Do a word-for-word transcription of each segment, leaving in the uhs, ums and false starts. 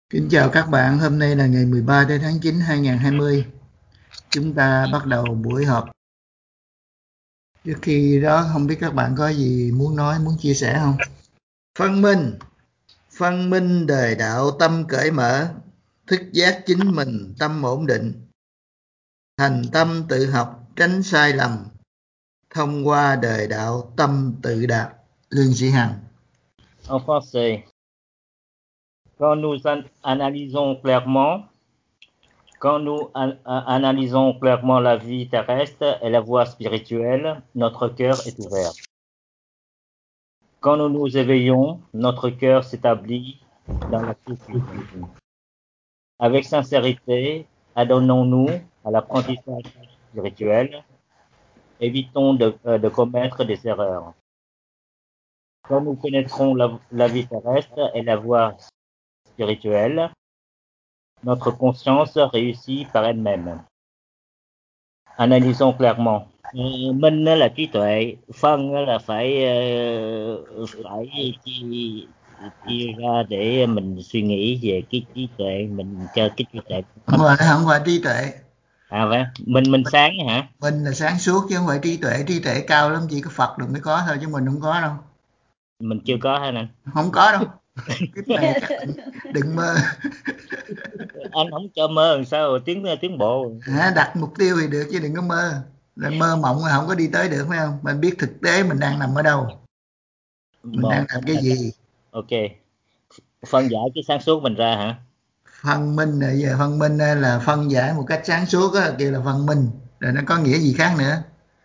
Kính chào các bạn, hôm nay là ngày mười ba tháng chín hai nghìn không trăm hai mươi. Chúng ta bắt đầu buổi họp. Trước khi đó không biết các bạn có gì muốn nói, muốn chia sẻ không? Phân minh, phân minh đời đạo tâm cởi mở, thức giác chính mình tâm ổn định, thành tâm tự học tránh sai lầm, thông qua đời đạo tâm tự đạt. Lương Sĩ Hằng. En français, quand nous an analysons clairement, quand nous an analysons clairement la vie terrestre et la voie spirituelle, notre cœur est ouvert. Quand nous nous éveillons, notre cœur s'établit dans la souffle. Avec sincérité, adonnons-nous à l'apprentissage spirituel, évitons de, euh, de commettre des erreurs. Quand nous connaîtrons la, la vie terrestre et la voie spirituelle, notre conscience réussit par elle-même. Analysons clairement. Minh là trí tuệ, phân là phải phải chia, chia ra để mình suy nghĩ về cái trí tuệ, mình cho cái trí tuệ. Không phải, không phải trí tuệ. À vậy, mình mình sáng hả? Mình là sáng suốt chứ không phải trí tuệ, trí tuệ cao lắm chỉ có Phật được mới có thôi chứ mình không có đâu. Mình chưa có hả anh? Không có đâu. Cái này chắc đừng mơ. Anh không cho mơ làm sao tiến tiến bộ. À, đặt mục tiêu thì được chứ đừng có mơ. Là mơ mộng là không có đi tới được phải không? Mình biết thực tế mình đang nằm ở đâu. Mình Bon, đang làm cái gì. ok. Phân giải cái sáng suốt mình ra hả? Phân minh là giờ phân minh là phân giải một cách sáng suốt á, kêu là phân minh. Rồi nó có nghĩa gì khác nữa.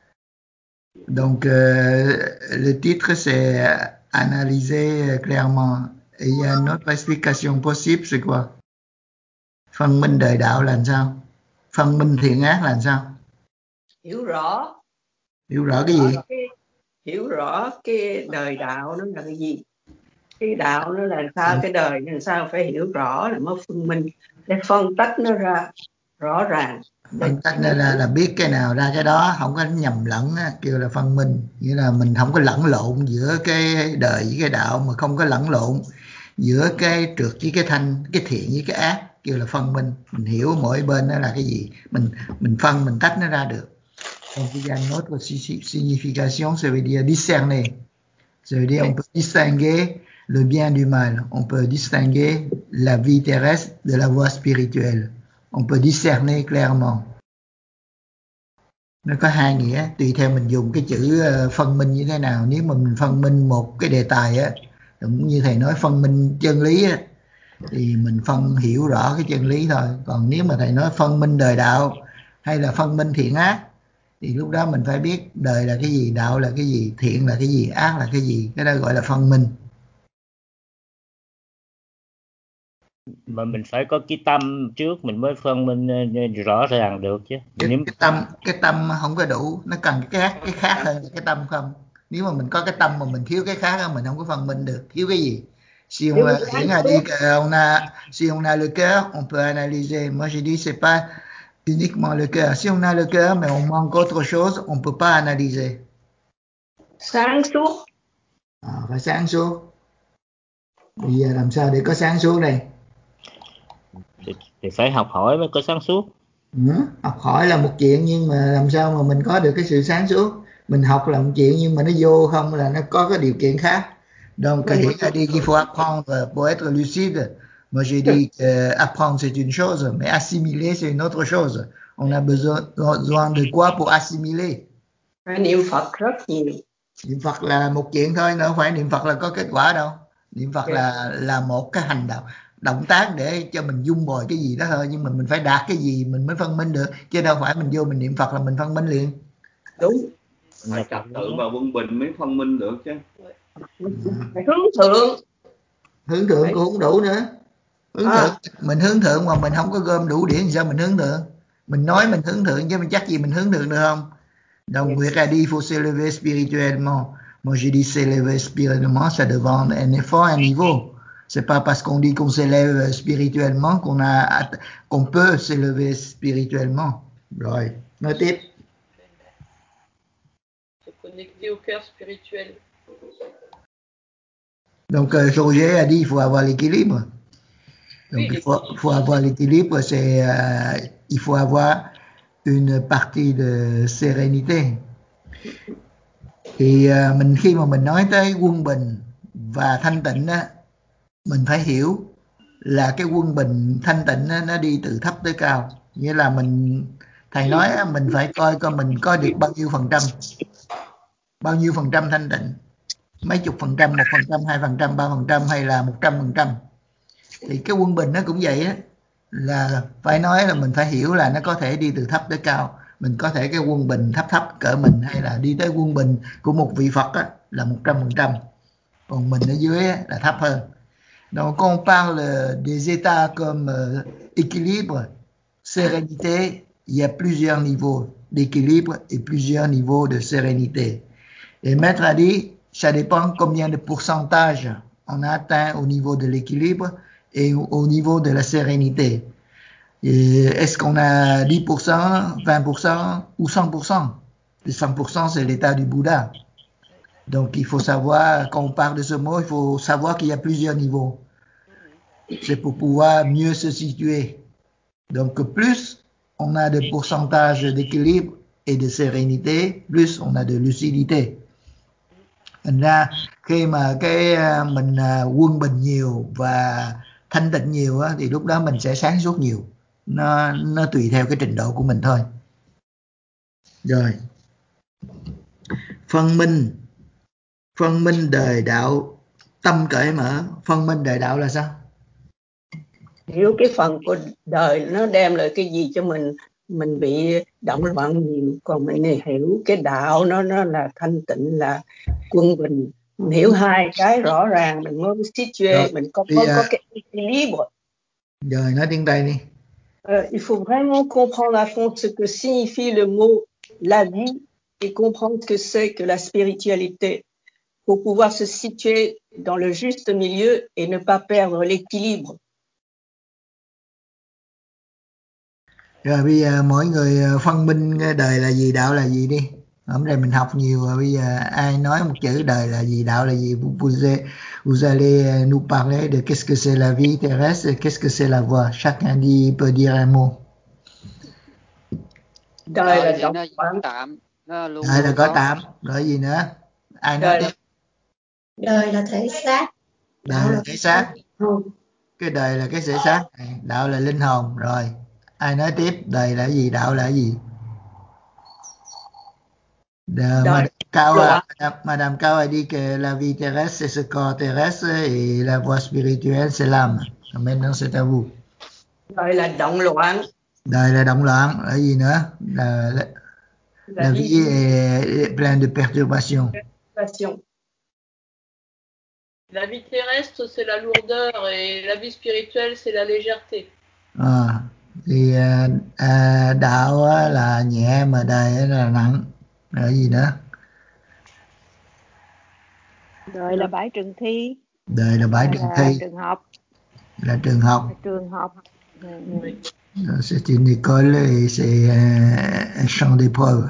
Donc euh, le titre c'est analyser clairement. Et il y a une autre explication possible c'est quoi? Phân minh đời đạo là làm sao? Phân minh thiện ác là làm sao? Hiểu rõ. Hiểu rõ cái gì? Cái, hiểu rõ cái đời đạo nó là cái gì? Cái đạo nó là sao? Cái đời nó là sao? Phải hiểu rõ là mới phân minh, để phân tách nó ra rõ ràng. Phân tách nó ra là biết cái nào ra cái đó, không có nhầm lẫn á, kêu là phân minh. Nghĩa là mình không có lẫn lộn giữa cái đời với cái đạo, mà không có lẫn lộn giữa cái trượt với cái thanh, cái thiện với cái ác, kêu là phân minh. Mình hiểu mỗi bên nó là cái gì, mình mình phân mình tách nó ra được. Donc il y a une autre signification, ça veut dire discerner. Ça veut dire on peut distinguer le bien du mal, on peut distinguer la vie terrestre de la voie spirituelle. On peut discerner clairement. Nó có hai nghĩa, tùy theo mình dùng cái chữ phân minh như thế nào. Nếu mà mình phân minh một cái đề tài á, cũng như thầy nói phân minh chân lý á, thì mình phân hiểu rõ cái chân lý thôi. Còn nếu mà thầy nói phân minh đời đạo hay là phân minh thiện ác, thì lúc đó mình phải biết đời là cái gì, đạo là cái gì, thiện là cái gì, ác là cái gì. Cái đó gọi là phân minh. Mà mình phải có cái tâm trước mình mới phân minh rõ ràng được chứ. Cái, Nếu... cái tâm cái tâm không có đủ, nó cần cái khác cái khác hơn cái tâm không. Nếu mà mình có cái tâm mà mình thiếu cái khác mình không có phân minh được. Thiếu cái gì? Si on a, Hiển a dit qu'on a, si on a le cœur, on peut analyser. Moi j'ai dit c'est pas uniquement le cœur. Si on a le cœur mais on manque autre chose, on peut pas analyser. Sáng suốt. À, phải sáng suốt. Bây giờ làm sao để có sáng suốt đây? Thì, thì phải học hỏi mới có sáng suốt. Ừ, học hỏi là một chuyện, nhưng mà làm sao mà mình có được cái sự sáng suốt? Mình học là một chuyện, nhưng mà nó vô không là nó có cái điều kiện khác. Donc Hiển a dit qu'il faut apprendre pour être lucide. Moi j'ai dit que apprendre c'est une chose, mais assimiler c'est une autre chose. On a besoin, besoin de quoi pour assimiler? Phải niệm Phật rất nhiều. Niệm Phật là một chuyện thôi, đâu phải niệm Phật là có kết quả đâu. Niệm Phật là là một cái hành động, động tác để cho mình dung bồi cái gì đó thôi, nhưng mà mình phải đạt cái gì mình mới phân minh được, chứ đâu phải mình vô mình niệm Phật là mình phân minh liền. Đúng. Phải trật tự và quân bình mới phân minh được chứ. Phải hướng thượng. Hướng thượng cũng không đủ nữa. Hướng à. thượng mình hướng thượng mà mình không có gom đủ điểm, sao mình hướng thượng? Mình nói mình hướng thượng chứ mình chắc gì mình hướng thượng được không? Donc Hiển a dit il faut s'élever spirituellement. Moi j'ai dit s'élever spirituellement, ça demande un effort, un niveau. C'est pas parce qu'on dit qu'on s'élève spirituellement qu'on a qu'on peut s'élever spirituellement. Rồi, nói tiếp. Se connecter au cœur spirituel. Donc Roger a dit il faut avoir l'équilibre. Donc il faut, faut avoir l'équilibre, c'est euh, il faut avoir une partie de sérénité. Thì uh, mình khi mà mình nói tới quân bình và thanh tịnh á, mình phải hiểu là cái quân bình thanh tịnh á, nó đi từ thấp tới cao. Nghĩa là mình thầy nói á, mình phải coi coi mình có được bao nhiêu phần trăm, bao nhiêu phần trăm thanh tịnh, mấy chục phần trăm, một phần trăm, hai phần trăm, ba phần trăm hay là một trăm phần trăm. Thì cái quân bình nó cũng vậy á, là phải nói là mình phải hiểu là nó có thể đi từ thấp tới cao. Mình có thể cái quân bình thấp thấp cỡ mình, hay là đi tới quân bình của một vị Phật á, là một trăm phần trăm, còn mình ở dưới á, là thấp hơn. Donc quand on parle des états comme euh, équilibre, sérénité, il y a plusieurs niveaux d'équilibre et plusieurs niveaux de sérénité. Et Maître a dit, ça dépend combien de pourcentage on a atteint au niveau de l'équilibre et au niveau de la sérénité. Et est-ce qu'on a dix pour cent, vingt pour cent ou cent pour cent? Le cent pour cent, c'est l'état du Bouddha. Donc il faut savoir, quand on parle de ce mot, il faut savoir qu'il y a plusieurs niveaux. C'est pour pouvoir mieux se situer. Donc plus on a de pourcentage d'équilibre et de sérénité, plus on a de lucidité. Thành ra khi mà cái mình quân bình nhiều và thanh tịnh nhiều á, thì lúc đó mình sẽ sáng suốt nhiều. Nó nó tùy theo cái trình độ của mình thôi. Rồi. Phân minh. Phân minh đời đạo, tâm cởi mở. Phân minh đời đạo là sao? Hiểu cái phần của đời nó đem lại cái gì cho mình, mình bị động loạn nhiều. Còn mình hiểu cái đạo nó nó là thanh tịnh, là quân bình. Mình hiểu hai cái rõ ràng mình mới situé, mình có có, có cái équilibre. Rồi nói tiếng Tây đi. Euh, il faut vraiment comprendre à fond ce que signifie le mot la vie et comprendre ce que c'est que la spiritualité pour pouvoir se situer dans le juste milieu et ne pas perdre l'équilibre. Rồi bây giờ mỗi người phân minh đời là gì, đạo là gì đi. Hôm nay mình học nhiều rồi, bây giờ ai nói một chữ đời là gì, đạo là gì. Vous, vous allez nous parler de qu'est-ce que c'est la vie terrestre et qu'est-ce que c'est la voie. Chacun dit, peut dire un mot. Đời là động loạn. Tạm. Nó luôn đời là có tạm. Rồi gì nữa? Ai nói tiếp? Đời là thể xác. Đời là cái xác. Cái đời là cái thể xác. Đạo là linh hồn. Rồi. Ai nói tiếp? Đời là gì? Đạo là gì? De, Madame Cao, Madame, Madame Cao a dit que la vie terrestre c'est ce corps terrestre et la voie spirituelle c'est l'âme. Maintenant c'est à vous. Đời là động loạn. Đời là động loạn. Là gì nữa? La, la, la, la vie, vie est, est pleine de perturbations. Perturbation. La vie terrestre c'est la lourdeur et la vie spirituelle c'est la légèreté. À, thì à, đạo là nhẹ mà đời là nặng. Rồi gì nữa? Đời là bãi trường thi. Đời là bãi trường thi. Trường học. Là trường học. Là trường học. C'est une école et c'est un champ d'épreuve.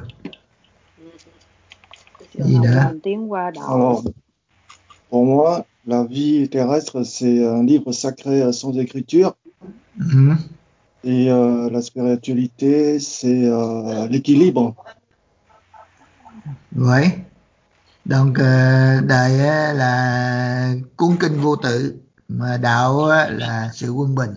Gì nữa? Tiến qua đạo. Alors, pour moi, la vie terrestre, c'est un livre sacré sans écriture. Mm-hmm. Et euh, la spiritualité, c'est euh, l'équilibre. Oui. Donc uh, đời là cuốn kinh vô tự, mà đạo là sự quân bình.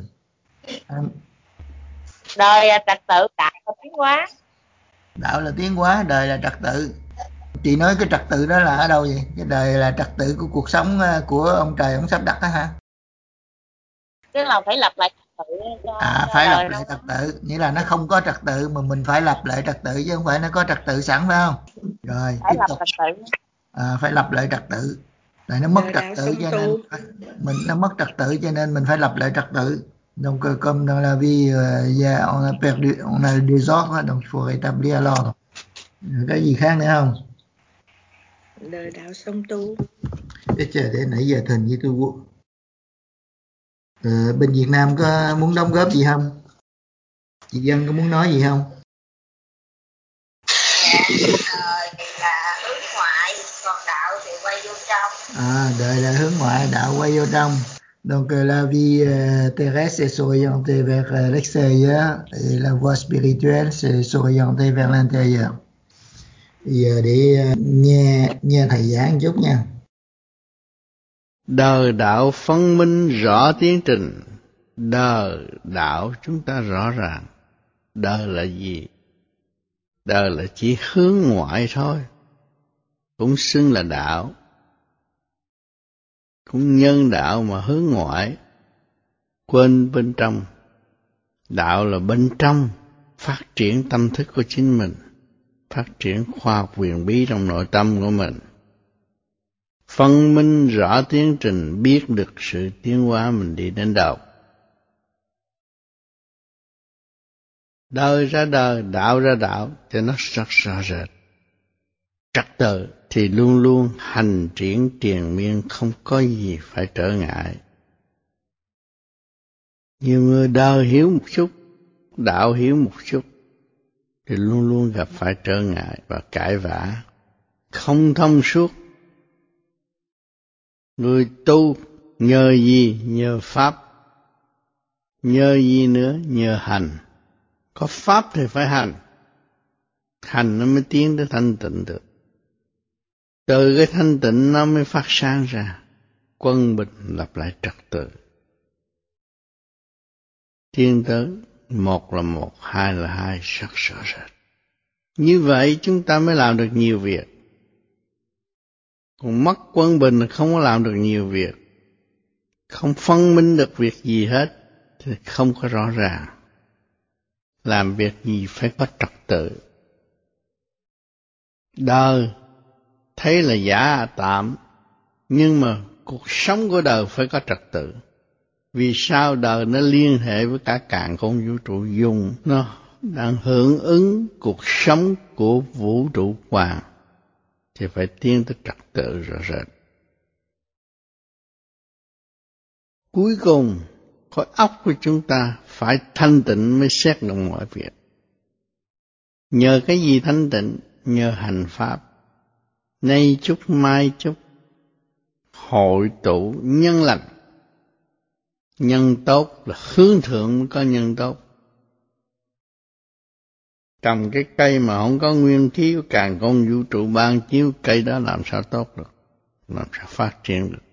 Đời là trật tự, đạo là tiến hóa. Đạo là tiến hóa, đời là trật tự. Chị nói cái trật tự đó là ở đâu vậy? Cái đời là trật tự của cuộc sống của ông trời, ông sắp đặt đó hả? Tức là phải lập lại trật tự. À, phải lập lại trật tự, nghĩa là nó không có trật tự mà mình phải lập lại trật tự, chứ không phải nó có trật tự sẵn, phải không? Rồi, phải tiếp lập tục. Trật tự. À, phải lập lại trật tự. Tại nó mất trật tự cho nên mình nó mất trật tự cho nên mình phải lập lại trật tự. Donc comme dans la vie uh, yeah, on a perdu, on a le désordre, donc il faut rétablir l'ordre. Cái gì khác nữa không? Lời đạo song tu. Để chờ để nãy giờ Thìn với tôi vô. Ờ, bên Việt Nam có muốn đóng góp gì không? Chị Dân có muốn nói gì không? Đời là hướng ngoại, còn đạo thì quay vô trong. À, đời là hướng ngoại, đạo quay vô trong. Donc euh, la vie euh, terrestre est s'orienter vers euh, l'extérieur et la voie spirituelle c'est s'orienter vers l'intérieur. Giờ để uh, nghe nghe thầy giảng chút nha. Đời đạo phân minh rõ tiến trình. Đời đạo chúng ta rõ ràng. Đời là gì? Đời là chỉ hướng ngoại thôi, cũng xưng là đạo. Cũng nhân đạo mà hướng ngoại, quên bên trong. Đạo là bên trong, phát triển tâm thức của chính mình, phát triển khoa học huyền bí trong nội tâm của mình. Phân minh rõ tiến trình, biết được sự tiến hóa mình đi đến đâu. Đời ra đời, đạo ra đạo, cho nó rất rõ rệt. Trật tự thì luôn luôn hành triển triền miên, không có gì phải trở ngại. Nhiều người đời hiểu một chút, đạo hiểu một chút, thì luôn luôn gặp phải trở ngại và cãi vã, không thông suốt. Người tu nhờ gì? Nhờ Pháp. Nhờ gì nữa? Nhờ hành. Có Pháp thì phải hành. Hành nó mới tiến tới thanh tịnh được. Từ cái thanh tịnh nó mới phát sáng ra, quân bình lập lại trật tự. Tiến tới một là một, hai là hai, rất rõ rệt. Như vậy chúng ta mới làm được nhiều việc. Còn mất quân bình là không có làm được nhiều việc. Không phân minh được việc gì hết thì không có rõ ràng. Làm việc gì phải có trật tự. Đời thấy là giả tạm, nhưng mà cuộc sống của đời phải có trật tự. Vì sao? Đời nó liên hệ với cả càn khôn vũ trụ dùng, nó đang hưởng ứng cuộc sống của vũ trụ hoàng, thì phải tiến tới trật tự rõ rệt. Cuối cùng, khối óc của chúng ta phải thanh tịnh mới xét được mọi việc. Nhờ cái gì thanh tịnh? Nhờ hành Pháp. Nay chút mai chút, hội tụ nhân lành. Nhân tốt là hướng thượng mới có nhân tốt. Trồng cái cây mà không có nguyên khí của càn khôn vũ trụ ban chiếu, cây đó làm sao tốt được, làm sao phát triển được.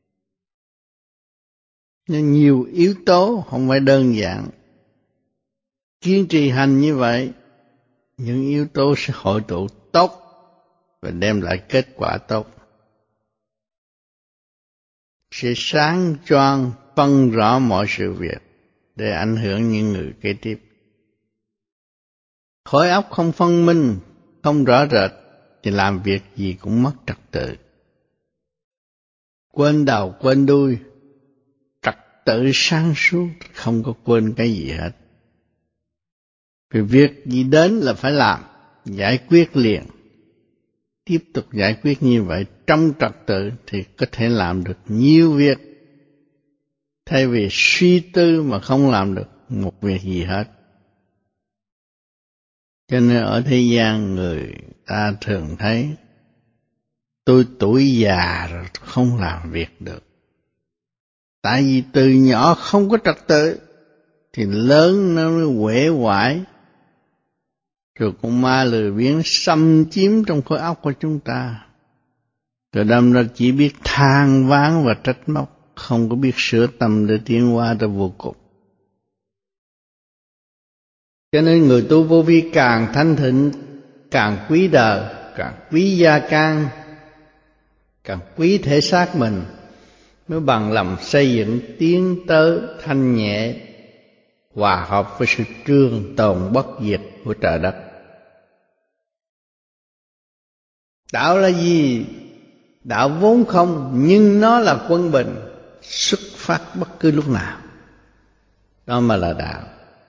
Nhưng nhiều yếu tố không phải đơn giản. Kiên trì hành như vậy, những yếu tố sẽ hội tụ tốt và đem lại kết quả tốt. Sẽ sáng choang phân rõ mọi sự việc để ảnh hưởng những người kế tiếp. Khối óc không phân minh, không rõ rệt thì làm việc gì cũng mất trật tự. Quên đầu quên đuôi, trật tự sáng suốt, không có quên cái gì hết. Vì việc gì đến là phải làm, giải quyết liền. Tiếp tục giải quyết như vậy trong trật tự thì có thể làm được nhiều việc. Thay vì suy tư mà không làm được một việc gì hết. Cho nên ở thế gian người ta thường thấy tôi tuổi già rồi không làm việc được. Tại vì từ nhỏ không có trật tự thì lớn nó mới uể oải. Rồi con ma lười biếng xâm chiếm trong khối óc của chúng ta. Rồi đâm ra chỉ biết than vãn và trách móc, không có biết sửa tâm để tiến hóa tới vô cùng. Cho nên người tu vô vi càng thanh tịnh, càng quý đời, càng quý gia can, càng quý thể xác mình, mới bằng lòng xây dựng tiến tới thanh nhẹ, hòa hợp với sự trường tồn bất diệt của trời đất. Đạo là gì? Đạo vốn không, nhưng nó là quân bình, xuất phát bất cứ lúc nào. Đó mà là đạo.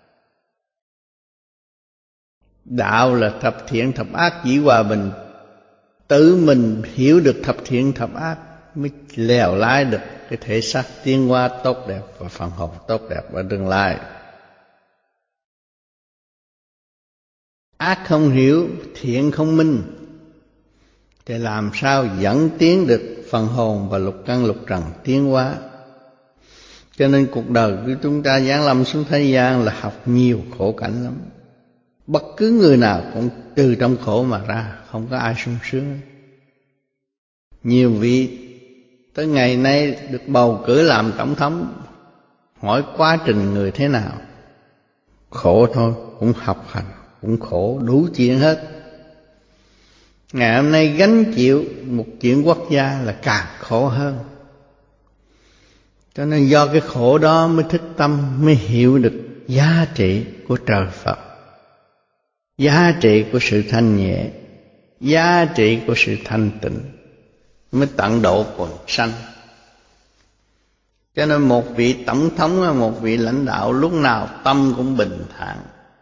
Đạo là thập thiện thập ác chỉ hòa bình. Tự mình hiểu được thập thiện thập ác mới lèo lái được cái thể xác tiến hóa tốt đẹp và phần hồn tốt đẹp ở tương lai. Ác không hiểu, thiện không minh, thì làm sao dẫn tiến được phần hồn và lục căn lục trần tiến hóa. Cho nên cuộc đời của chúng ta giáng lâm xuống thế gian là học nhiều khổ cảnh lắm. Bất cứ người nào cũng từ trong khổ mà ra, không có ai sung sướng. Nhiều vị tới ngày nay được bầu cử làm tổng thống, hỏi quá trình người thế nào? Khổ thôi, cũng học hành, cũng khổ, đủ chuyện hết. Ngày hôm nay gánh chịu một chuyện quốc gia là càng khổ hơn. Cho nên do cái khổ đó mới thức tâm, mới hiểu được giá trị của trời Phật, giá trị của sự thanh nhẹ, giá trị của sự thanh tịnh, mới tận độ quần sanh. Cho nên một vị tổng thống, một vị lãnh đạo lúc nào tâm cũng bình thản,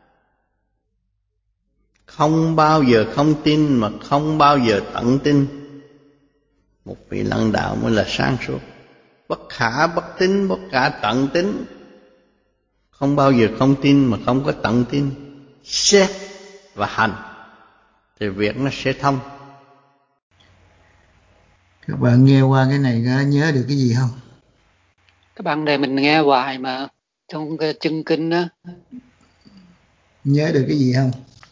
không bao giờ không tin mà không bao giờ tận tin. Một vị lãnh đạo mới là sáng suốt, bất khả bất tín, bất khả tận tín, không bao giờ không tin mà không có tận tin. Xét và hành thì việc nó sẽ thông. Các bạn nghe qua cái này có nhớ được cái gì không? Các bạn này mình nghe hoài mà trong cái chân kinh đó. Nhớ được cái gì không?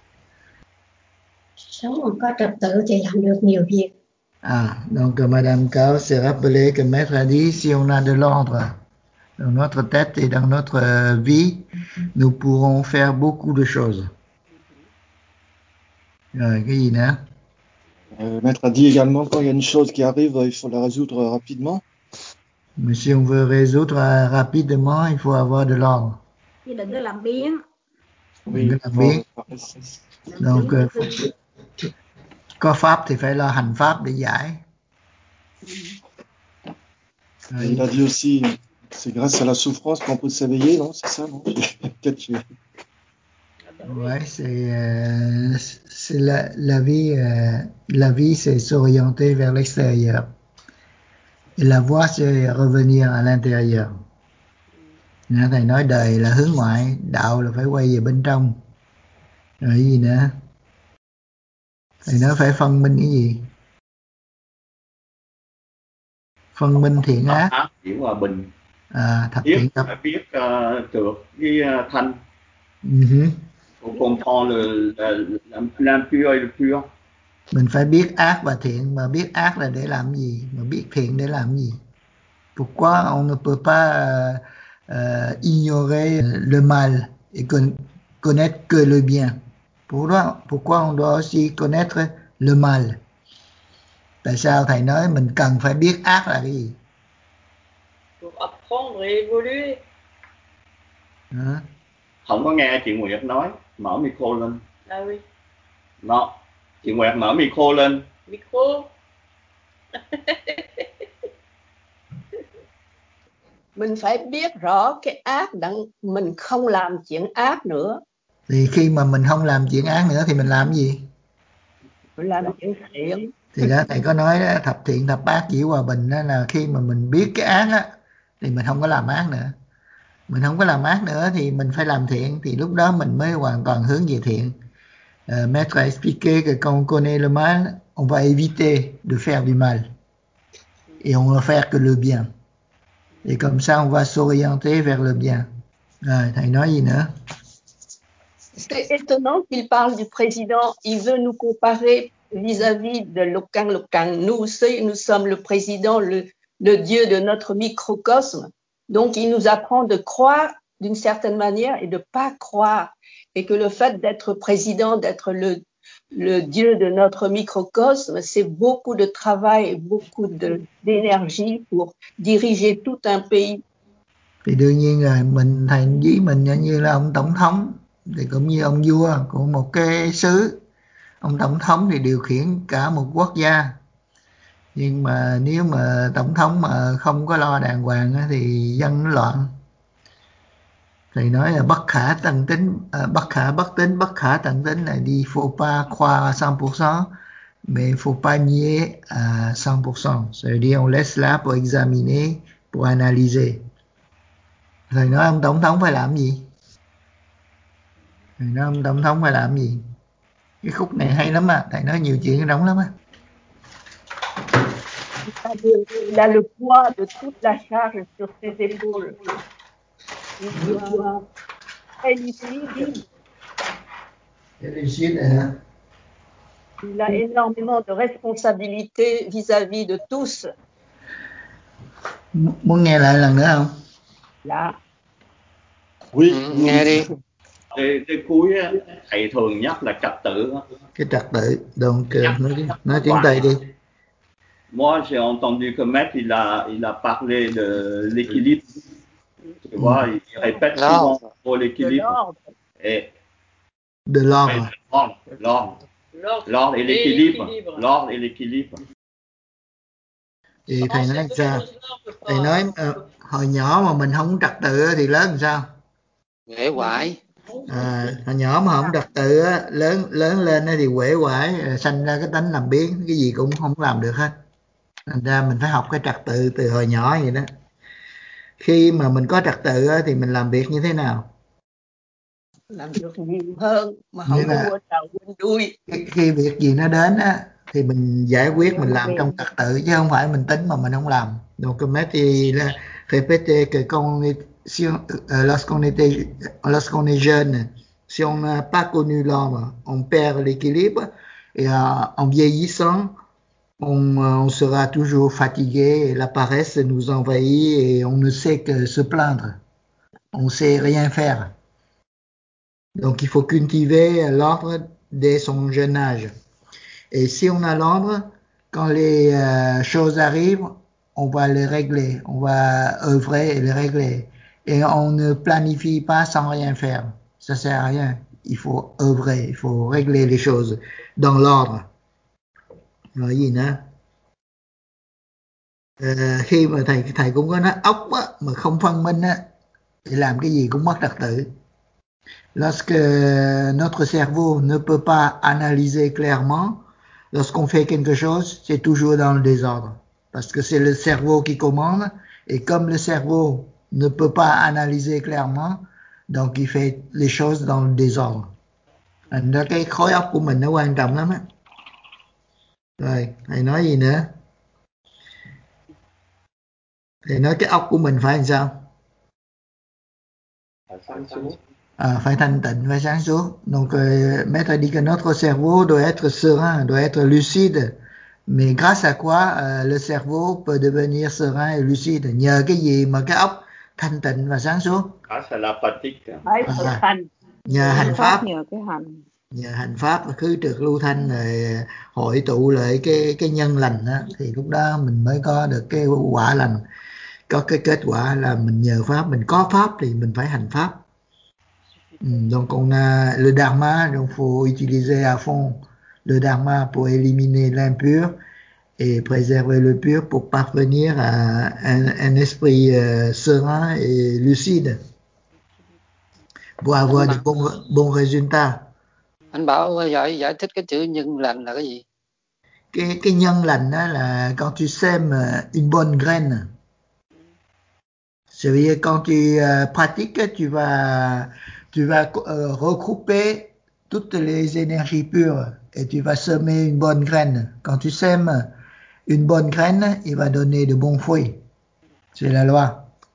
Sống mà có trật tự thì làm được nhiều việc. Ah, donc Madame Cao s'est rappelé que Maître a dit si on a de l'ordre dans notre tête et dans notre vie, nous pourrons faire beaucoup de choses. Rồi, cái gì nữa? Euh, Maître a dit également quand il y a une chose qui arrive, il faut la résoudre rapidement. Mais si on veut résoudre rapidement, il faut avoir de l'ordre. Chứ đừng có làm biến. Đừng có làm biến. Donc, uh, có pháp thì phải lo hành pháp để giải. Et il a dit aussi, c'est grâce à la souffrance qu'on peut s'éveiller, non? C'est ça, non? Peut-être je... Ouais, c'est euh, c'est la, la vie, euh, la vie c'est s'orienter vers l'extérieur. Et la voie c'est revenir à l'intérieur. Thầy nói đời là hướng ngoại, đạo là phải quay về bên trong. Rồi cái gì nữa? Thầy nói phải phân minh cái gì? Phân minh thiện ác. Ác chỉ hòa bình. À, thập biết, thiện thập. Biết uh, trượt với uh, thanh. Uh-huh. Còn còn là làm làm pure là pure. Mình phải biết ác và thiện, mà biết ác là để làm gì, mà biết thiện để làm gì. Pourquoi on ne peut pas euh, euh, ignorer le mal et connaître que le bien? Pourquoi, pourquoi on doit aussi connaître le mal? Tại sao thầy nói mình cần phải biết ác là cái gì? Pour apprendre et évoluer. À. Không có nghe chị Nguyệt nói, mở micro lên. Ah oui. Nó, chị Nguyệt mở micro lên. Micro. Mình phải biết rõ cái ác đặng mình không làm chuyện ác nữa. Thì khi mà mình không làm chuyện ác nữa thì mình làm cái gì? Mình làm chuyện thiện. Thì đó thầy có nói đó, thập thiện thập ác chỉ hòa bình đó, là khi mà mình biết cái ác á thì mình không có làm ác nữa. Mình không có làm ác nữa thì mình phải làm thiện, thì lúc đó mình mới hoàn toàn hướng về thiện. Uh, Maître a expliqué que quand on connaît le mal, on va éviter de faire du mal. Et on va faire que le bien. Et comme ça, on va s'orienter vers le bien. Rồi, thầy nói gì nữa? C'est étonnant qu'il parle du président. Il veut nous comparer vis-à-vis de Lokang Lokang. Nous aussi, nous sommes le président, le, le Dieu de notre microcosme. Donc, il nous apprend de croire d'une certaine manière et de pas croire. Et que le fait d'être président, d'être le, le Dieu de notre microcosme, c'est beaucoup de travail et beaucoup de, d'énergie pour diriger tout un pays. Thì đương nhiên rồi, mình thầy ví mình như là ông tổng thống, thì cũng như ông vua của một cái xứ. Ông tổng thống thì điều khiển cả một quốc gia. Nhưng mà nếu mà tổng thống mà không có lo đàng hoàng thì dân nó loạn. Thầy nói là bất khả tận tính, à, bất khả bất tín, bất khả tận tính là đi faut pas croire à cent pour cent, mais faut pas nier à cent pour cent. C'est-à-dire on laisse là pour examiner, pour analyser. Thầy nói ông tổng thống phải làm gì? Thầy nói ông tổng thống phải làm gì? Cái khúc này hay lắm á, thầy nói nhiều chuyện trong lắm á. Il a, le, il a le poids de toute la charge sur ses épaules. Il doit être lucide. Cái lucide này hả? Il a énormément de responsabilités vis-à-vis de tous. M- Muốn nghe lại lần nữa không? Là, Oui, Ừ, nghe đi. cái, cái cuối á, thầy thường nhắc là trật tự á. Cái trật tự. Donc, euh, Nhắc nói, nhắc nói tiếng hoài. Tây đi. Moi, j'ai entendu que Maître, il a, il a parlé de l'équilibre. Tu vois, il répète Đó. souvent pour de l'équilibre. l'ordre. Et De mais l'ordre. l'ordre, l'ordre, L'ordre l'ordre et et l'équilibre. l'équilibre. L'ordre et l'équilibre. Thì Non, thầy ces nói deux sao? choses-là, on peut Thầy pas. nói on ờ, peut- hồi nhỏ mà mình không trật tự á thì lớn làm sao? Uể oải. À, hồi nhỏ mà không trật tự á, lớn lớn lên á thì uể oải, ờ, sanh ra cái tánh làm biếng, cái gì cũng không làm được hết. Thành ra mình phải học cái trật tự từ hồi nhỏ vậy đó. Khi mà mình có trật tự á, thì mình làm việc như thế nào? Làm được nhiều hơn mà Nghĩa không có là quên đầu quên đuôi. khi, khi việc gì nó đến á thì mình giải quyết, mình làm Việc. trong trật tự chứ không phải mình tính mà mình không làm. Donc Mathieu il a répété que quand on est, si on, euh, lorsqu'on était, lorsqu'on est jeune, si on n'a pas connu l'ordre, on perd l'équilibre et euh, en vieillissant, on, euh, on sera toujours fatigué et la paresse nous envahit et on ne sait que se plaindre. On sait rien faire. Donc il faut cultiver l'ordre dès son jeune âge. Et si on a l'ordre, quand les euh, choses arrivent, on va les régler, on va œuvrer et les régler. Et on ne planifie pas sans rien faire. Ça sert à rien. Il faut œuvrer, il faut régler les choses dans l'ordre. Nói gì nữa? Ờ, khi mà thầy thầy cũng có nói ốc á, mà không phân minh á, thì làm cái gì cũng mất trật tự. Lorsque notre cerveau ne peut pas analyser clairement, lorsqu'on fait quelque chose, c'est toujours dans le désordre. Parce que c'est le cerveau qui commande, et comme le cerveau ne peut pas analyser clairement, donc il fait les choses dans le désordre. Thành ra cái khối óc của mình nó quan trọng lắm á. Rồi, thầy nói gì nữa? Thầy nói cái óc của mình phải làm sao? À, phải thanh tịnh, phải sáng suốt. Donc, euh, Maître dit que notre cerveau doit être serein, doit être lucide. Mais grâce à quoi euh, le cerveau peut devenir serein et lucide? Nhờ cái gì mà cái óc thanh tịnh và sáng suốt? Grâce à la pratique. Phải À, thực hành. nhờ hành Phương pháp, pháp nhờ cái hành. nhờ hành pháp và khứ trượt lưu thanh rồi hội tụ lại cái cái nhân lành đó, thì lúc đó mình mới có được cái quả lành. Có cái kết quả là mình nhờ pháp, mình có pháp thì mình phải hành pháp. Donc on a le dharma, donc faut utiliser à fond le dharma pour éliminer l'impur et préserver le pur pour parvenir à un, un esprit euh, serein et lucide pour avoir Anh de Bảo, bons, bons résultats. anh Bảo giải giải thích cái chữ nhân lành là cái gì? Cái, cái nhân lành đó là quand tu sèmes une bonne graine. Ça veut dire quand tu euh, pratiques, tu vas, tu vas euh, regrouper toutes les énergies pures et tu vas semer une bonne graine. Quand tu sèmes une bonne graine, il va donner de bons fruits. C'est la loi.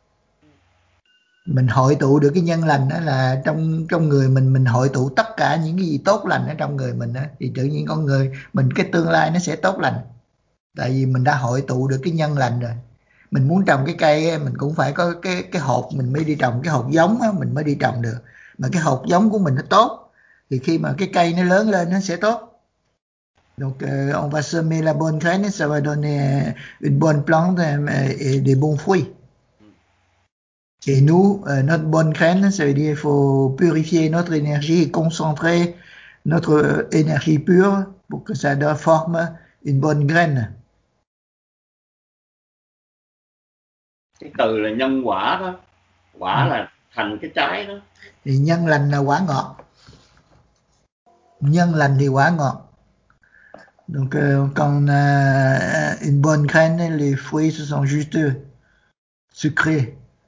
Mình hội tụ được cái nhân lành đó là trong trong người mình mình hội tụ tất cả những cái gì tốt lành ở trong người mình đó, thì tự nhiên con người mình cái tương lai nó sẽ tốt lành. Tại vì mình đã hội tụ được cái nhân lành rồi. Mình muốn trồng cái cây mình cũng phải có cái cái hột, mình mới đi trồng cái hột giống á, mình mới đi trồng được. Mà cái hột giống của mình nó tốt thì khi mà cái cây nó lớn lên nó sẽ tốt. Donc euh, on va semer la bonne graine, ça va donner une bonne plante et des bons fruits. Et nous, euh, notre bonne graine, ça veut dire qu'il faut purifier notre énergie et concentrer notre énergie pure pour que ça forme une bonne graine. Cái từ là nhân quả đó. Quả Ừ. là thành cái trái đó. Thì nhân lành là quả ngọt. Nhân lành thì quả ngọt. Donc euh, quand on a une bonne graine, les fruits se sont juste sucrés.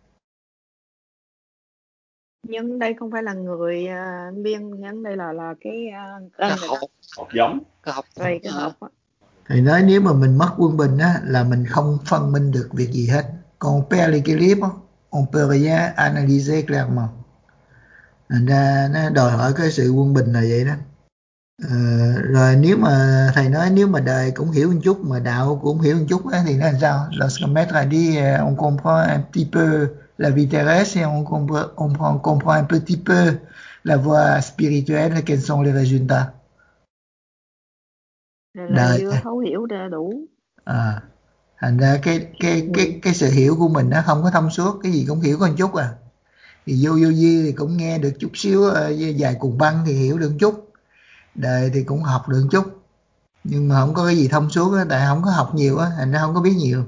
Nhân đây không phải là người uh, biên, nhân đây là là cái uh, Cái cây rồi đó. hột, Hột giống. cái hột, Rồi cái à, hộp á. Thầy nói nếu mà mình mất quân bình á, là mình không phân minh được việc gì hết. Còn on perd l'équilibre, on peut rien analyser clairement. Thành ra nó đòi hỏi cái sự quân bình là vậy đó. Ờ, rồi nếu mà thầy nói nếu mà đời cũng hiểu một chút mà đạo cũng hiểu một chút á, thì nó làm sao? Lorsque maître a dit on comprend un petit peu la vie terrestre et on comprend, on prend- on comprend un petit peu la voie spirituelle, quels sont les résultats? Là, là Đời vừa thấu hiểu là đủ. à, thành ra cái cái cái cái sự hiểu của mình nó không có thông suốt, cái gì cũng hiểu có một chút à. Thì vô vô vi thì cũng nghe được chút xíu, ờ, vài cuồng băng thì hiểu được một chút, đời thì cũng học được một chút, nhưng mà không có cái gì thông suốt á, tại không có học nhiều á, thành ra không có biết nhiều,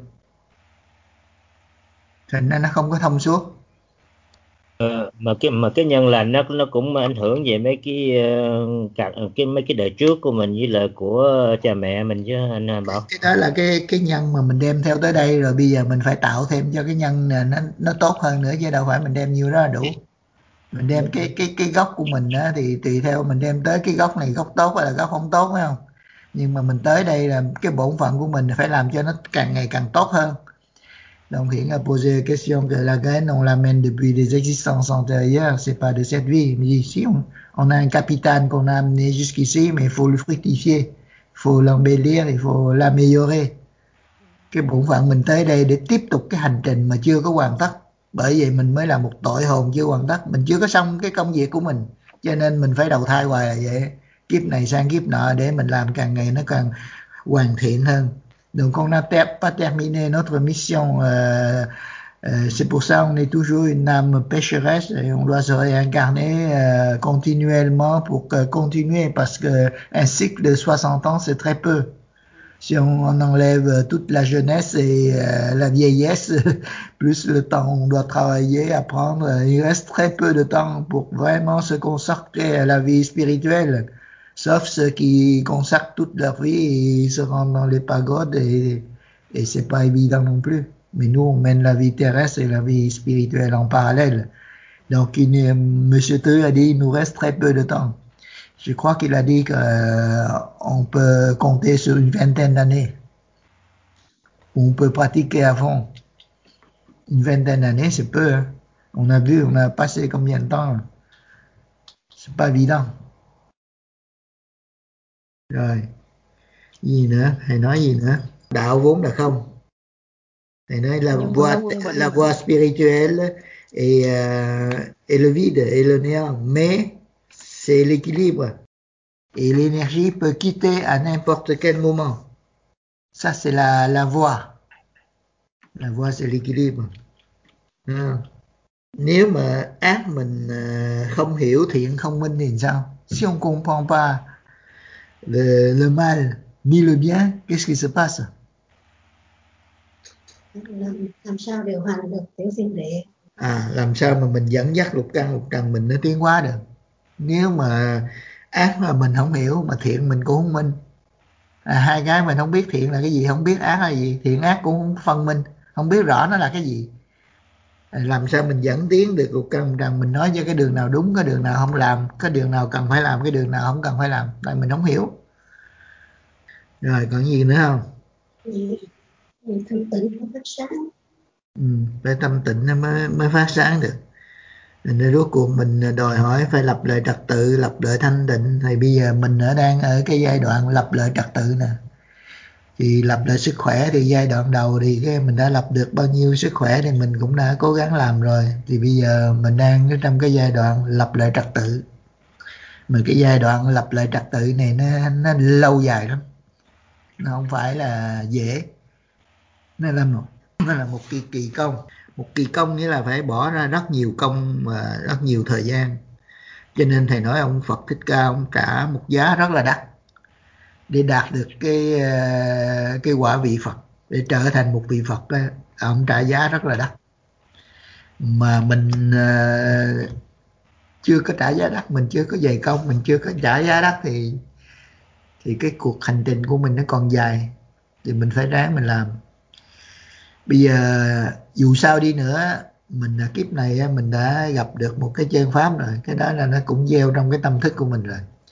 thành ra nó không có thông suốt. Ờ, mà cái mà cái nhân lành nó nó cũng ảnh hưởng về mấy cái uh, cả cái mấy cái đời trước của mình với lại của cha mẹ mình chứ anh Bảo. Cái đó là cái cái nhân mà mình đem theo tới đây, rồi bây giờ mình phải tạo thêm cho cái nhân này nó nó tốt hơn nữa, chứ đâu phải mình đem nhiêu đó là đủ. Mình đem cái cái cái gốc của mình á, thì tùy theo mình đem tới cái gốc này gốc tốt hay là gốc không tốt, phải không? Nhưng mà mình tới đây là cái bổn phận của mình phải làm cho nó càng ngày càng tốt hơn. Donc il a posé la question que la graine on l'amène depuis des existences antérieures, c'est pas de cette vie. Mais ici on, on a un capital qu'on a amené jusqu'ici, mais il faut le fructifier, il faut l'embellir, il faut l'améliorer. Cái bổn phận mình tới đây để tiếp tục cái hành trình mà chưa có hoàn tất. Bởi vậy mình mới là một tội hồn chưa hoàn tất, mình chưa có xong cái công việc của mình, cho nên mình phải đầu thai hoài là vậy, kiếp này sang kiếp nọ để mình làm càng ngày nó càng hoàn thiện hơn. Donc on n'a pas terminé notre mission, euh, euh, c'est pour ça on est toujours une âme pécheresse et on doit se réincarner euh, continuellement pour que, continuer, parce que un cycle de soixante ans c'est très peu. Si on, on enlève toute la jeunesse et euh, la vieillesse, plus le temps on doit travailler, apprendre, il reste très peu de temps pour vraiment se consacrer à la vie spirituelle. Sauf ceux qui consacrent toute leur vie et ils se rendent dans les pagodes, et, et c'est pas évident non plus. Mais nous, on mène la vie terrestre et la vie spirituelle en parallèle. Donc, il, Monsieur Teu a dit, il nous reste très peu de temps. Je crois qu'il a dit qu'on euh, peut compter sur une vingtaine d'années. On peut pratiquer à fond. Une vingtaine d'années, c'est peu. Hein. On a vu, on a passé combien de temps? C'est pas évident. Rồi, gì nữa? Thầy nói gì nữa? Đạo vốn là không. Thầy nói la voie, la voie spirituelle et, euh, et le vide et le néant, mais c'est l'équilibre. Et l'énergie peut quitter à n'importe quel moment. Ça, c'est la, la voie. La voie, c'est l'équilibre. À. Nếu mà ác mình không hiểu, thiện không minh thì sao? Si on comprend pas le, le mal ni le bien, qu'est-ce qui se passe? Làm, làm sao điều hành được tiểu thiên địa? À, làm sao mà mình dẫn dắt lục căn lục trần mình nó tiến hóa được? Nếu mà ác là mình không hiểu, mà thiện mình cũng không minh. À, hai cái mình không biết thiện là cái gì, không biết ác là gì, thiện ác cũng không phân minh, không biết rõ nó là cái gì. À, làm sao mình dẫn tiến được lục căn lục trần, mình nói cho cái đường nào đúng, cái đường nào không làm, cái đường nào cần phải làm, cái đường nào không cần phải làm, tại mình không hiểu. Rồi còn gì nữa không? Vì, vì thanh tịnh nó phát sáng. Ừ, phải tâm tịnh nó mới, mới phát sáng được. Nên rốt cuộc mình đòi hỏi phải lập lại trật tự, lập lại thanh tịnh. Thì bây giờ mình ở đang ở cái giai đoạn lập lại trật tự nè. Thì lập lại sức khỏe thì giai đoạn đầu thì cái mình đã lập được bao nhiêu sức khỏe thì mình cũng đã cố gắng làm rồi. Thì bây giờ mình đang trong cái giai đoạn lập lại trật tự. Mà cái giai đoạn lập lại trật tự này nó, nó lâu dài lắm. Nó không phải là dễ. Nó là một, nó là một kỳ kỳ công. Một kỳ công nghĩa là phải bỏ ra rất nhiều công và rất nhiều thời gian. Cho nên thầy nói ông Phật Thích Ca ông trả một giá rất là đắt để đạt được cái cái quả vị Phật, để trở thành một vị Phật đó, ông trả giá rất là đắt. Mà mình uh, chưa có trả giá đắt, mình chưa có dày công, mình chưa có trả giá đắt thì thì cái cuộc hành trình của mình nó còn dài, thì mình phải ráng mình làm. Bây giờ dù sao đi nữa, mình kiếp này mình đã gặp được một cái chân pháp rồi, cái đó là nó cũng gieo trong cái tâm thức của mình rồi.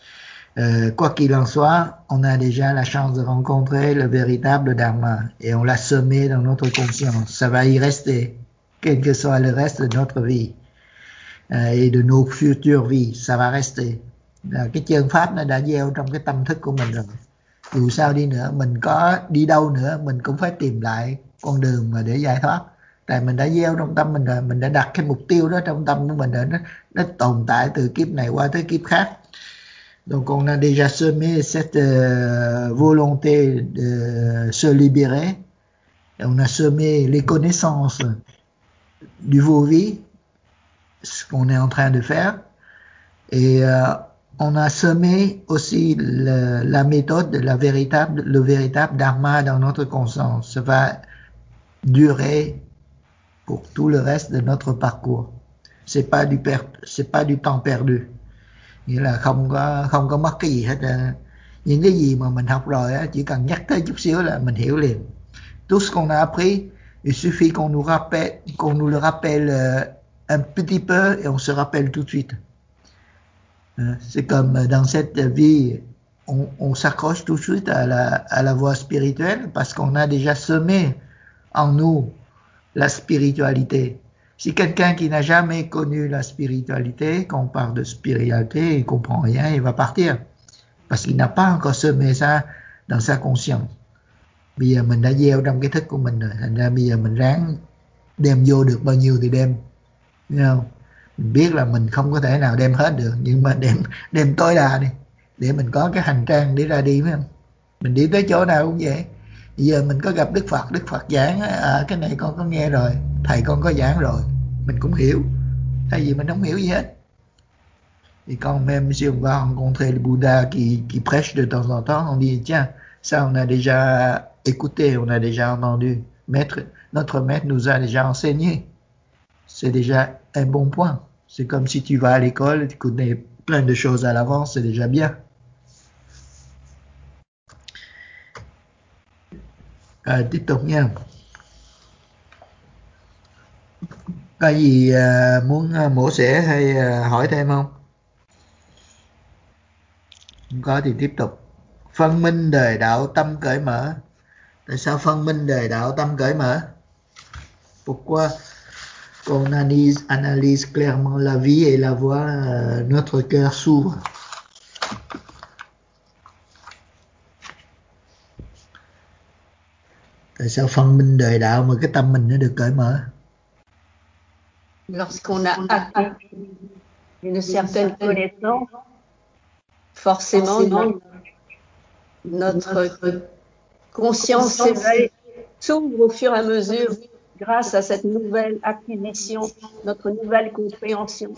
Euh, quoi qu'il en soit, on a déjà la chance de rencontrer le véritable Dharma et on l'a semé dans notre conscience. Ça va y rester, quel que soit le reste de notre vie euh, et de nos futures vies, ça va rester. Là, cái chân pháp nó đã gieo trong cái tâm thức của mình rồi. Dù sao đi nữa, mình có đi đâu nữa, mình cũng phải tìm lại con đường mà để giải thoát. Tại mình đã gieo trong tâm mình rồi, mình đã đặt cái mục tiêu đó trong tâm của mình rồi, nó, nó tồn tại từ kiếp này qua tới kiếp khác. Donc on a déjà semé cette euh, volonté de se libérer. Et on a semé les connaissances du vô-vi, ce qu'on est en train de faire. Et euh, on a semé aussi le, la méthode, la véritable, le véritable dharma dans notre conscience. Ça va durer pour tout le reste de notre parcours. C'est pas du per, c'est pas du temps perdu. Nghĩa là không có không có mất cái gì hết. Những cái gì mà mình học rồi á, chỉ cần nhắc tới chút xíu là mình hiểu liền. Tout ce qu'on a appris, il suffit qu'on nous rappelle, qu'on nous le rappelle un petit peu et on se rappelle tout de suite. C'est comme dans cette vie, on, on s'accroche tout de suite à la, à la voie spirituelle parce qu'on a déjà semé en nous la spiritualité. Si quelqu'un qui n'a jamais connu la spiritualité, quand on parle de spiritualité, il ne comprend rien, il va partir. Parce qu'il n'a pas encore semé ça dans sa conscience. Bây giờ mình đã gieo trong cái thức của mình rồi, thành ra bây giờ mình ráng đem vô được bao nhiêu thì đem. Thấy không? Mình biết là mình không có thể nào đem hết được, nhưng mà đem đem tối đa đi, để mình có cái hành trang để ra đi, phải không? Mình đi tới chỗ nào cũng vậy. Bây giờ mình có gặp Đức Phật, Đức Phật giảng, à, cái này con có nghe rồi, thầy con có giảng rồi, mình cũng hiểu. Thay vì mình không hiểu gì hết. Et quand même si on va rencontrer le Bouddha qui, qui prêche de temps en temps, on dit tiens, ça on a déjà écouté, on a déjà entendu. Maître, notre maître nous a déjà enseigné. C'est déjà un bon point. C'est comme si tu vas à l'école, tu connais plein de choses à l'avance, c'est déjà bien. À, tiếp tục nha. Có gì uh, muốn uh, mổ xẻ hay uh, hỏi thêm không? Không có thì tiếp tục. Phân minh đời đạo tâm cởi mở. Tại sao phân minh đời đạo tâm cởi mở? Pourquoi qu'on analyse, analyse clairement la vie et la voie, euh, notre cœur s'ouvre. Tại sao phân minh đời đạo mà cái tâm mình nó được cởi mở? Lorsqu'on a acquis une certaine connaissance, forcément notre conscience s'éveille, s'ouvre au fur et à mesure grâce à cette nouvelle acquisition, notre nouvelle compréhension.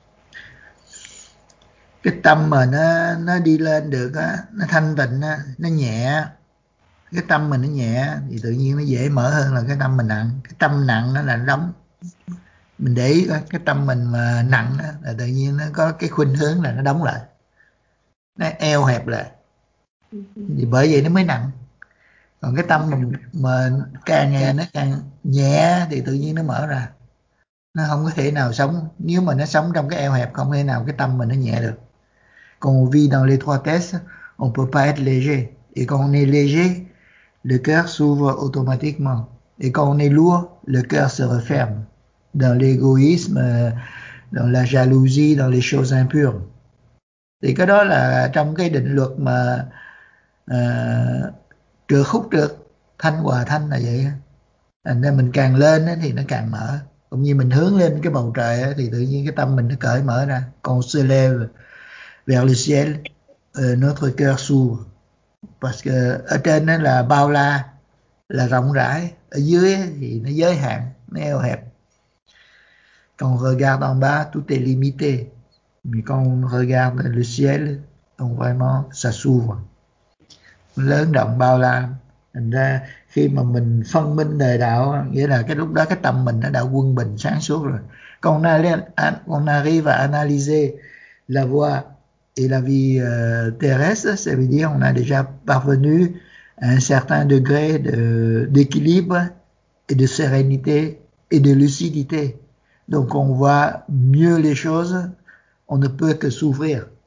Cái tâm mà nó nó đi lên được á, nó thanh tịnh á, nó nhẹ. Cái tâm mình nó nhẹ thì tự nhiên nó dễ mở hơn là cái tâm mình nặng. Cái tâm nặng nó là nó đóng. Mình để ý cái tâm mình mà nặng á, là tự nhiên nó có cái khuynh hướng là nó đóng lại, nó eo hẹp lại, thì bởi vậy nó mới nặng. Còn cái tâm mình mà càng ngày nó càng nhẹ thì tự nhiên nó mở ra. Nó không có thể nào sống, nếu mà nó sống trong cái eo hẹp không thể nào cái tâm mình nó nhẹ được. Quand on vit dans l'étroitesse, on peut pas être léger. Et quand on est léger, le cœur s'ouvre automatiquement. Et quand on est lourd, le cœur se referme. Dans l'égoïsme, dans la jalousie, dans les choses impures. Thì cái đó là trong cái định luật mà uh, trượt khúc trượt, thanh hòa thanh là vậy. Thành ra mình càng lên thì nó càng mở. Cũng như mình hướng lên cái bầu trời thì tự nhiên cái tâm mình nó cởi mở ra. Quand on se lève vers le ciel, uh, notre cœur s'ouvre. Parce que ở trên đó là bao la, là rộng rãi. Ở dưới thì nó giới hạn, nó eo hẹp. Quand on regarde en bas, tout est limité. Mais quand on regarde le ciel, donc vraiment, ça s'ouvre. Lớn rộng bao la. Thành ra khi mà mình phân minh đời đạo, nghĩa là cái lúc đó cái tâm mình nó đã quân bình sáng suốt rồi. Quand on arrive à analyser la voie et la vie euh, terrestre, ça veut dire on a déjà parvenu à un certain degré de, d'équilibre et de sérénité et de lucidité. Donc on voit mieux les choses, on ne peut que s'ouvrir.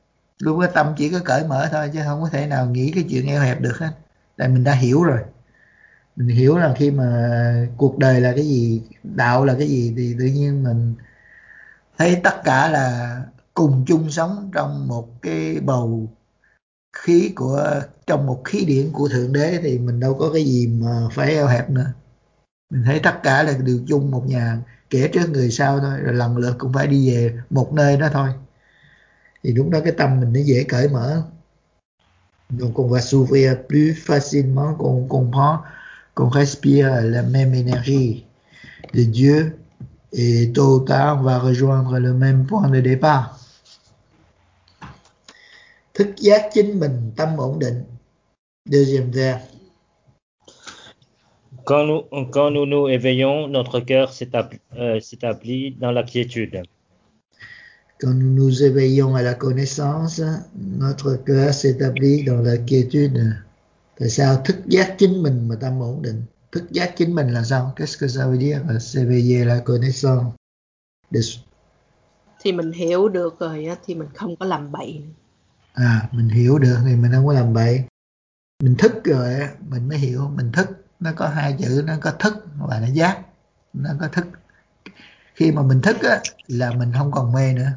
Lúc đó tâm chỉ có cởi mở thôi, chứ không có thể nào nghĩ cái chuyện eo hẹp được hết. Tại mình đã hiểu rồi. Mình hiểu là khi mà cuộc đời là cái gì, đạo là cái gì, thì tự nhiên mình thấy tất cả là cùng chung sống trong một cái bầu khí của, trong một khí điển của Thượng Đế, thì mình đâu có cái gì mà phải eo hẹp nữa. Mình thấy tất cả là đều chung một nhà, kẻ trước người sau thôi, rồi lần lượt cũng phải đi về một nơi đó thôi. Thì lúc đó cái tâm mình nó dễ cởi mở. Donc on va s'ouvrir plus facilement quand on comprend qu'on respire la même énergie de Dieu, et tôt ou tard on va rejoindre le même point de départ. Thức giác chính mình, tâm ổn định. Deuxième vers. Quand nous, quand nous nous éveillons, notre cœur s'établit, euh, s'établit dans la quiétude. Quand nous nous éveillons à la connaissance, notre cœur s'établit dans la quiétude. Tại sao thức giác chính mình mà tâm ổn định? Thức giác chính mình là sao? Qu'est-ce que ça veut dire s'éveiller à la connaissance? Thì mình hiểu được rồi á, thì mình không có làm bậy. À, mình hiểu được thì mình không có làm bậy. Mình thức rồi á, mình mới hiểu. Mình thức, nó có hai chữ, nó có thức và nó giác. Nó có thức. Khi mà mình thức á, là mình không còn mê nữa.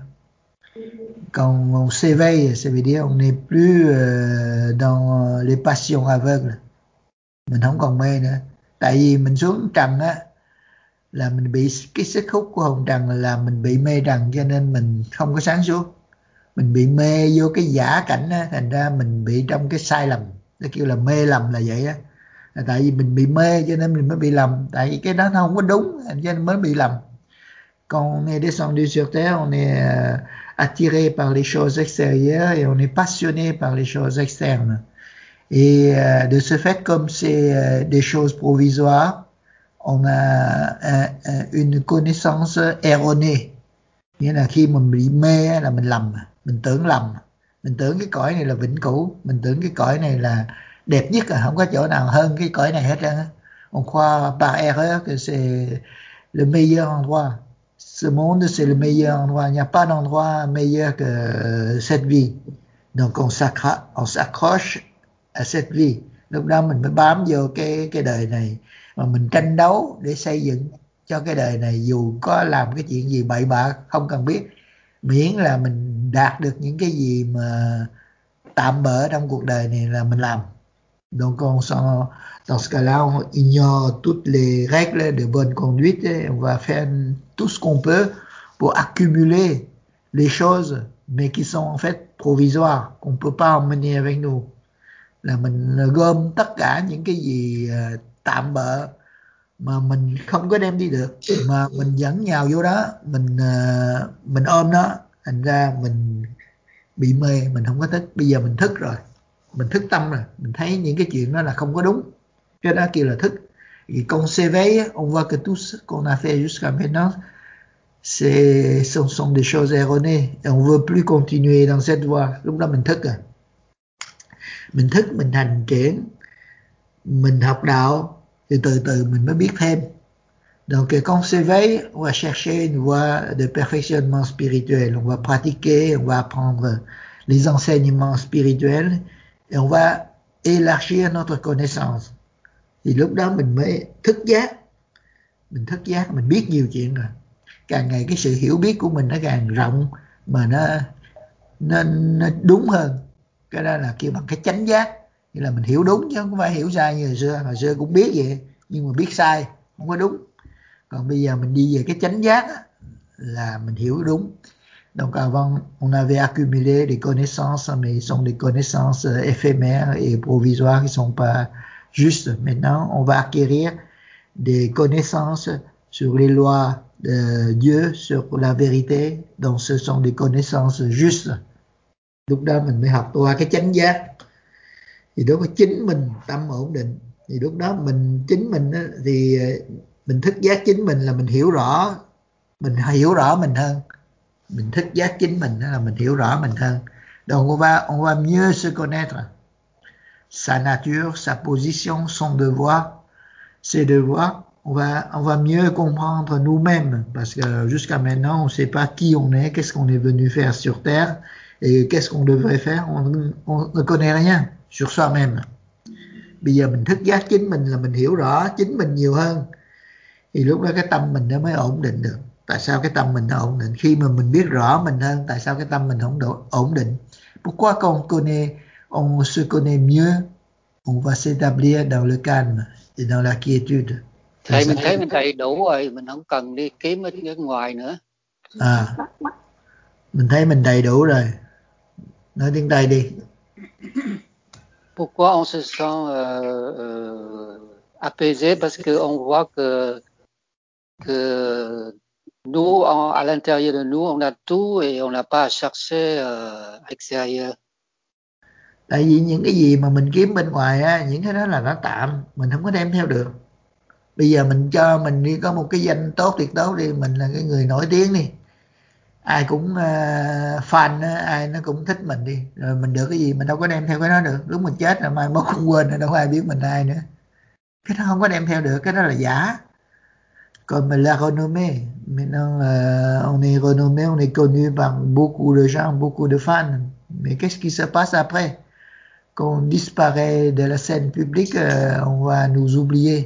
Quand on s'éveille, ça veut dire on n'est plus euh, dans les passions aveugles. Mình không còn mê nữa. Tại vì mình xuống trần á, là mình bị cái sức hút của hồng trần, là mình bị mê trần, cho nên mình không có sáng suốt. Mình bị mê vô cái giả cảnh á, thành ra mình bị trong cái sai lầm. Nó kêu là mê lầm là vậy á. Là tại vì mình bị mê cho nên mình mới bị lầm. Tại vì cái đó nó không có đúng, cho nên mới bị lầm. Quand on est descendu sur terre, on est euh, attiré par les choses extérieures et on est passionné par les choses externes. Et euh, de ce fait, comme c'est euh, des choses provisoires, on a un, un, une connaissance erronée. Nghĩa là khi mình bị mê là mình lầm, mình tưởng lầm. Mình tưởng cái cõi này là vĩnh cửu, mình tưởng cái cõi này là đẹp nhất, là không có chỗ nào hơn cái cõi này hết trơn. On croit par erreur que c'est le meilleur endroit. Ce monde, c'est le meilleur endroit. Il n'y a pas d'endroit meilleur que cette vie. Donc on s'accroche à cette vie. Lúc đó mình mới bám vô cái cái đời này, mà mình tranh đấu để xây dựng cho cái đời này, dù có làm cái chuyện gì bậy bạ không cần biết, miễn là mình đạt được những cái gì mà tạm bợ trong cuộc đời này là mình làm. Donc on s'en, dans ce cas-là, on ignore toutes les règles de bonne conduite et on va faire tout ce qu'on peut pour accumuler les choses, mais qui sont en fait provisoires, qu'on ne peut pas emmener avec nous. Là mình gom tất cả những cái gì tạm bợ mà mình không có đem đi được, mà mình dẫn nhào vô đó, mình mình ôm nó, thành ra mình bị mê, mình không có thức. Bây giờ mình thức rồi, mình thức tâm rồi, mình thấy những cái chuyện đó là không có đúng, cái đó kêu là thức. Et quand on s'éveille, on voit que tout ce qu'on a fait jusqu'à maintenant, c'est, ce sont des choses erronées, et on veut plus continuer dans cette voie. Lúc đó mình thức rồi, mình thức, mình hành triển, mình học đạo, thì từ từ mình mới biết thêm. Donc quand on s'éveille, on va chercher une voie de perfectionnement spirituel, on va pratiquer, on va apprendre les enseignements spirituels, et on va élargir notre connaissance. Thì lúc đó mình mới thức giác, mình thức giác, mình biết nhiều chuyện rồi. Càng ngày cái sự hiểu biết của mình nó càng rộng, mà nó, nó, nó đúng hơn. Cái đó là kêu bằng cái chánh giác, nghĩa là mình hiểu đúng chứ không phải hiểu sai như hồi xưa. Hồi xưa cũng biết vậy, nhưng mà biết sai, không có đúng. Còn bây giờ mình đi về cái chánh giác á, là mình hiểu đúng. Donc avant, on avait accumulé des connaissances, mais ils sont des connaissances éphémères et provisoires, qui ne sont pas justes. Maintenant, on va acquérir des connaissances sur les lois de Dieu, sur la vérité. Donc ce sont des connaissances justes. Lúc đó mình mới học qua cái chánh giác. Thì đó có chính mình tâm ổn định. Thì lúc đó mình chính mình á, thì mình thức giác chính mình là mình hiểu rõ, mình hiểu rõ mình hơn. Mình thức giác chính mình là mình hiểu rõ mình hơn. Donc on va, on va mieux se connaître. Sa nature, sa position, son devoir, ses devoirs. On va, on va mieux comprendre nous-mêmes. Parce que jusqu'à maintenant, on ne sait pas qui on est, qu'est-ce qu'on est venu faire sur Terre. Et qu'est-ce qu'on devrait faire? On, on ne connaît rien sur soi-même. Bây giờ mình thức giác chính mình là mình hiểu rõ chính mình nhiều hơn, thì lúc đó cái tâm mình nó mới ổn định được. Tại sao cái tâm mình nó ổn định? Khi mà mình biết rõ mình hơn, tại sao cái tâm mình không độ, ổn định? Pourquoi quand on connaît, on se connaît mieux, on va s'établir dans le calme et dans la quiétude. Thầy mình thấy mình đầy đủ rồi, mình không cần đi kiếm ở ngoài nữa. À, mình thấy mình đầy đủ rồi. Nói tiếng Tây đi. Pourquoi on se sent euh, euh, apaisé? Parce que on voit que que nous, en, à l'intérieur de nous, on a tout et on n'a pas à chercher euh, à l'extérieur. Tại vì những cái gì mà mình kiếm bên ngoài á, những cái đó là nó tạm, mình không có đem theo được. Bây giờ mình cho mình đi có một cái danh tốt tuyệt tốt đi, mình là cái người nổi tiếng đi, ai cũng uh, fan á, ai nó cũng thích mình đi, rồi mình được cái gì mình đâu có đem theo cái đó được. Lúc mình chết rồi mai mốt cũng quên rồi, đâu có ai biết mình là ai nữa. Cái đó không có đem theo được, cái đó là giả. Comme la renommée, maintenant euh, on est renommé, on est connu par beaucoup de gens, beaucoup de fans, mais qu'est-ce qui se passe après? Quand on disparaît de la scène publique, euh, on va nous oublier.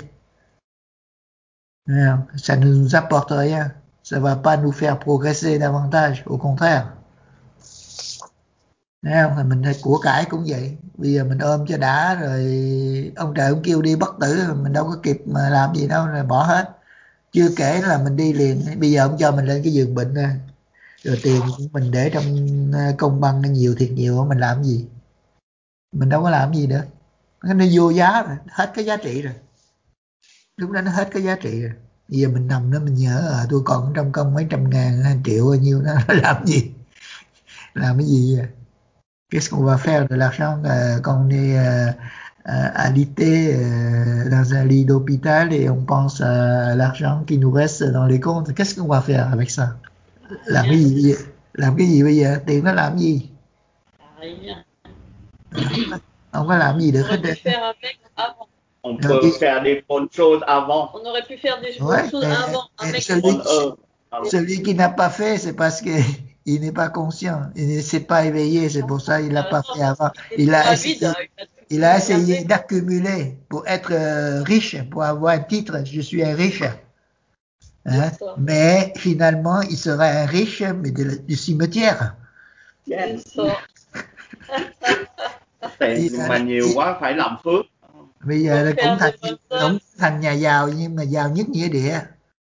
Ça ne nous apporte rien, ça va pas nous faire progresser davantage, au contraire. Thấy không? Mình của cải cũng vậy, bây giờ mình ôm cho đã rồi ông trời ông kêu đi bất tử, mình đâu có kịp mà làm gì đâu, rồi bỏ hết. Chưa kể là mình đi liền, bây giờ ông cho mình lên cái giường bệnh rồi, rồi tiền mình để trong công băng nhiều thiệt nhiều, mình làm gì? Mình đâu có làm gì nữa, nó vô giá rồi, hết cái giá trị rồi, lúc đó nó hết cái giá trị rồi. Bây giờ mình nằm đó mình nhớ à, tôi còn trong công mấy trăm ngàn, hai triệu bao nhiêu đó, làm gì? Làm cái gì vậy? Qu'est-ce qu'on va faire de l'argent euh, quand on est euh, alité euh, dans un lit d'hôpital et on pense à l'argent qui nous reste dans les comptes? Qu'est-ce qu'on va faire avec ça? Làm cái gì? Làm cái gì bây giờ? Tiền nó làm gì? Không có làm gì được hết. On peut faire des bonnes choses avant. On aurait pu faire des ouais, bonnes choses avant. Un mec celui, celui qui n'a pas fait, c'est parce que il n'est pas conscient, il ne s'est pas éveillé, c'est pour ça il l'a pas fait avant. Il a essayé, il a essayé d'accumuler pour être euh, riche, pour avoir un titre, je suis un riche. Hein? Mais finalement, il sera un riche, mais de, du cimetière. Tiền mà nhiều quá phải làm phước. Bây giờ là cũng thành, cũng thành nhà giàu nhưng mà giàu nhất nghĩa địa.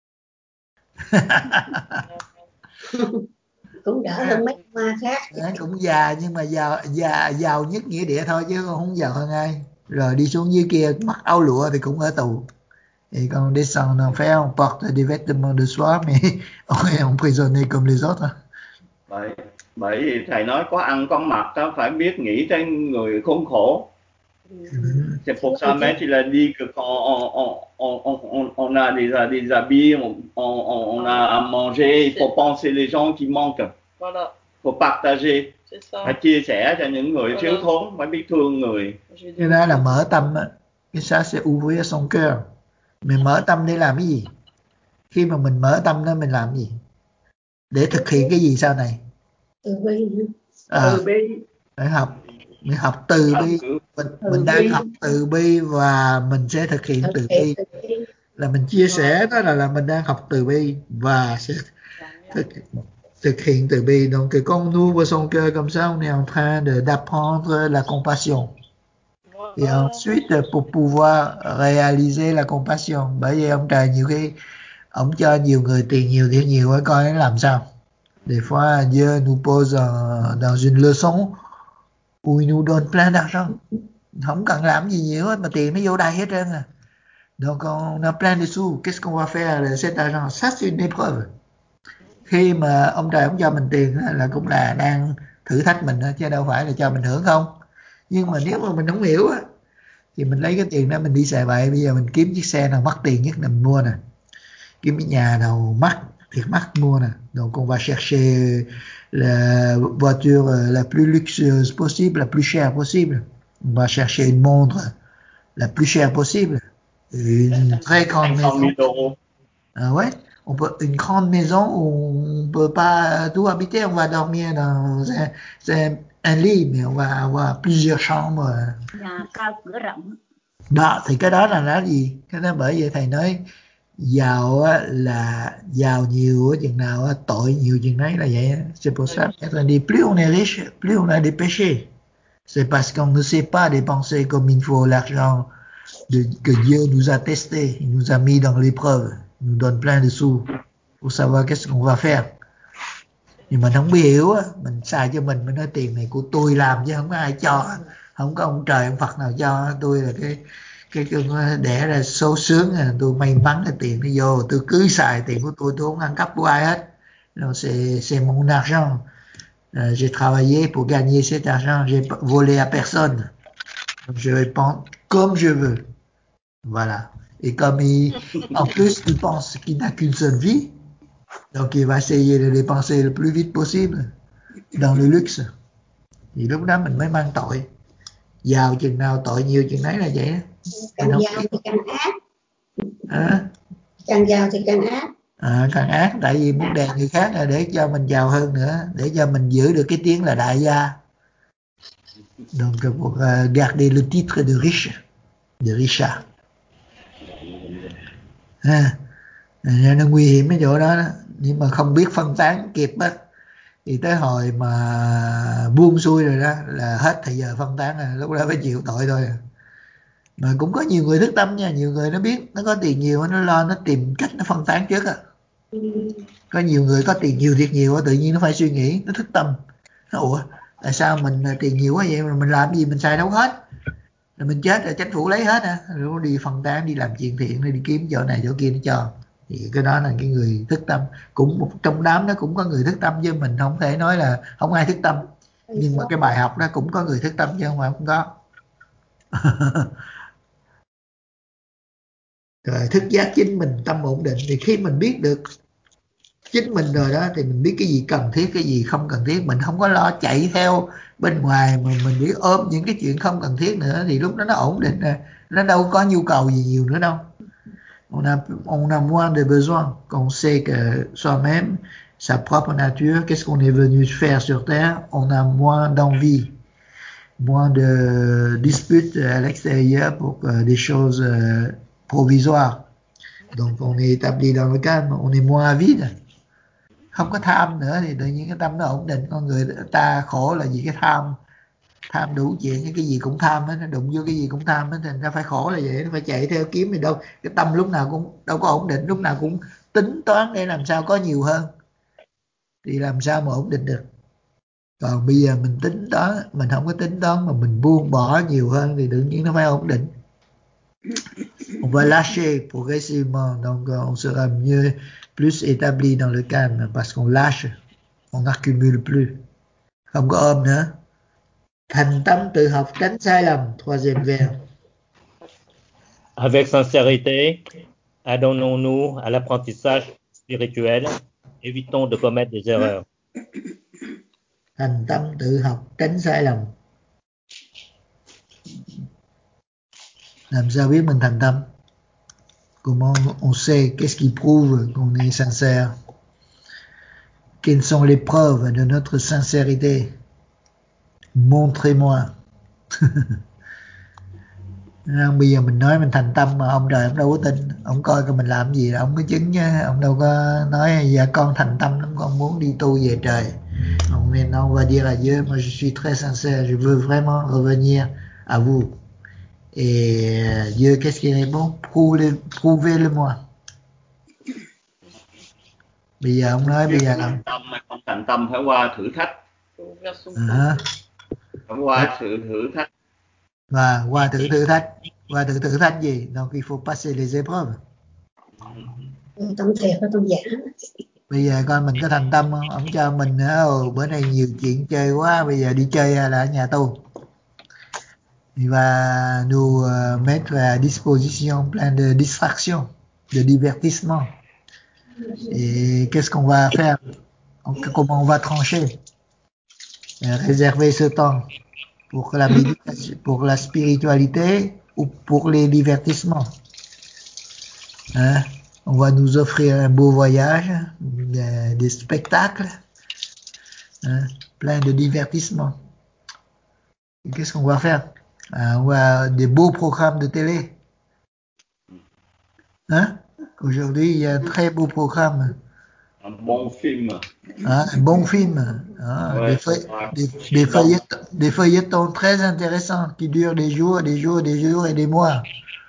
Cũng đỡ hơn mấy ma khác. Cũng già nhưng mà giàu già giàu nhất nghĩa địa thôi chứ không giàu hơn ai. Rồi đi xuống dưới kia mặc áo lụa thì cũng ở tù. Et quand on descend en enfer, on porte des vêtements de soie, mais on est emprisonné comme les autres. Bởi, bởi vì thầy nói có ăn có mặc đó, phải biết nghĩ tới người khốn khổ. C'est pour ça même il a dit que quand on, on, on, on, on a des, des habits, on, on, on a à manger, il faut penser les gens qui manquent. Voilà. Faut partager. Phải chia sẻ cho những người thiếu thốn, phải biết thương người. Cái đó là mở tâm á. Cái ça c'est ouvrir son cœur. Mình mở tâm để làm cái gì? Khi mà mình mở tâm đó mình làm gì? Để thực hiện cái gì sau này? Từ bi. À, từ bi. Phải học, mình học từ bi. Mình, mình đang học từ bi và mình sẽ thực hiện từ bi. Là mình chia sẻ đó là, là mình đang học từ bi và sẽ thực, thực hiện từ bi. Donc quand on ouvre son cœur comme ça, on est en train de, d'apprendre la compassion. Et ensuite, pour pouvoir réaliser la compassion, bởi vì ông trời nhiều khi ông cho nhiều người tiền nhiều thì nhiều ấy, coi nó làm sao. Des fois, Dieu nous pose uh, dans une leçon où il nous donne plein d'argent. Không cần làm gì nhiều hết mà tiền nó vô đây hết trơn à. Donc on a plein de sous. Qu'est-ce qu'on va faire de cet argent? Ça c'est une épreuve. Khi mà ông trời ông cho mình tiền là cũng là đang thử thách mình chứ đâu phải là cho mình hưởng không. Nhưng mà nếu mà mình không hiểu á thì mình lấy cái tiền đó mình đi xài bậy. Bây giờ mình kiếm chiếc xe nào mắc tiền nhất là mình mua nè, kiếm cái nhà nào mắc thiệt mắc mua nè. Donc on va chercher la voiture la plus luxueuse possible, la plus chère possible. On va chercher une montre la plus chère possible, une très grande maison. Ah ouais, on peut, une grande maison où on peut pas tout habiter, on va dormir dans un, un, un lit, mais on va avoir plusieurs chambres. Nhà cao cửa rộng. Đó, thì cái đó là nó gì? Cái đó bởi vậy thầy nói giàu á, là giàu nhiều chừng nào á, tội nhiều chừng ấy là vậy. C'est pour ça qu'on dit plus on est riche, plus on a des péchés. C'est parce qu'on ne sait pas dépenser comme il faut l'argent de, que Dieu nous a testé, il nous a mis dans l'épreuve, il nous donne plein de sous pour savoir qu'est-ce qu'on va faire. Nhưng mình không biết hiểu á, mình xài cho mình, mình nói tiền này của tôi làm chứ không có ai cho, không có ông trời ông Phật nào cho, tôi là cái cái, cái đẻ ra số sướng, tôi may mắn cái tiền nó vô, tôi cứ xài tiền của tôi, tôi không ăn cắp của ai hết. Donc c'est c'est mon argent. Euh, j'ai travaillé pour gagner cet argent, j'ai volé à personne. Donc je réponds comme je veux. Voilà. Et comme il, en plus, il pense qu'il n'a qu'une seule vie, donc il va essayer de dépenser le plus vite possible dans le luxe. Thì lúc đó mình mới mang tội. Giàu chừng nào tội nhiều chừng đấy là vậy. Càng giàu thì càng ác. À? Càng giàu thì càng ác. À, càng ác, tại vì muốn đè người khác là để cho mình giàu hơn nữa, để cho mình giữ được cái tiếng là đại gia. Donc pour uh, garder le titre de riche, de richard. À, nó nguy hiểm cái chỗ đó, đó, nhưng mà không biết phân tán kịp á, thì tới hồi mà buông xuôi rồi đó là hết thời giờ phân tán rồi, lúc đó phải chịu tội thôi. Mà cũng có nhiều người thức tâm nha, nhiều người nó biết nó có tiền nhiều, nó lo nó tìm cách nó phân tán trước á. Có nhiều người có tiền nhiều thiệt nhiều, tự nhiên nó phải suy nghĩ, nó thức tâm. Ủa, tại sao mình tiền nhiều quá vậy mà mình làm gì mình xài đâu hết? Rồi mình chết rồi chính phủ lấy hết à? Rồi nó đi phân tán, đi làm chuyện thiện, đi kiếm chỗ này chỗ kia nó cho. Thì cái đó là cái người thức tâm. Cũng một trong đám đó cũng có người thức tâm, chứ mình không thể nói là không ai thức tâm. Nhưng mà cái bài học đó cũng có người thức tâm chứ không phải không có. Rồi thức giác chính mình, tâm ổn định, thì khi mình biết được chính mình rồi đó thì mình biết cái gì cần thiết, cái gì không cần thiết. Mình không có lo chạy theo bên ngoài mà mình đi ôm những cái chuyện không cần thiết nữa, thì lúc đó nó ổn định rồi, nó đâu có nhu cầu gì nhiều nữa đâu. On a, on a moins de besoins quand on sait que soi-même, sa propre nature, qu'est-ce qu'on est venu faire sur terre, on a moins d'envie, moins de disputes à l'extérieur pour des choses provisoires. Donc on est établi dans le calme, on est moins avide, không có tham nữa, thì tự nhiên cái tâm nó ổn định. Con người ta khổ là vì cái tham, tham đủ chuyện, cái gì cũng tham hết, nó đụng vô cái gì cũng tham hết, thành ra phải khổ là vậy, nó phải chạy theo kiếm. Thì đâu, cái tâm lúc nào cũng đâu có ổn định, lúc nào cũng tính toán để làm sao có nhiều hơn, thì làm sao mà ổn định được. Còn bây giờ mình tính toán, mình không có tính toán mà mình buông bỏ nhiều hơn thì tự nhiên nó phải ổn định. On va lâcher progressivement, donc on sera mieux, plus établi dans le calme, parce qu'on lâche, on n'accumule plus, không có ôm nữa. Thành tâm tự học tránh sai lầm, troisième vers. Avec sincérité, adonnons-nous à l'apprentissage spirituel, évitons de commettre des erreurs. Thành tâm tự học tránh sai lầm. Làm sao biết mình thành tâm? Comment on sait, qu'est-ce qui prouve qu'on est sincère? Quelles sont les preuves de notre sincérité? Montrez-moi. Bây giờ mình nói mình thành tâm mà ông trời ông đâu có tin, ông coi coi mình làm gì là ông có chứng chứ, ông đâu có nói dạ con thành tâm lắm, con muốn đi tu về trời. Donc maintenant on va dire à Dieu, moi je suis très sincère, je veux vraiment revenir à vous. Et Dieu qu'est-ce qu'il répond? Prouvez, prouvez-le-moi. Bây giờ ông nói bây giờ làm thành tâm hay không thành tâm phải qua thử thách. À, phải qua sự thử thách. Và qua thử thử thách, qua thử thử thách gì? Donc il faut passer les épreuves. Tâm thiệt hay tâm giả? Bây giờ coi mình có thành tâm không? Ông cho mình oh, bữa nay nhiều chuyện chơi quá, bây giờ đi chơi hay là ở nhà tu? Il va nous uh, mettre à disposition plein de distractions, de divertissements. Et qu'est-ce qu'on va faire? Comment on va trancher? Réserver ce temps pour la méditation, pour la spiritualité ou pour les divertissements. Hein? on va nous offrir un beau voyage, des, des spectacles, hein, plein de divertissements. Et qu'est-ce qu'on va faire? Ah, on va des beaux programmes de télé. Hein? Aujourd'hui, il y a un très beau programme. Un bon film. Hein, un bon film. Hein, Ouais, des, feuilles- ouais. des, des, feuilletons, des feuilletons très intéressants qui durent des jours, des jours, des jours et des mois.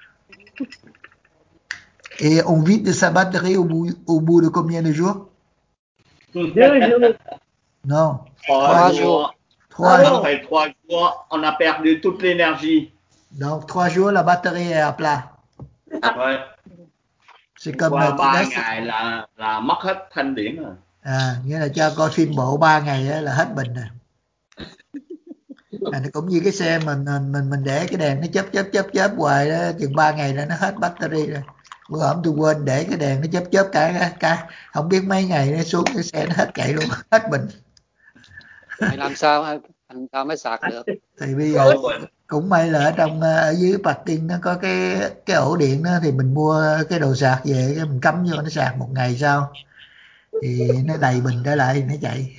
Et on vide de sa batterie au bout, au bout de combien de jours? Deux jours. Non, Trois Trois jours. jours. trois Ah jours. bon? Après trois jours, on a perdu toute l'énergie. Donc, trois jours, la batterie est à plat. Ouais. C'est comme Qua là, chị ba nói, ngày là là mất hết thanh điển rồi. à, nghĩa là cho coi phim bộ ba ngày á, là hết bình rồi. À, nó cũng như cái xe mình mình mình mình để cái đèn nó chớp chớp chớp chớp hoài đó, chừng ba ngày là nó hết battery rồi. Bữa hổm tôi quên để cái đèn nó chớp chớp cả cả không biết mấy ngày nó xuống cái xe nó hết chạy luôn, hết bình. Mày làm sao làm sao mới sạc được? Thì bây giờ cũng may là ở trong ở dưới parking nó có cái cái ổ điện đó, thì mình mua cái đồ sạc về cái mình cắm vô nó sạc một ngày sau thì nó đầy bình trở lại nó chạy.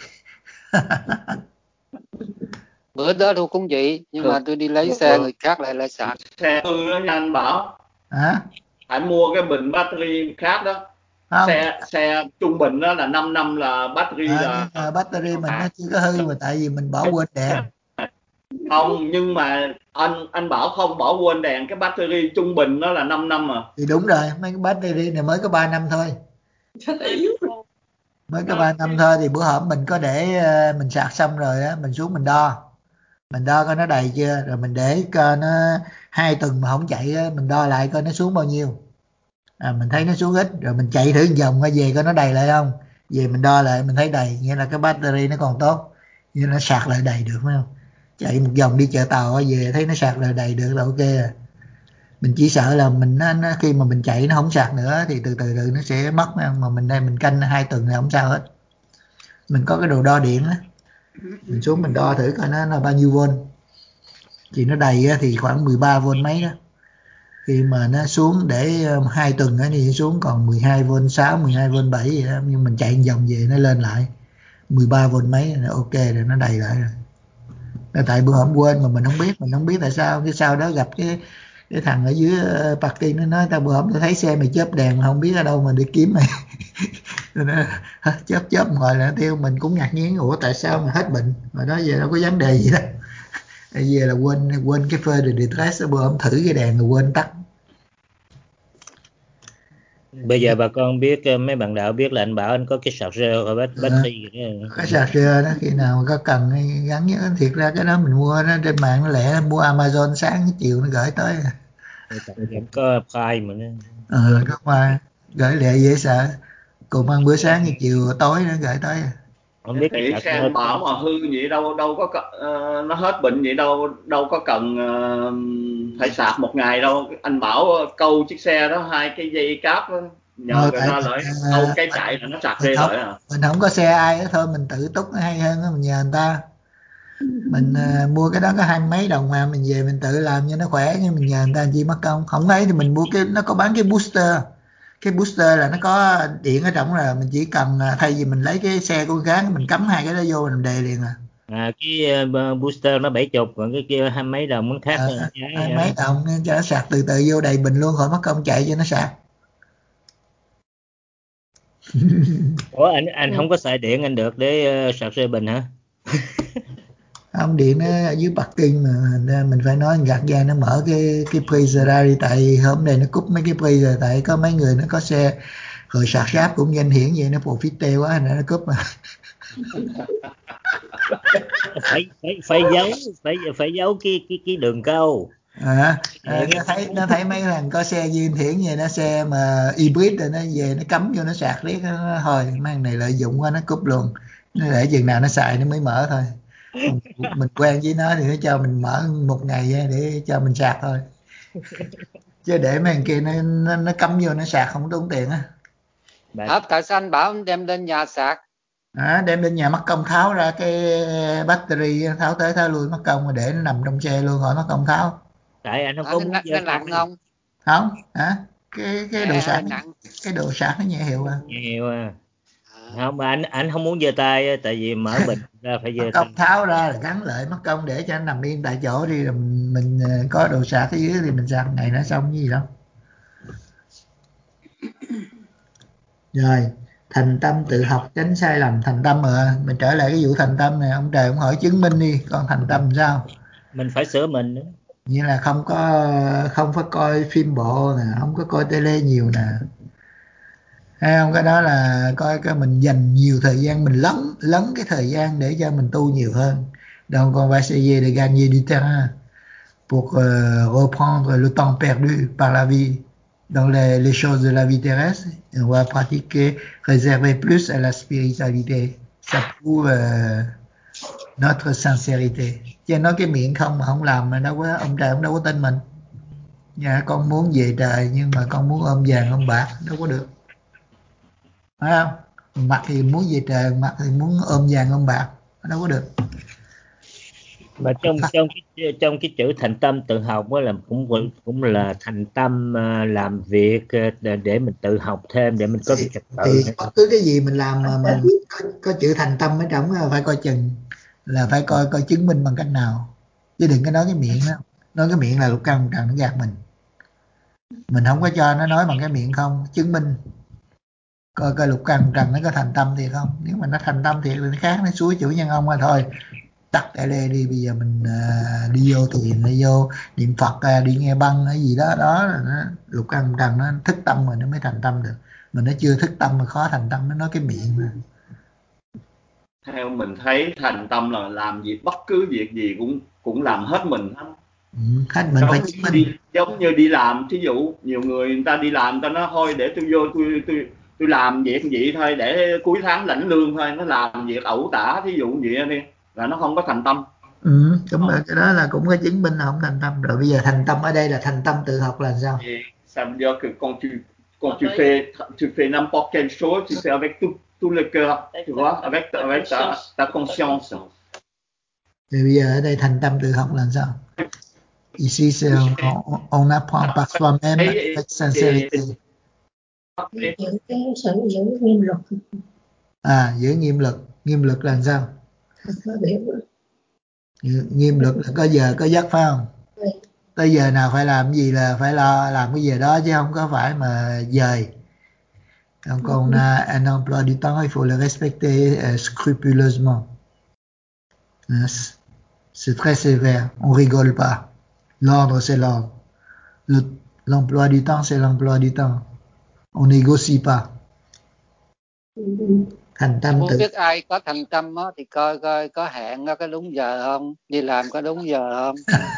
Bữa đó tôi cũng vậy, nhưng mà tôi đi lấy xe người khác lại lại sạc. Xe hư đó nha anh Bảo. Hả? Phải mua cái bình battery khác đó. Không. Xe xe trung bình đó là năm năm là battery À, là nhưng mà battery mình nó chưa có hư mà tại vì mình bỏ quên đèn. không, nhưng mà anh anh Bảo không bỏ quên đèn, cái battery trung bình nó là năm năm mà. Thì đúng rồi, mấy cái battery này mới có ba năm thôi. Mới có ba năm thôi thì bữa hổm mình có để mình sạc xong rồi á, mình xuống mình đo. Mình đo coi nó đầy chưa, rồi mình để coi nó hai tuần mà không chạy á, mình đo lại coi nó xuống bao nhiêu. À, mình thấy nó xuống ít rồi mình chạy thử một vòng coi về coi nó đầy lại không. Về mình đo lại mình thấy đầy, nghĩa là cái battery nó còn tốt, nghĩa là nó sạc lại đầy được phải không? Chạy một vòng đi chợ tàu về thấy nó sạc lại đầy được là ok rồi. Mình chỉ sợ là mình nó, nó khi mà mình chạy nó không sạc nữa thì từ từ từ nó sẽ mất, mà mình đây mình canh hai tuần là không sao hết. Mình có cái đồ đo điện á, mình xuống mình đo thử coi nó là bao nhiêu volt. Thì nó đầy á, thì khoảng mười ba volt mấy đó. Khi mà nó xuống để hai tuần á thì xuống còn mười hai volt sáu, mười hai volt bảy vậy đó. Nhưng mình chạy một vòng về nó lên lại mười ba volt mấy là ok rồi, nó đầy lại rồi. Là tại bữa hôm quên mà mình không biết, mình không biết tại sao. Cái sau đó gặp cái cái thằng ở dưới parking nó nói tao bữa hôm tao thấy xe mày chớp đèn mà không biết ở đâu mà đi kiếm mày. Nó chớp chớp hồi là tiêu, mình cũng ngạc nhiên ủa tại sao mà hết bệnh rồi đó, giờ đâu có vấn đề gì đâu. Về là quên quên cái phơi de détresse, bữa hôm thử cái đèn rồi quên tắt. Bây giờ bà con biết, mấy bạn đạo biết là anh Bảo anh có cái charger ở battery à, cái charger đó khi nào mà có cần gắn nhớ. Thiệt ra cái đó mình mua nó trên mạng nó lẻ, mua Amazon sáng chiều nó gửi tới. Có Prime mà nó. Ờ, có qua gửi lẹ dễ sợ, cùng ăn bữa sáng thì chiều tối nó gửi tới. Không biết thì cái xe anh Bảo mà hư vậy đâu đâu có uh, nó hết bệnh vậy đâu đâu có cần uh, phải sạc một ngày đâu. Anh Bảo câu chiếc xe đó hai cái dây cáp đó, nhờ Ờ, người ta lại câu cái chạy là nó sạc đi lại à. Mình không có xe ai đó thôi, mình tự túc nó hay hơn đó, mình nhờ người ta. Mình uh, mua cái đó có hai mấy đồng mà mình về mình tự làm cho nó khỏe, nhưng mình nhờ người ta chi mất công. Không ấy thì mình mua cái nó có bán cái booster. Cái booster là nó có điện ở trong rồi, mình chỉ cần thay vì mình lấy cái xe của gán mình cắm hai cái đó vô mình đề liền à. À, cái uh, booster nó bảy chục, còn cái kia hai mấy đồng muốn khác. À, hai mấy đồng cho nó sạc từ từ vô đầy bình luôn, khỏi mất công chạy cho nó sạc. Ủa anh anh không có xài điện anh được để uh, sạc xe bình hả? Không, điện nó ở dưới parking mà mình phải nói gạt ra nó mở cái cái freezer ra đi, tại hôm nay nó cúp mấy cái freezer, tại có mấy người nó có xe rồi sạc ráp cũng danh hiển vậy, nó profit quá nên nó cúp mà. phải phải phải giấu phải phải giấu cái cái cái đường câu. À, à, nó thấy nó thấy mấy thằng có xe duyên thiển vậy, nó xe mà hybrid rồi nó về nó cắm vô nó sạc riết, nó thôi mấy thằng này lợi dụng quá nó cúp luôn, nó để chừng nào nó xài nó mới mở thôi. Mình quen với nó thì nó cho mình mở một ngày để cho mình sạc thôi, chứ để mấy thằng kia nó, nó, nó cắm vô nó sạc không tốn tiền á. Hả, tại sao anh bảo đem lên nhà sạc? À, đem lên nhà mất công tháo ra cái battery, tháo tới tháo lui mất công, mà để nó nằm trong xe luôn, khỏi mất công tháo. Tại anh không à, có nó, muốn nó nặng không? Không hả? cái cái nhẹ độ hay sạc là nặng? cái độ sạc nó nhẹ hiệu à. Nhiều à. Không, mà anh anh không muốn giơ tay tại vì mở bình ra phải giơ Mất tay. công tháo ra là gắn lại, mất công để cho anh nằm yên tại chỗ đi, rồi mình, mình có đồ sạc ở dưới thì mình sạc ngày nó xong cái gì đâu. Rồi, thành tâm tự học tránh sai lầm. Thành tâm mà mình trở lại cái vụ thành tâm này, ông Trời ông hỏi chứng minh đi, còn thành tâm sao? Mình phải sửa mình nữa. Như là không có không phải coi phim bộ nè, không có coi tele nhiều nè, hay không? Cái đó là coi cái mình dành nhiều thời gian, mình lấn lấn cái thời gian để cho mình tu nhiều hơn. Donc on va essayer de gagner du terrain pour uh, reprendre le temps perdu par la vie dans les, les choses de la vie terrestre. Et on va pratiquer, réserver plus à la spiritualité. Ça prouve uh, notre sincérité. Chứ nói cái miệng không mà không làm mà đâu có, ông Trời ông đâu có tin mình. Dạ, con muốn về trời nhưng mà con muốn ôm vàng ôm bạc đâu có được, phải không? Mặt thì muốn về trời, mặt thì muốn ôm vàng ôm bạc, đâu có được. Mà trong trong cái trong cái chữ thành tâm tự học đó là cũng cũng là thành tâm làm việc để, để mình tự học thêm, để mình có cái trật tự. Thì bất cứ cái gì mình làm mà mình có, có chữ thành tâm ở trong phải coi chừng, là phải coi coi chứng minh bằng cách nào, chứ đừng có nói cái miệng đó. Nói cái miệng là Lục Căn Trần nó gạt mình. Mình không có cho nó nói bằng cái miệng không, chứng minh coi coi Lục Căn Trần nó có thành tâm thì không. Nếu mà nó thành tâm thì nó khác, nó suối chủ nhân ông mà thôi. Tắt cái lê đi, bây giờ mình uh, đi vô thiền, đi vô niệm Phật, uh, đi nghe băng cái gì đó, đó là nó Lục Căn Trần nó thức tâm rồi nó mới thành tâm được. Mà nó chưa thức tâm mà khó thành tâm, nó nói cái miệng mà. Theo mình thấy thành tâm là làm việc, bất cứ việc gì cũng cũng làm hết mình hết. Ừ, hết mình giống phải chứng minh. Đi, giống như đi làm, thí dụ nhiều người người ta đi làm, người ta nói thôi để tôi vô tôi tôi tôi làm việc vậy thôi để cuối tháng lãnh lương thôi, nó làm việc ẩu tả, thí dụ vậy đi là nó không có thành tâm. Ừ, đúng rồi, cái đó là cũng có chứng minh là không thành tâm rồi. Bây giờ thành tâm ở đây là thành tâm tự học là sao? Et ça veut dire que quand tu quand tu fais tu fais n'importe quelle chose, tu fais avec tout tout le cœur, tu vois, avec avec ta ta conscience. Thì bây giờ ở đây thành tâm tự học là sao? Ici c'est on, on apprend par soi-même avec sincérité. Giữ cái sự giữ nghiêm luật. À, giữ nghiêm luật. Nghiêm luật là sao? Nghiêm luật là có giờ có giấc, phải không? Ừ. Tới giờ nào phải làm gì là phải lo làm cái giờ đó, chứ không có phải mà dời. Donc on a un emploi du temps, il faut le respecter uh, scrupuleusement. C'est très sévère, on rigole pas. L'ordre c'est l'ordre. Le, l'emploi du temps c'est l'emploi du temps. On négocie pas. Thành tâm muốn tự. biết ai có thành tâm á, thì coi coi có hẹn có đúng giờ không, đi làm có đúng giờ không.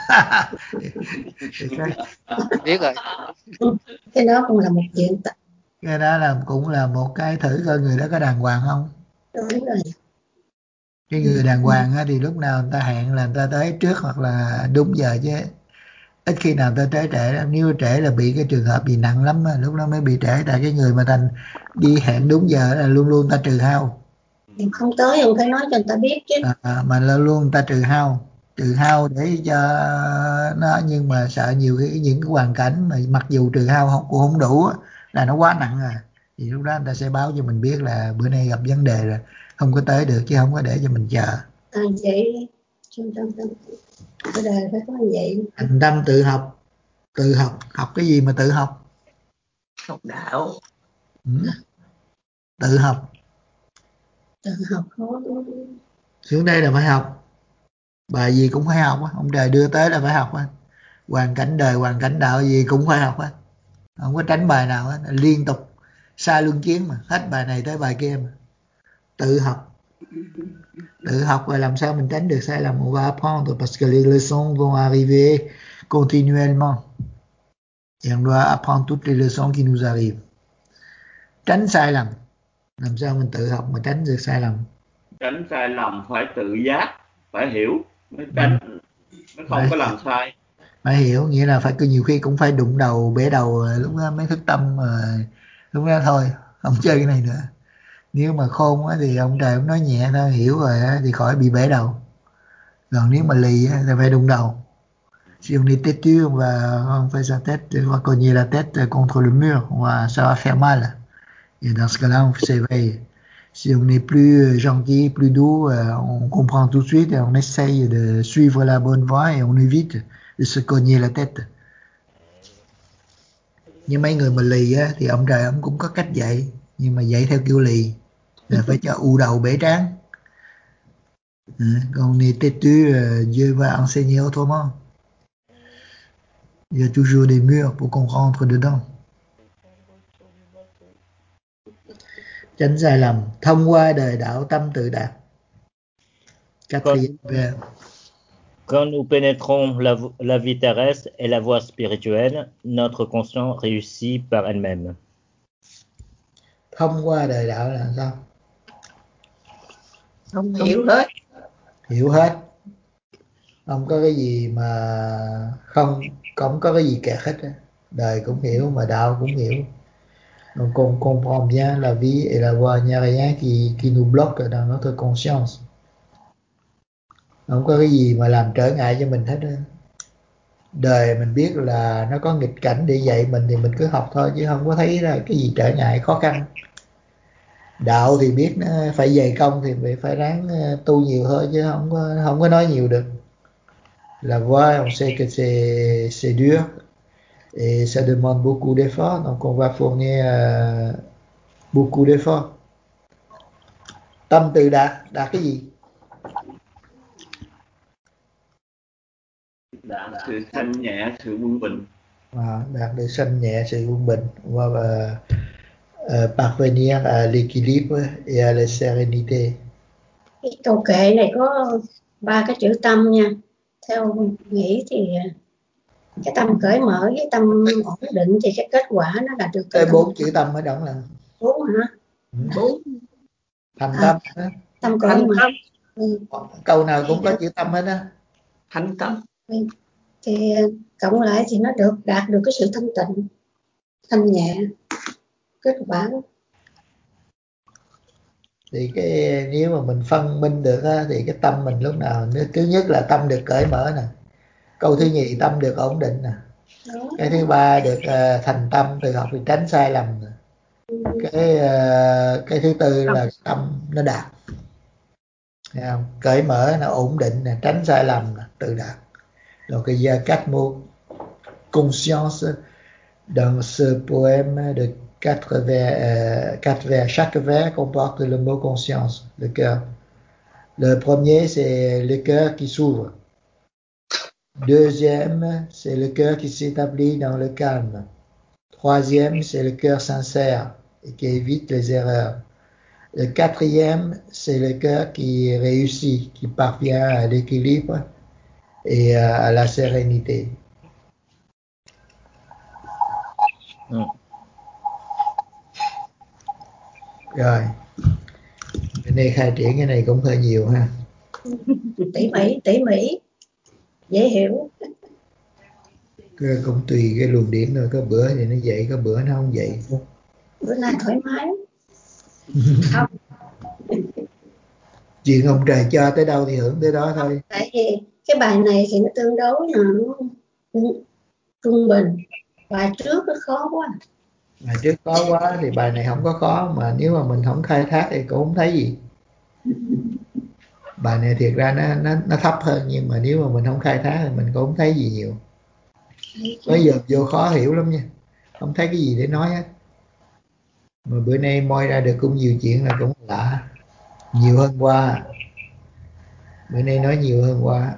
Biết rồi. Cái đó cũng là một chuyện. Cái đó là cũng là một cái thử coi người đó có đàng hoàng không. Đúng rồi. Cái người đàng hoàng á, thì lúc nào người ta hẹn là người ta tới trước hoặc là đúng giờ, chứ ít khi nào người ta tới trễ. Nếu trễ là bị cái trường hợp gì nặng lắm á, lúc đó mới bị trễ. Tại cái người mà thành đi hẹn đúng giờ là luôn luôn người ta trừ hao. Không tới không phải nói cho người ta biết chứ. À, mà là luôn người ta trừ hao, trừ hao để cho nó, nhưng mà sợ nhiều khi những cái hoàn cảnh mà mặc dù trừ hao không cũng không đủ á, là nó quá nặng à, thì lúc đó người ta sẽ báo cho mình biết là bữa nay gặp vấn đề rồi, không có tới được, chứ không có để cho mình chờ. À, vậy trung tâm tâm ở đời phải có vậy. Thành tâm tự học. Tự học, học cái gì mà tự học? Học đạo. Ừ. Tự học. Tự học khó. Xuống đây là phải học, bài gì cũng phải học á, ông trời đưa tới là phải học á. Hoàn cảnh đời, hoàn cảnh đạo gì cũng phải học á, không có tránh bài nào hết, liên tục sai luân chiến mà, hết bài này tới bài kia mà. Tự học. Tự học rồi làm sao mình tránh được sai lầm? On va apprendre parce que les leçons vont arriver continuellement et on doit apprendre toutes les leçons qui nous arrivent. Tránh sai lầm, làm sao mình tự học mà tránh được sai lầm? Tránh sai lầm phải tự giác, phải hiểu mới tránh, ừ. Mới không phải có làm sai. Phải hiểu, nghĩa là phải, nhiều khi cũng phải đụng đầu bể đầu, lúc đó mới thức tâm, mà lúc đó thôi không chơi cái này nữa. Nếu mà khôn á thì ông trời ông nói nhẹ thôi, hiểu rồi á thì khỏi bị bể đầu. Còn nếu mà lì á thì phải đụng đầu. Si on est têtu, on va renverser sa tête, on va cogner la tête contre le mur, on va, ça va faire mal. Et dans ce cas-là, on s'éveille. Si on est plus gentil, plus doux, on comprend tout de suite et on essaye de suivre la bonne voie et on évite de se cogner la tête. Như mấy người mà lì á, thì ông trời ông cũng có cách dạy, nhưng mà dạy theo kiểu lì là phải cho u đầu bể trán. Quand on est têtu, Dieu va enseigner autrement. Il y a toujours des murs pour qu'on rentre dedans. Tránh sai lầm, thông qua đời đạo tâm tự đạt. Quatrième vers. Quand nous pénétrons la, la vie terrestre et la voie spirituelle, notre conscience réussit par elle-même. Thông qua đời đạo là sao? Không hiểu hết. Hiểu hết. Không có cái gì mà không, không có cái gì kẹt hết. Đời cũng hiểu mà đạo cũng hiểu. Donc on comprend bien la vie et la voie, il n'y a rien qui, qui nous bloque dans notre conscience. Không có cái gì mà làm trở ngại cho mình hết. Đời mình biết là nó có nghịch cảnh để dạy mình thì mình cứ học thôi, chứ không có thấy ra cái gì trở ngại khó khăn. Đạo thì biết nó phải dày công thì phải, phải ráng tu nhiều thôi, chứ không có, không có nói nhiều được. La voie, on sait que c'est, c'est dur et ça demande beaucoup d'efforts, donc on va fournir uh, beaucoup d'efforts. Tâm tự đạt, đạt cái gì? Đạt sự thanh nhẹ, sự quân bình. À, đạt được thanh nhẹ, sự quân bình. On va uh, parvenir à l'équilibre et à la sérénité. Cái câu kệ này có ba cái chữ tâm nha. Theo nghĩ thì cái tâm cởi mở với tâm ổn định thì cái kết quả nó đạt được cái bốn chữ tâm ở động là bốn hả? Bốn. Thành tâm. À, tâm cởi mở. Ừ. Câu nào cũng có chữ tâm hết á. Thành tâm. Ừ. Thì cộng lại thì nó được đạt được cái sự thanh tịnh, thanh nhẹ, kết quả. Thì cái nếu mà mình phân minh được á, thì cái tâm mình lúc nào thứ nhất là tâm được cởi mở nè, câu thứ nhì tâm được ổn định nè, cái thứ ba được uh, thành tâm, từ học thì tránh sai lầm nè, cái uh, cái thứ tư là tâm nó đạt. Thấy không? Cởi mở nó ổn định nè, tránh sai lầm nè, tự đạt. Donc il y a quatre mots conscience dans ce poème de quatre vers, euh, quatre vers. Chaque vers comporte le mot conscience, le cœur. Le premier, c'est le cœur qui s'ouvre. Deuxième, c'est le cœur qui s'établit dans le calme. Troisième, c'est le cœur sincère et qui évite les erreurs. Le quatrième, c'est le cœur qui réussit, qui parvient à l'équilibre et à la sérénité. Mm. Rồi, cái này khai triển cái này cũng hơi nhiều ha. Tỉ mỉ, tỉ mỉ, dễ hiểu. Cái cũng tùy cái luồng điển rồi, có bữa thì nó dậy, có bữa nó không dậy. Bữa nay thoải mái. Không. Chuyện ông trời cho tới đâu thì hưởng tới đó thôi. Tại vì cái bài này thì nó tương đối là nó trung bình, bài trước nó khó quá. Bài trước khó quá thì bài này không có khó, mà nếu mà mình không khai thác thì cũng không thấy gì. Bài này thiệt ra nó nó nó thấp hơn, nhưng mà nếu mà mình không khai thác thì mình cũng không thấy gì nhiều. Bây giờ vô khó hiểu lắm nha, không thấy cái gì để nói hết. Mà bữa nay moi ra được cũng nhiều chuyện là cũng lạ, nhiều hơn qua. Bữa nay nói nhiều hơn qua.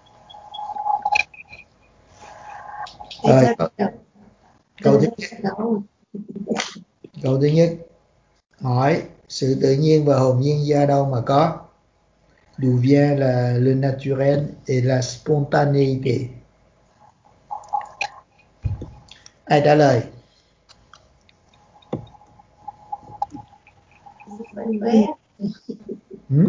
Rồi, câu, câu thứ nhất. Câu thứ nhất, hỏi sự tự nhiên và hồn nhiên do đâu mà có? D'où vient la, le naturel et la spontanéité? Ai trả lời? Hmm?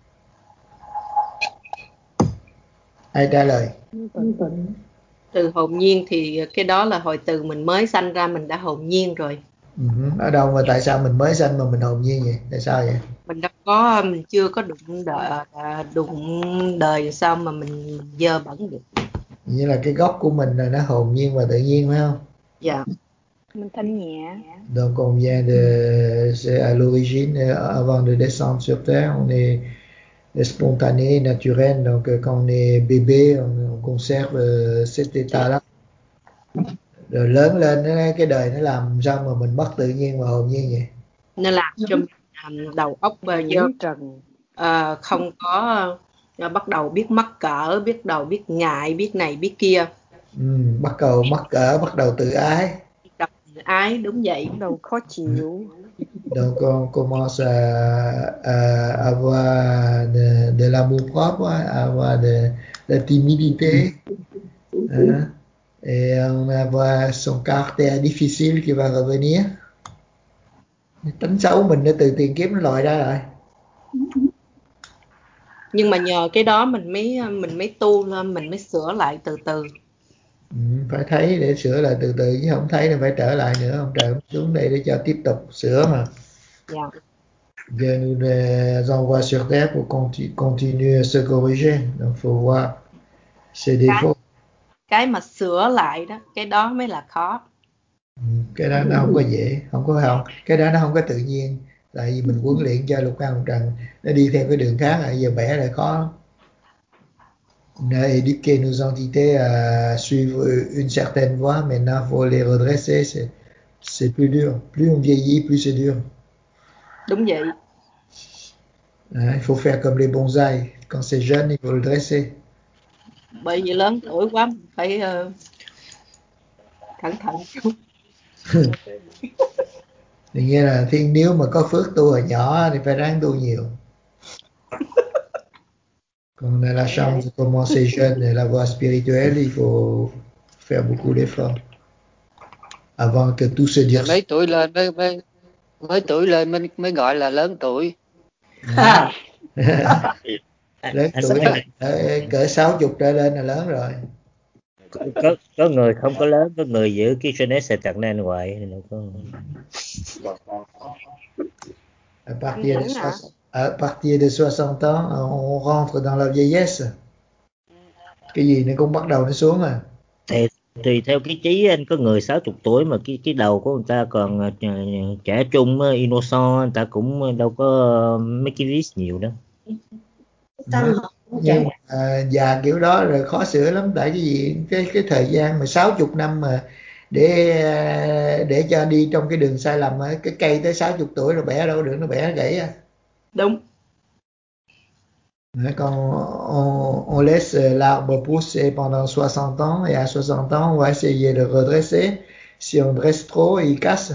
Ai trả lời? Từ hồn nhiên thì cái đó là hồi từ mình mới sanh ra mình đã hồn nhiên rồi. Uh-huh. Ở đâu mà tại sao mình mới sanh mà mình hồn nhiên vậy? Tại sao vậy? Mình đâu có, mình chưa có đụng đời, đụng đời sao mà mình, mình dơ bẩn được. Như là cái gốc của mình là nó hồn nhiên và tự nhiên phải không? Dạ. Mình thanh nhẹ. Donc on vient de, c'est à l'origine, avant de descendre sur terre, on est spontané, naturel. Donc quand on est bébé, on, on conserve uh, cet état-là. Rồi lớn lên cái đời nó làm sao mà mình mất tự nhiên và hồn nhiên vậy? Nó làm cho mình đầu óc và dơ trần, à, không có à, bắt đầu biết mắc cỡ, biết đầu biết ngại, biết này biết kia. Ừ, bắt đầu mắc cỡ, bắt đầu tự ái. Bắt đầu ái, đúng vậy. Bắt đầu khó chịu. Donc on commence à, à avoir de, de l'amour propre, à avoir de la timidité. Hein? Et on va avoir son caractère difficile qui va revenir. Tính xấu mình đã từ tiền kiếp nó lòi ra rồi. Nhưng mà nhờ cái đó mình mới mình mới tu lên, mình mới sửa lại từ từ. Ừ, phải thấy để sửa lại từ từ, chứ không thấy là phải trở lại nữa. Ông trời xuống đây để cho tiếp tục sửa mà. Yeah. Dieu nous les envoie sur terre pour continu, continuer à se corriger. Donc faut voir ses défauts. Cái, cái mà sửa lại đó, cái đó mới là khó. Ừ, cái đó nó không có dễ, không có không. Cái đó nó không có tự nhiên. Tại vì mình huấn luyện cho lục căn lục trần nó đi theo cái đường khác, rồi giờ bẻ lại khó. On a éduqué nos entités à suivre une certaine voie, maintenant il faut les redresser, c'est, c'est plus dur. Plus on vieillit, plus c'est dur. Đúng vậy. Hein, il faut faire comme les bonsaïs. Quand c'est jeune, il faut le dresser. Bởi vì lớn tuổi quá mình phải uh, cẩn thận chút. Thì nghĩa là thiên nếu mà có phước tu hồi nhỏ thì phải ráng tu nhiều. Quand on a la chance de commencer jeune et la voie spirituelle, il faut faire beaucoup d'efforts avant que tout se durcisse. Mấy tuổi lên mới mới mấy tuổi lên mới mới gọi là lớn tuổi. Lớn tuổi là cỡ sáu chục trở lên là lớn rồi. Có, có, có người không có lớn, có người giữ cái jeunesse éternelle hoài. À partir de soixante, à partir de soixante ans, on rentre dans la vieillesse. Cái gì nó cũng bắt đầu nó xuống à. Thì tùy theo cái trí anh, có người sáu mươi tuổi mà cái cái đầu của người ta còn uh, trẻ trung, uh, innocent, người ta cũng đâu có uh, mấy cái risk nhiều đâu. Mà, nhưng mà à, già kiểu đó rồi khó sửa lắm. Tại cái gì cái cái thời gian mà sáu mươi năm mà để để cho đi trong cái đường sai lầm, cái cây tới sáu mươi tuổi rồi bẻ đâu được, nó bẻ gãy à. Đúng. Quand on, on laisse l'arbre pousser pendant soixante ans et à soixante ans on va essayer de redresser, si on dresse trop il casse.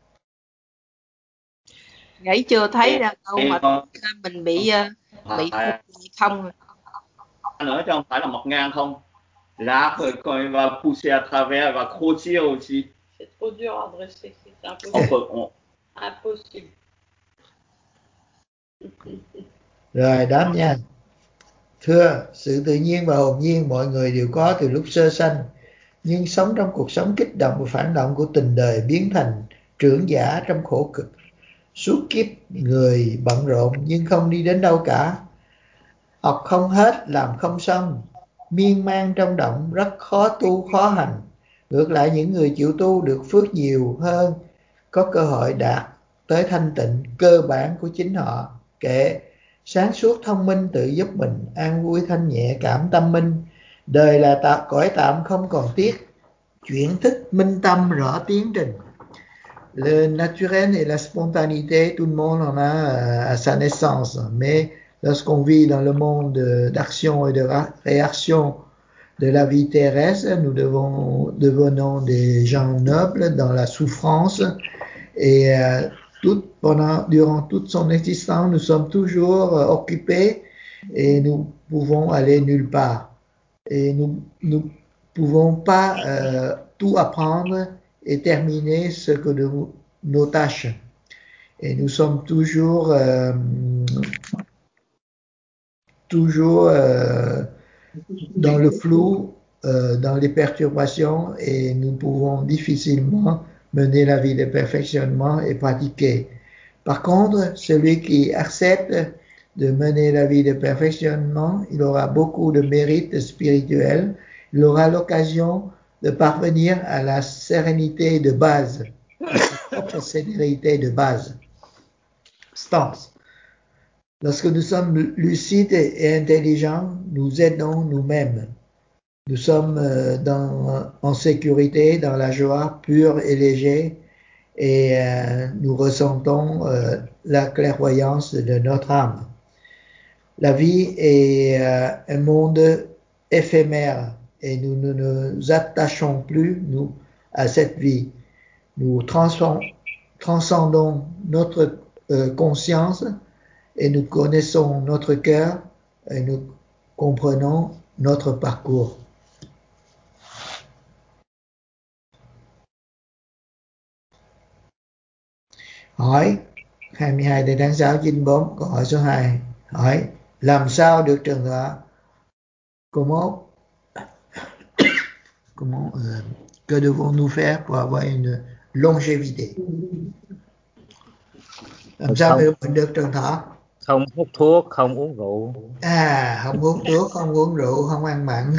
Gãy chưa thấy ra đâu mà mình bị uh, bị không nữa chứ không phải là mọc ngang không. L'arbre quand il va pousser à travers, il va grossir aussi. C'est trop dur à dresser, c'est impossible. On peut, on... Impossible. Rồi đáp nha. Thưa, sự tự nhiên và hồn nhiên mọi người đều có từ lúc sơ sanh, nhưng sống trong cuộc sống kích động và phản động của tình đời biến thành trưởng giả trong khổ cực. Suốt kiếp người bận rộn nhưng không đi đến đâu cả. Học không hết, làm không xong, miên man trong động, rất khó tu, khó hành. Ngược lại những người chịu tu được phước nhiều hơn, có cơ hội đạt tới thanh tịnh cơ bản của chính họ. Kệ, sáng suốt thông minh tự giúp mình, an vui thanh nhẹ cảm tâm minh. Đời là tạm, cõi tạm không còn tiếc, chuyển thức minh tâm rõ tiến trình. Le naturel et la spontanéité, tout le monde en a à sa naissance, mais lorsqu'on vit dans le monde d'action et de réaction de la vie terrestre, nous devons, devenons des gens nobles dans la souffrance et euh, tout, pendant, durant toute son existence, nous sommes toujours euh, occupés et nous pouvons aller nulle part. Et nous ne pouvons pas euh, tout apprendre et terminer ce que de nos tâches. Et nous sommes toujours, euh, toujours euh, dans le flou, euh, dans les perturbations, et nous pouvons difficilement mener la vie de perfectionnement et pratiquer. Par contre, celui qui accepte de mener la vie de perfectionnement, il aura beaucoup de mérites spirituels il aura l'occasion de parvenir à la sérénité de base, à sa propre sérénité de base. Stance. Lorsque nous sommes lucides et intelligents, nous aidons nous-mêmes. Nous sommes dans, en sécurité, dans la joie pure et légère, et euh, nous ressentons euh, la clairvoyance de notre âme. La vie est euh, un monde éphémère et nous ne nous attachons plus, nous, à cette vie. Nous transcendons notre euh, conscience et nous connaissons notre cœur et nous comprenons notre parcours. Hỏi hai mươi hai tháng sáu chín mươi bốn, câu hỏi số hai. Hỏi làm sao được trường thọ? Comment comment euh, que devons-nous faire pour avoir une longévité? Làm sao không, để mình được trường thọ? Không hút thuốc, không uống rượu. À, không hút thuốc, không uống rượu, không ăn mặn.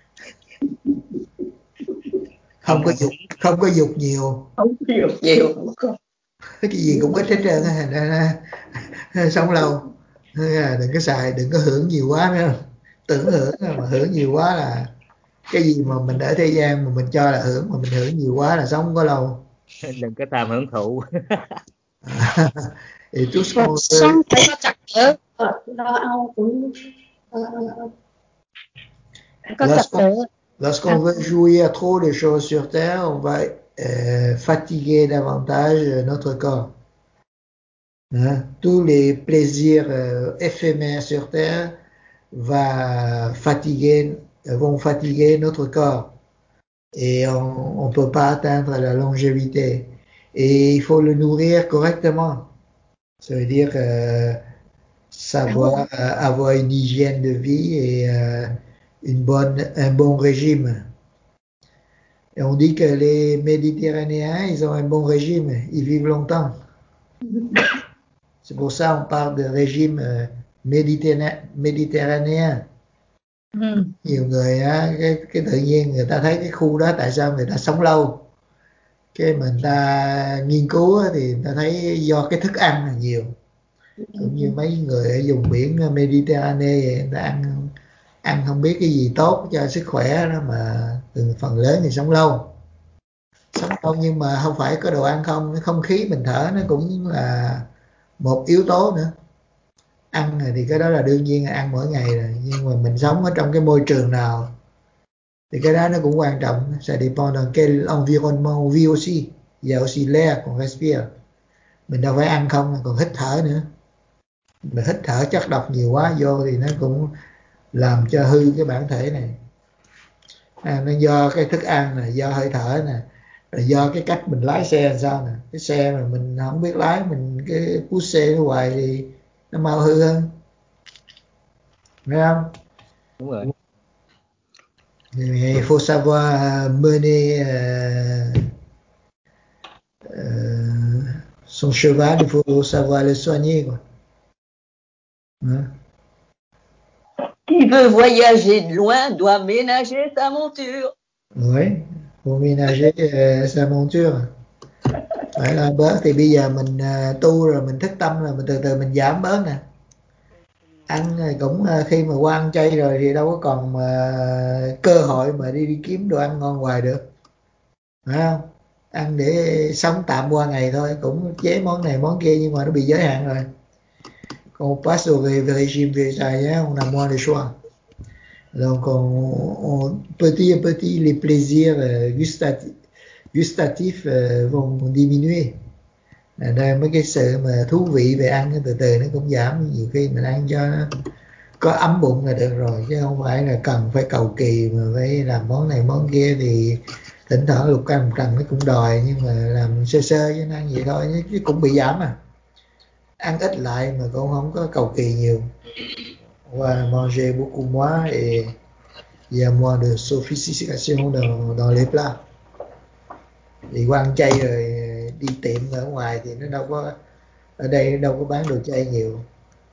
Không có dục, không có dục nhiều. Không có dục nhiều. Cái gì cũng ít hết trơn á, sống lâu. Đừng có xài, đừng có hưởng nhiều quá nữa. Tưởng hưởng mà hưởng nhiều quá là cái gì mà mình ở thế gian mà mình cho là hưởng, mà mình hưởng nhiều quá là sống không có lâu. Đừng có tham hưởng thụ. Et tout ce qu'on sống phải có trật tự, lo âu cũng có trật tự. Lorsqu'on veut jouir trop de choses sur terre, on va euh, fatiguer davantage notre corps. Hein? Tous les plaisirs euh, éphémères sur terre va fatiguer, vont fatiguer notre corps et on ne peut pas atteindre la longévité. Et il faut le nourrir correctement. Ça veut dire euh, savoir euh, avoir une hygiène de vie et euh, une bonne, un bon régime. Et on dit que les Méditerranéens, ils ont un bon régime, ils vivent longtemps. C'est pour ça on parle de régime euh, méditerranéen. méditerranéen. Ừ. Nhiều người á, cái, cái tự nhiên người ta thấy cái khu đó tại sao người ta sống lâu. Cái mình ta nghiên cứu á, thì người ta thấy do cái thức ăn là nhiều. Cũng như mấy người ở vùng biển Mediterranean vậy, người ta ăn ăn không biết cái gì tốt cho sức khỏe đó mà từng phần lớn thì sống lâu. Sống lâu nhưng mà không phải có đồ ăn không, cái không khí mình thở nó cũng là một yếu tố nữa. Ăn thì cái đó là đương nhiên là ăn mỗi ngày rồi, nhưng mà mình sống ở trong cái môi trường nào thì cái đó nó cũng quan trọng. Ça dépend dans quel environnement on vit aussi. Il y a aussi l'air qu'on respire. Mình đâu phải ăn không, còn hít thở nữa. Mình hít thở chất độc nhiều quá vô thì nó cũng làm cho hư cái bản thể này. À, nó do cái thức ăn nè, do hơi thở nè, rồi do cái cách mình lái xe làm sao nè. Cái xe mà mình không biết lái, mình cái push xe nó hoài thì nó mau hư hơn. Thấy không? Đúng rồi. Il faut savoir mener euh, euh, son cheval, il faut savoir le soigner, quoi. Hein? Qui veut voyager de loin doit ménager sa monture. Oui, faut ménager uh, sa monture. Phải là bớt thì bây giờ mình uh, tu rồi mình thức tâm rồi mình từ từ mình giảm bớt nè. Ăn cũng uh, khi mà qua ăn chay rồi thì đâu có còn uh, cơ hội mà đi đi kiếm đồ ăn ngon hoài được. Phải không? Ăn để sống tạm qua ngày thôi, cũng chế món này món kia nhưng mà nó bị giới hạn rồi. Quand on passe au régime végétarien, on a moins de choix. Donc on, on, petit à petit les plaisirs euh, gustatifs, gustatifs euh, vont diminuer. Đây mấy cái sự mà thú vị về ăn từ từ nó cũng giảm. Nhiều khi mình ăn cho nó có ấm bụng là được rồi, chứ không phải là cần phải cầu kỳ mà phải làm món này món kia. Thì thỉnh thoảng lục căn trần nó cũng đòi, nhưng mà làm sơ sơ chứ ăn vậy thôi, chứ cũng bị giảm à. Ăn ít lại mà cũng không có cầu kỳ nhiều. On va manger beaucoup moins et il y a moins de sophistication dans, dans les plats. Thì qua ăn chay rồi đi tiệm ở ngoài thì nó đâu có, ở đây nó đâu có bán đồ chay nhiều,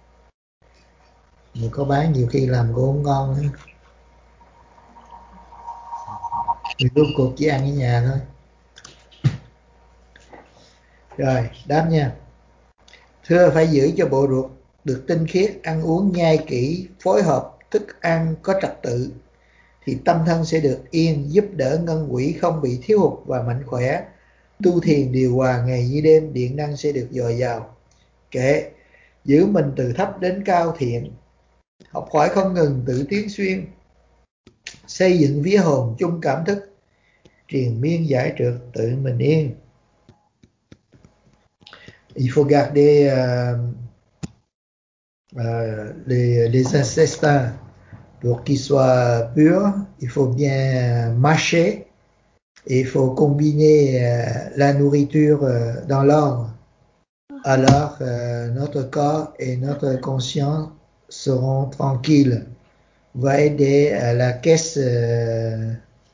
mà có bán nhiều khi làm cũng không ngon nữa. Mình rốt cuộc chỉ ăn ở nhà thôi. Rồi, đáp nha. Thưa, phải giữ cho bộ ruột được tinh khiết, ăn uống nhai kỹ, phối hợp thức ăn có trật tự, thì tâm thân sẽ được yên, giúp đỡ ngân quỹ không bị thiếu hụt và mạnh khỏe. Tu thiền điều hòa ngày như đêm, điện năng sẽ được dồi dào. Kệ, giữ mình từ thấp đến cao thiện, học hỏi không ngừng tự tiến xuyên, xây dựng vía hồn chung cảm thức, triền miên giải trượt tự mình yên. Il faut garder euh, euh, les, les intestins pour qu'ils soient purs. Il faut bien mâcher et il faut combiner euh, la nourriture euh, dans l'ordre. Alors euh, notre corps et notre conscience seront tranquilles. Va aider à la caisse euh,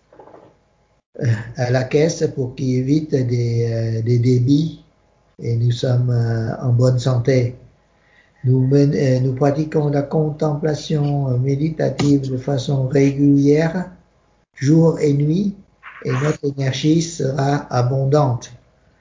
à la caisse pour qu'il évite des, euh, des débits et nous sommes euh, en bonne santé. Nous, men, euh, nous pratiquons la contemplation méditative de façon régulière, jour et nuit, et notre énergie sera abondante.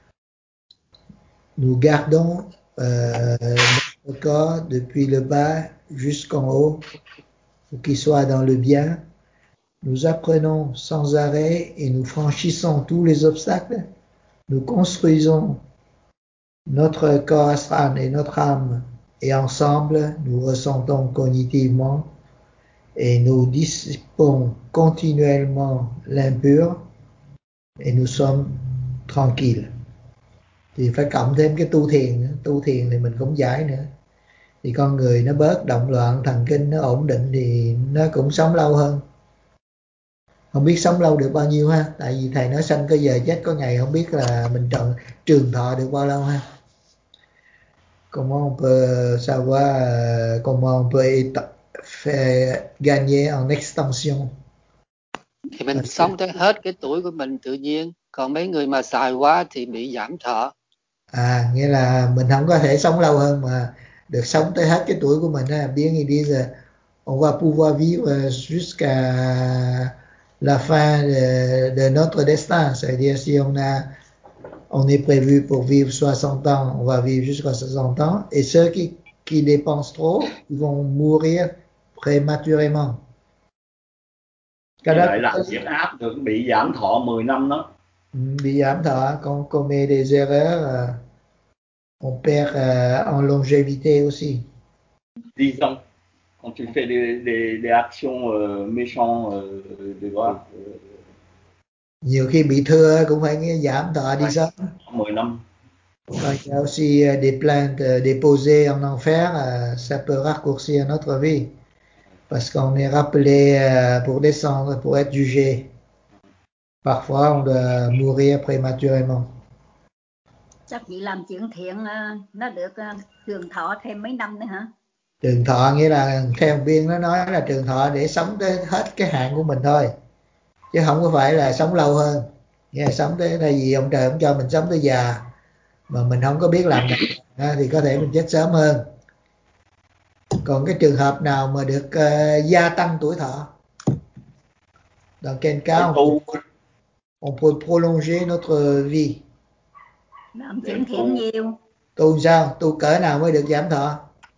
Nous gardons euh, notre corps depuis le bas jusqu'en haut pour qu'il soit dans le bien. Nous apprenons sans arrêt et nous franchissons tous les obstacles. Nous construisons notre corps astral et notre âme, et ensemble nous ressentons cognitivement et nous dissipons continuellement l'impur et nous sommes tranquilles. Thì phải cộng thêm cái tu thiền nữa. Tu thiền thì mình cũng giải nữa, thì con người nó bớt động loạn, thần kinh nó ổn định thì nó cũng sống lâu hơn. Không biết sống lâu được bao nhiêu ha, tại vì thầy nói sanh có giờ chết có ngày, không biết là mình trường, trường thọ được bao lâu ha. Comment on peut savoir euh, comment on peut faire gagner en extension? Thì mình sống tới hết cái tuổi của mình tự nhiên, còn mấy người mà xài quá thì bị giảm thọ. À, nghĩa là mình không có thể sống lâu hơn mà được sống tới hết cái tuổi của mình á. Bien il dit on va pouvoir vivre jusqu'à la fin de, de notre destin, c'est-à-dire si on a on est prévu pour vivre soixante ans, on va vivre jusqu'à soixante ans, et ceux qui qui dépensent trop, ils vont mourir prématurément. Cái lại là huyết áp được bị giảm thọ mười năm đó. Bị giảm thọ, quand on commet des erreurs, euh, on perd euh, en longévité aussi. Disons, quand tu fais des, des, des actions euh, méchantes, euh, de droite, euh, nhiều khi bị thưa cũng phải nghe giảm thọ đi sớm. mười năm. Còn il y a aussi euh, des plaintes euh, déposées en enfer, euh, ça peut raccourcir notre vie parce qu'on est rappelé euh, pour descendre, pour être jugé. Parfois on doit mourir prématurément. Chắc chị làm chuyện thiện nó được trường thọ thêm mấy năm nữa hả? Trường thọ nghĩa là theo viên nó nói là trường thọ để sống tới hết cái hạn của mình thôi, chứ không có phải là sống lâu hơn. Nghĩa là sống tới, tại vì ông trời ông cho mình sống tới già mà mình không có biết làm nào thì có thể mình chết sớm hơn. Còn cái trường hợp nào mà được uh, gia tăng tuổi thọ, dans quel cas on peut, on peut prolonger notre vie. Làm chuyện thiện nhiều. Tu sao? Tu cỡ nào mới được giảm thọ?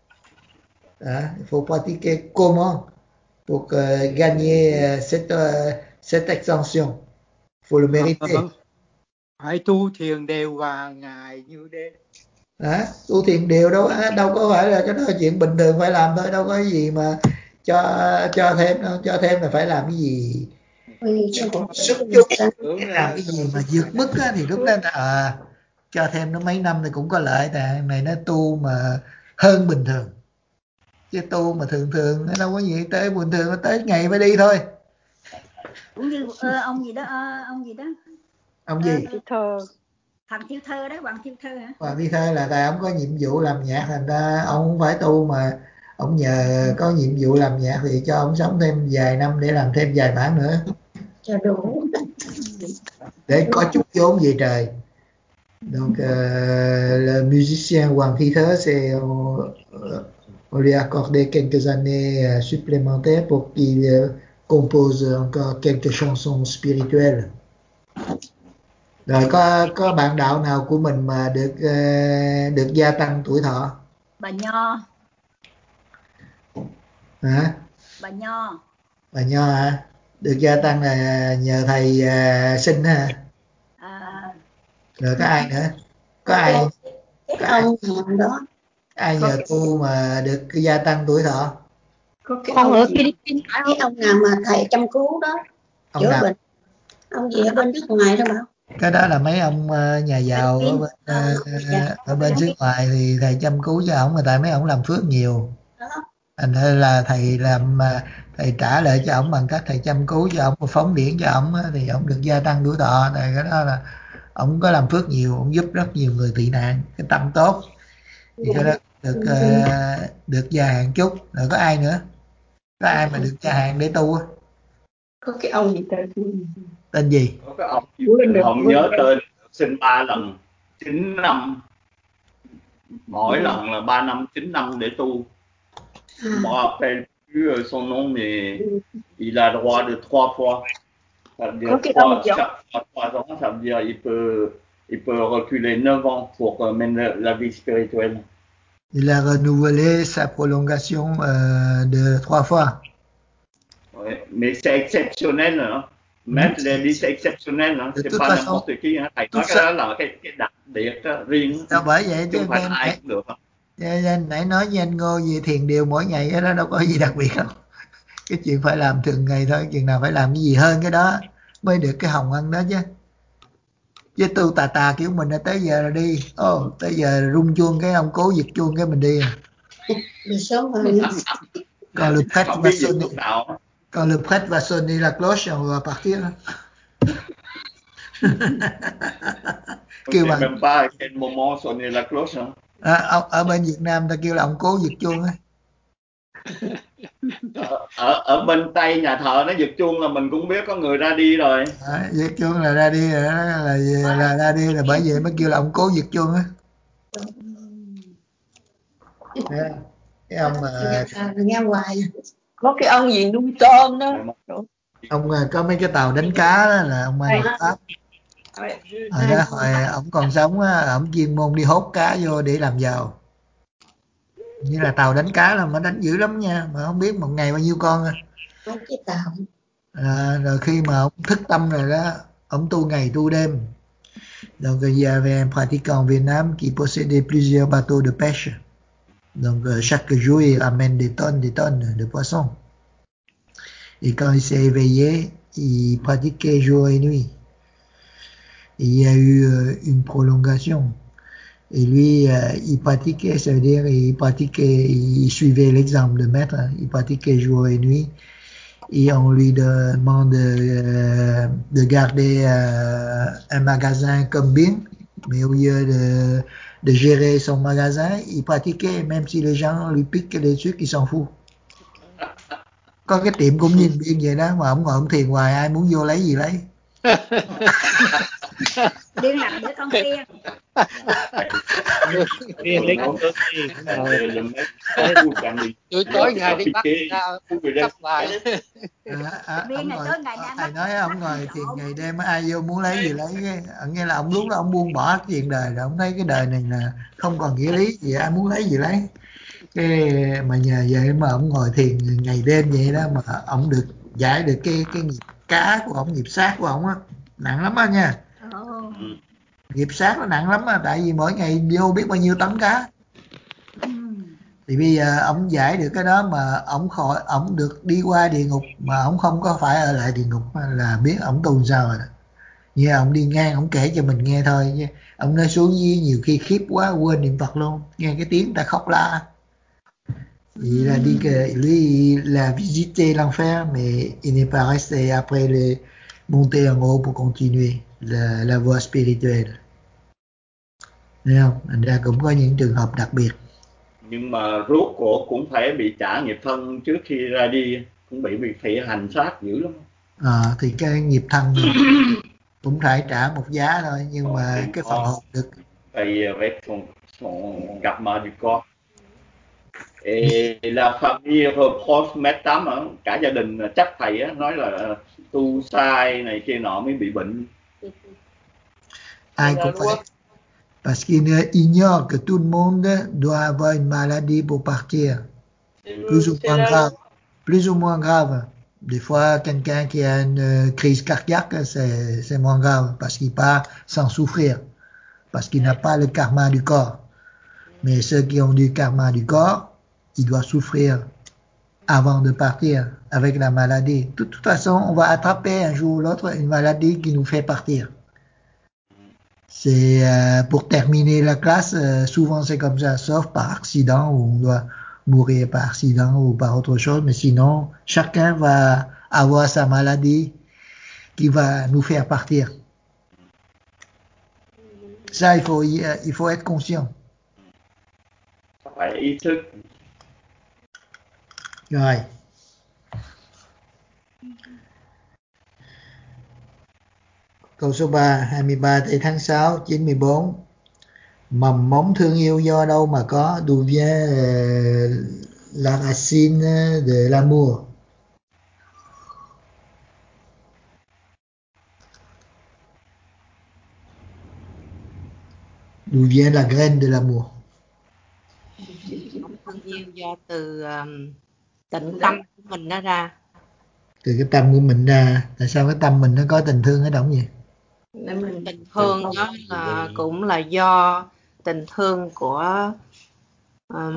À, il faut pratiquer comment pour uh, gagner uh, cette, uh, cette extension. Il faut le mériter. Phải tu thiền đều và ngày như đêm. À, tu thiền đều đâu đâu có phải là cái đó là chuyện bình thường phải làm thôi, đâu có cái gì mà cho cho thêm đâu, cho thêm là phải làm cái gì xuất chung, làm cái gì mà vượt mức á, thì lúc đó à, cho thêm nó mấy năm thì cũng có lợi, tại này nó tu mà hơn bình thường, chứ tu mà thường thường nó đâu có gì tới bình thường, nó tới ngày mới đi thôi. Cũng như ờ, ông gì đó ờ, ông gì đó ông gì ờ, thơ thằng Thiêu Thơ đó, Hoàng Thiêu Thơ hả? Hoàng Thiêu Thơ là tại ông có nhiệm vụ làm nhạc, thành ra ông không phải tu mà ông nhờ có nhiệm vụ làm nhạc thì cho ông sống thêm vài năm để làm thêm vài bản nữa cho đủ để có chút vốn về trời. Donc euh, le musicien Hoàng Thiêu Thơ c'est on, on lui a accordé quelques années supplémentaires pour qu'il compose encore quelques chansons spirituelles. Rồi có có bạn đạo nào của mình mà được uh, được gia tăng tuổi thọ? Bà Nho. Hả? Bà Nho. Bà Nho hả? Được gia tăng là nhờ thầy uh, sinh hả? À. Rồi có ai nữa? Có ai? Cái ông đó. Ai nhờ tu mà được gia tăng tuổi thọ? Có cái ông ở Philippines, cái ông nào mà thầy chăm cứu đó, Ông chữa nào? bệnh. Ông gì ở bên nước ngoài đó Bảo? Cái đó là mấy ông uh, nhà giàu ở bên, uh, ở bên xứ ngoài thì thầy chăm cứu cho ổng, người ta mấy ổng làm phước nhiều. Thành ra là thầy làm uh, thầy trả lại cho ổng bằng cách thầy chăm cứu cho ổng, phóng điển cho ổng thì ổng được gia tăng tuổi thọ. Này cái đó là ổng có làm phước nhiều, ổng giúp rất nhiều người tị nạn, cái tâm tốt thì cái đó được uh, được gia hạn chút. Rồi có ai nữa? Có ai mà được gia hạn để tu? Có cái ông gì tên tên gì? Có cái ông không nhớ tên, sinh ba lần chín năm, mỗi ừ. lần là ba năm chín năm để tu. Moi appelle plus son nom mais il a droit de trois fois. Ça veut dire trois, chaque trois ans, ça veut dire il peut il peut reculer neuf ans pour mener la vie spirituelle. Il a renouvelé sa prolongation euh, de trois fois. Oui, mais c'est exceptionnel, hein. Mettre les listes exceptionnelles, hein. C'est pas n'importe qui, hein. Thầy nói cái đó là cái, cái đặc biệt đó, riêng. Đâu bởi vậy chứ không phải ai nãy, cũng được. Nên nãy nói với anh Ngô về thiền điều mỗi ngày cái đó đâu có gì đặc biệt đâu. Cái chuyện phải làm thường ngày thôi, chừng nào phải làm cái gì hơn cái đó mới được cái hồng ân đó chứ. Chứ tu tà tà kiểu mình là tới giờ là đi, ô oh, tới giờ rung chuông cái ông cố giật chuông cái mình đi à. Còn le prêtre va sonner, quand le prêtre va sonner la cloche, on va partir. Kêu bằng même pas à quel moment sonner la cloche. À, ở, ở bên Việt Nam ta kêu là ông cố giật chuông á. ở, ở ở bên Tây nhà thờ nó giật chuông là mình cũng biết có người ra đi rồi. À, giật chuông là ra đi rồi, đó là, là là ra đi là bởi vậy mới kêu là ông cố giật chuông á. Yeah. Cái ông mà nghe hoài. Có cái ông gì nuôi tôm đó. Ông có mấy cái tàu đánh cá đó là ông Mai Pháp. Ở đó hồi ông còn sống á, ông chuyên môn đi hốt cá vô để làm giàu. Như là tàu đánh cá là mà đánh dữ lắm nha, mà không biết một ngày bao nhiêu con à. Cái tàu. À, rồi khi mà ông thức tâm rồi đó, ông tu ngày tu đêm. Donc il y avait un pratiquant en Vietnam qui possédait plusieurs bateaux de pêche. Donc euh, chaque jour il ramène des tonnes, des tonnes de poissons. Et quand il s'est éveillé, il pratiquait jour et nuit. Et il y a eu euh, une prolongation. Et lui, euh, il pratiquait, ça veut dire il pratiquait, il suivait l'exemple de maître, hein, il pratiquait jour et nuit. Et on lui demande euh, de garder euh, un magasin comme bien, mais au lieu de, de gérer son magasin, il pratiquait, même si les gens lui piquent les trucs, il s'en fout. Có cái tiệm cũng nhìn biên vậy đó, mà ông ngồi ông thiền hoài, ai muốn vô lấy gì lấy. Điên làm với con tiên. Điên lấy con tiên. Tôi tối ngày đi bắt ra cấp bài. Ông ngồi, thầy nói ông ngồi thiền ngày đêm ai vô muốn lấy gì lấy, nghe là ông lúc đó ông buông bỏ chuyện đời rồi, ông thấy cái đời này là không còn nghĩa lý gì, ai muốn lấy gì lấy. Cái mà nhờ vậy mà ông ngồi thiền ngày đêm vậy đó mà ông được giải được cái cái nghiệp cá của ông, nghiệp sát của ông á, nặng lắm á nha. Oh. Nghiệp sát nó nặng lắm á, tại vì mỗi ngày vô biết bao nhiêu tấn cá. Thì bây giờ ông giải được cái đó mà ông khỏi, ông được đi qua địa ngục mà ông không có phải ở lại địa ngục là biết ông tu sao rồi. Như ông đi ngang ông kể cho mình nghe thôi chứ ông nói xuống dưới nhiều khi khiếp quá quên niệm Phật luôn, nghe cái tiếng ta khóc la. Il a dit que lui il a visité l'enfer mais il n'est pas resté après le monter en haut pour continuer la, la voie spirituelle. Thấy không? Thành ra cũng có những trường hợp đặc biệt. Nhưng mà rốt cuộc cũng phải bị trả nghiệp thân trước khi ra đi, cũng bị bị phải hành sát dữ lắm. À, thì cái nghiệp thân cũng phải trả một giá thôi, nhưng mà cái phần hồn được Thầy phải gặp mà được con. Et la famille reproche Maître Tám, hein, cả gia đình trách thầy á, nói là tu sai này kia nọ mới bị bệnh. Ai cũng phải. Parce qu'il ignore que tout le monde doit avoir une maladie pour partir. Plus ou moins grave. Plus ou moins grave. Des fois, quelqu'un qui a une crise cardiaque, c'est, c'est moins grave parce qu'il part sans souffrir. Parce qu'il n'a pas le karma du corps. Mais ceux qui ont du karma du corps, ils doivent souffrir avant de partir avec la maladie. De toute façon, on va attraper un jour ou l'autre une maladie qui nous fait partir. C'est euh, pour terminer la classe, euh, souvent c'est comme ça, sauf par accident où on doit mourir par accident ou par autre chose, mais sinon chacun va avoir sa maladie qui va nous faire partir. Ça, il faut y, il faut être conscient. Phải ý thức. Rồi. Câu số ba, hai mươi ba tây tháng sáu, chín mươi bốn. Mầm mống thương yêu do đâu mà có? D'où vient euh, la racine de l'amour? D'où vient la graine de l'amour? Thương yêu do từ um, tịnh tâm của mình nó ra. Từ cái tâm của mình ra. Tại sao cái tâm mình nó có tình thương ở động gì? Tình thương đó là cũng là do tình thương của um,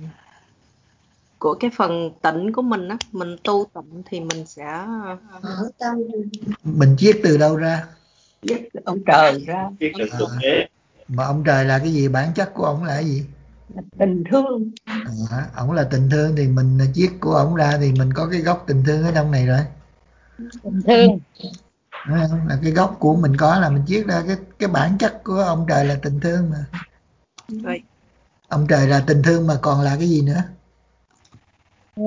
của cái phần tịnh của mình á, mình tu tịnh thì mình sẽ ở tâm. Mình chiết từ đâu ra? Chiết từ ông trời ra. Chiết từ Thượng Đế. Mà ông trời là cái gì? Bản chất của ông là cái gì? Là tình thương. À, ông là tình thương thì mình chiết của ông ra thì mình có cái gốc tình thương ở trong này rồi. Tình thương. À, là cái gốc của mình có là mình chiết ra cái cái bản chất của ông trời là tình thương mà. Right. Ông trời là tình thương mà còn là cái gì nữa? Ờ,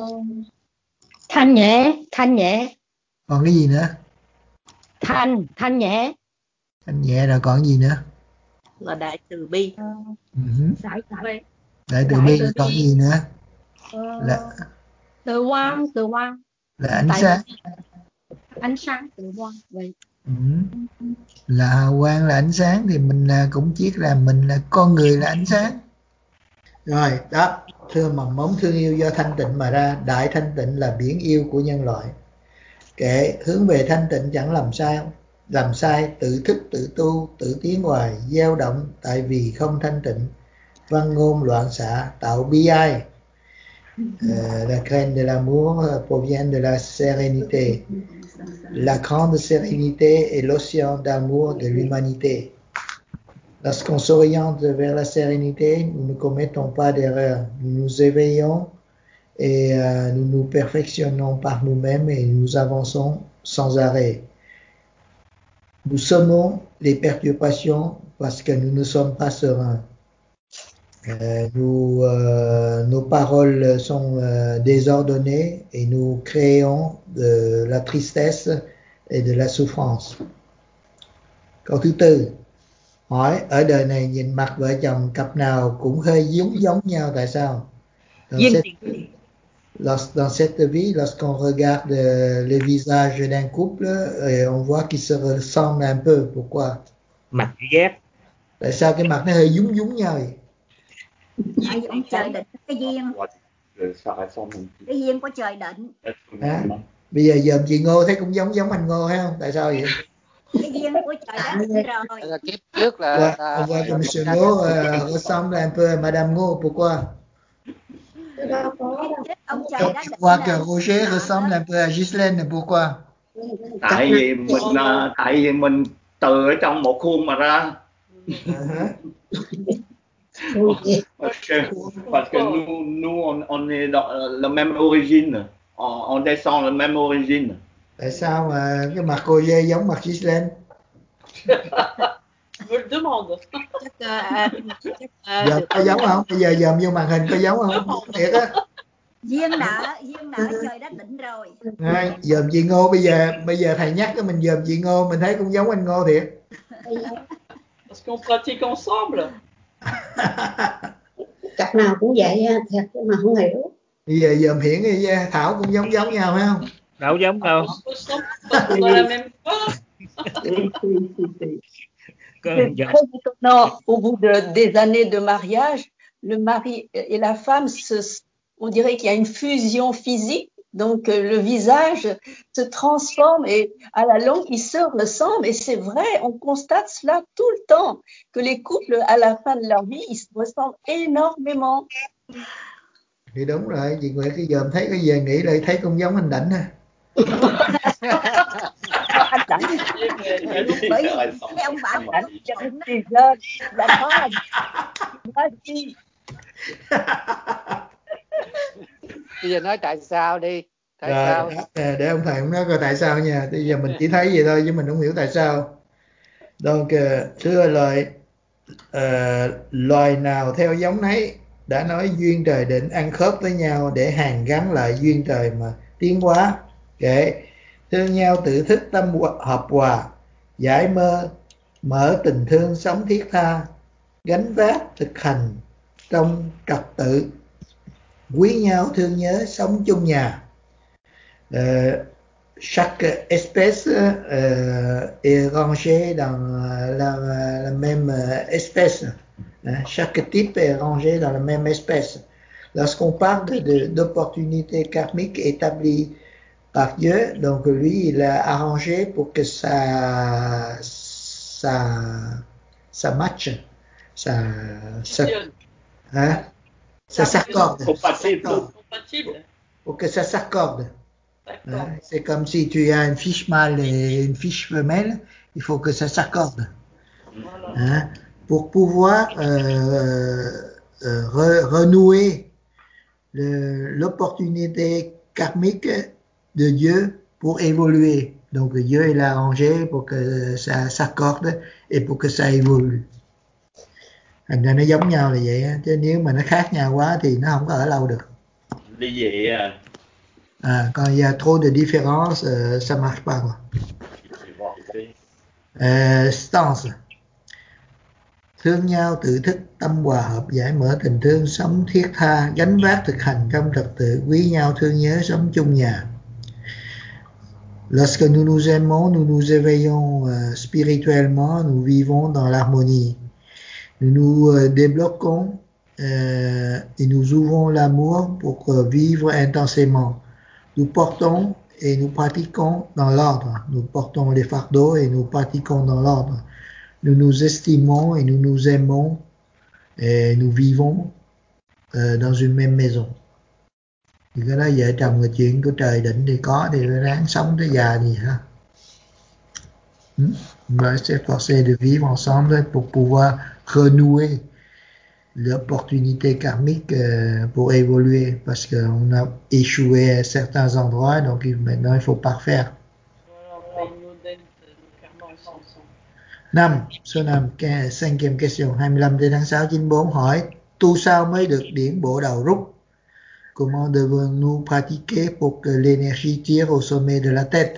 thanh nhẹ, thanh nhẹ. Còn cái gì nữa? Thanh, thanh nhẹ. Thanh nhẹ rồi còn gì nữa? Là đại từ bi. Uh-huh. Đại đại. Đại từ bi còn gì nữa? Ờ, Là từ quang, từ quang. là ánh Tại sáng. ánh sáng từ quang. Vậy. Uh-huh. Là hào quang, là ánh sáng thì mình cũng chiết ra mình là con người là ánh sáng. Rồi, đó, thưa mầm mống thương yêu do thanh tịnh mà ra, đại thanh tịnh là biển yêu của nhân loại. Kệ hướng về thanh tịnh chẳng làm sao, làm sai, tự thức tự tu, tự tiến hoài, dao động tại vì không thanh tịnh, văn ngôn loạn xạ, tạo bi ai. Euh, la graine de l'amour provient de la sérénité. La grande sérénité est l'océan d'amour de l'humanité. Lorsqu'on s'oriente vers la sérénité, nous ne commettons pas d'erreur. Nous nous éveillons et euh, nous nous perfectionnons par nous-mêmes et nous avançons sans arrêt. Nous semons les perturbations parce que nous ne sommes pas sereins. Euh, nous, euh, nos paroles sont euh, désordonnées et nous créons de la tristesse et de la souffrance. Câu thứ tư, hỏi ở đời này nhìn mặt vợ chồng cặp nào cũng hơi giống giống nhau tại sao? Dans cette, dans cette vie, lorsqu'on regarde les visages d'un couple, on voit qu'ils se ressemblent un peu. Pourquoi? Mặt ghét. Tại sao cái mặt nó hơi giống giống nhau vậy? Tại vì ông trời định cái duyên. Cái duyên của trời định. À, bây giờ dòm chị Ngô thấy cũng giống giống anh Ngô thấy không? Tại sao vậy? Cái duyên của trời đã định rồi. Là kiếp trước là, Ouais, là, on voit là que Monsieur Ngô euh, ressemble un peu à Madame Ngô. Pourquoi? Ông trời On đã định voit là que Roger ressemble un peu à Ghislaine. Pourquoi? Tại vì mình uh, tại vì mình từ ở trong một khuôn mà ra. Parce que, parce que nous, nous on, on est dans la même origine, on, on descend la même origine. Tại sao mà cái mặt cô dê giống mặt Ghislaine? Je me le demande. Chắc, uh, chắc uh, Giờ được. có giống không? Bây giờ dòm vô màn hình có giống không? Thiệt á. duyên đã duyên đã trời đã định rồi. Ngay, dòm chị Ngô bây giờ bây giờ thầy nhắc cái mình dòm chị Ngô mình thấy cũng giống anh Ngô thiệt. Parce qu'on pratique ensemble. cặp nào cũng vậy thiệt mà không hiểu. Bây giờ dòm Hiển với Thảo cũng giống giống nhau phải không? Đâu giống đâu. Non, au bout de, des années de mariage, le mari et la femme, se, on dirait qu'il y a une fusion physique, donc euh, le visage se transforme et à la longue, ils se ressemblent. Et c'est vrai, on constate cela tout le temps, que les couples, à la fin de leur vie, ils se ressemblent énormément. Thì đúng rồi, chị Nguyệt cái dòm thấy cái về nghĩ lại thấy cũng giống anh Đảnh ha. Anh Đảnh bởi vì cái ông bạn của Đảnh thì lên là có có chi. Bây giờ nói tại sao đi, tại Rồi, sao? để, để ông thầy ông nói coi tại sao nha. Bây giờ mình chỉ thấy vậy thôi chứ mình không hiểu tại sao. Donc, thưa lời uh, loài nào theo giống nấy, đã nói duyên trời định ăn khớp với nhau để hàn gắn lại duyên trời mà tiến hóa. Kệ thương nhau tự thức tâm hợp hòa, giải mơ mở tình thương sống thiết tha, gánh vác thực hành trong trật tự, quý nhau thương nhớ sống chung nhà. Euh, chaque espèce euh, est rangée dans la, la même espèce. Hein? Chaque type est rangé dans la même espèce. Lorsqu'on parle de, de, d'opportunités karmiques établies par Dieu, donc lui, il a arrangé pour que ça, ça, ça matche, ça, ça, hein? ça s'accorde. Compatible. Pour que ça s'accorde. Hein? C'est comme si tu as une fiche mâle et une fiche femelle, il faut que ça s'accorde. Hein? Pour pouvoir euh, euh, re, renouer le, l'opportunité karmique de Dieu pour évoluer. Donc Dieu il a arrangé pour que ça s'accorde et pour que ça évolue. Thành ra nó giống nhau là vậy á, chứ nếu mà nó khác nhau quá thì nó không có ở lâu được. Ly dị à. À, quand il y a trop de différences, euh, ça marche pas quoi. Euh, stance. Thương nhau tự thức tâm hòa hợp, giải mở tình thương sống thiết tha, gánh vác thực hành trong trật tự, quý nhau thương nhớ sống chung nhà. Lorsque nous nous aimons, nous nous éveillons euh, spirituellement, nous vivons dans l'harmonie. Nous nous euh, débloquons euh, et nous ouvrons l'amour pour euh, vivre intensément. Nous portons et nous pratiquons dans l'ordre. Nous portons les fardeaux et nous pratiquons dans l'ordre. Nous nous estimons et nous nous aimons et nous vivons euh, dans une même maison. Thì cái đó vợ chồng là chuyện của trời định thì có thì ráng sống tới già gì ha. On va s'efforcer de vivre ensemble pour pouvoir renouer l'opportunité karmique euh, pour évoluer parce qu'on a échoué à certains endroits, donc maintenant il faut parfaire. Năm, số năm, cinquième question, hai mươi lăm tháng sáu chín bốn hỏi tu sao mới được điển bộ đầu rút? Comment devons-nous pratiquer pour que l'énergie tire au sommet de la tête?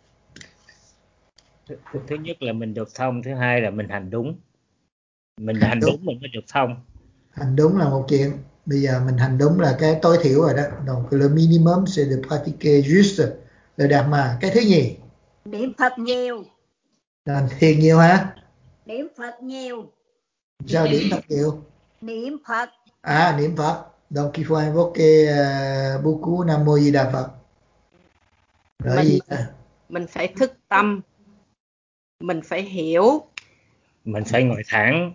Thứ, thứ nhất là mình được thông, thứ hai là mình hành đúng. Mình hành đúng, đúng mình mới được thông. Hành đúng là một chuyện. Bây giờ mình hành đúng là cái tối thiểu rồi đó. Donc le minimum c'est de pratiquer juste le dharma. Cái thứ nhì? Niệm Phật nhiều. Làm thiền nhiều hả? Niệm Phật nhiều. Sao niệm Phật nhiều? Niệm Phật. À, niệm Phật. Donc il faut invoquer uh, beaucoup Nam Mô Di Đà Phật. Rồi mình, gì? Mình phải thức tâm. Mình phải hiểu. Mình phải ngồi thẳng.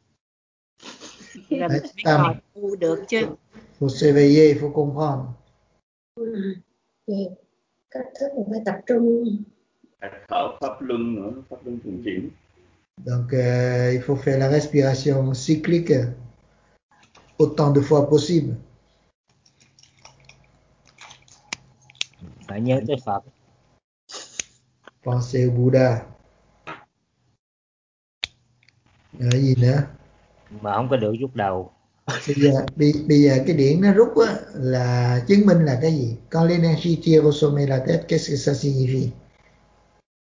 Là mình phải ngồi tu được chứ. Faut s'éveiller, faut comprendre. Vậy, cách thức mình phải tập trung. Thở pháp luân nữa, pháp luân thường chuyển. Donc euh, il faut faire la respiration cyclique autant de fois possible. Phải nhớ tới Phật. Pensez au Bouddha. Rồi gì nữa? Mà không có được rút đầu. Bây giờ, bây, bây giờ cái điển nó rút á, là chứng minh là cái gì? Quand l'énergie tire au sommet de la tête, qu'est-ce que ça signifie?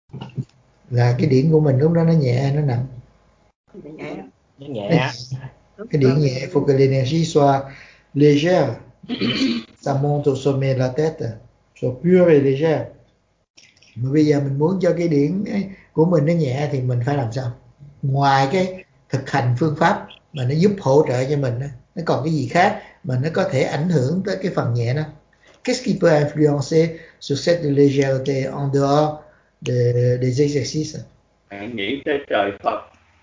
Là cái điển của mình lúc đó nó nhẹ, nó nặng. Nó nhẹ. Cái điển nhẹ, il faut que l'énergie soit légère. Ça monte au sommet de la tête, soit pure et légère. Mà bây giờ mình muốn cho cái điển của mình nó nhẹ thì mình phải làm sao? Ngoài cái thực hành phương pháp mà nó giúp hỗ trợ cho mình, nó còn cái gì khác mà nó có thể ảnh hưởng tới cái phần nhẹ đó? Qu'est-ce qui peut influencer sur cette légèreté en dehors de, des exercices? Bạn nghĩ tới trời Phật.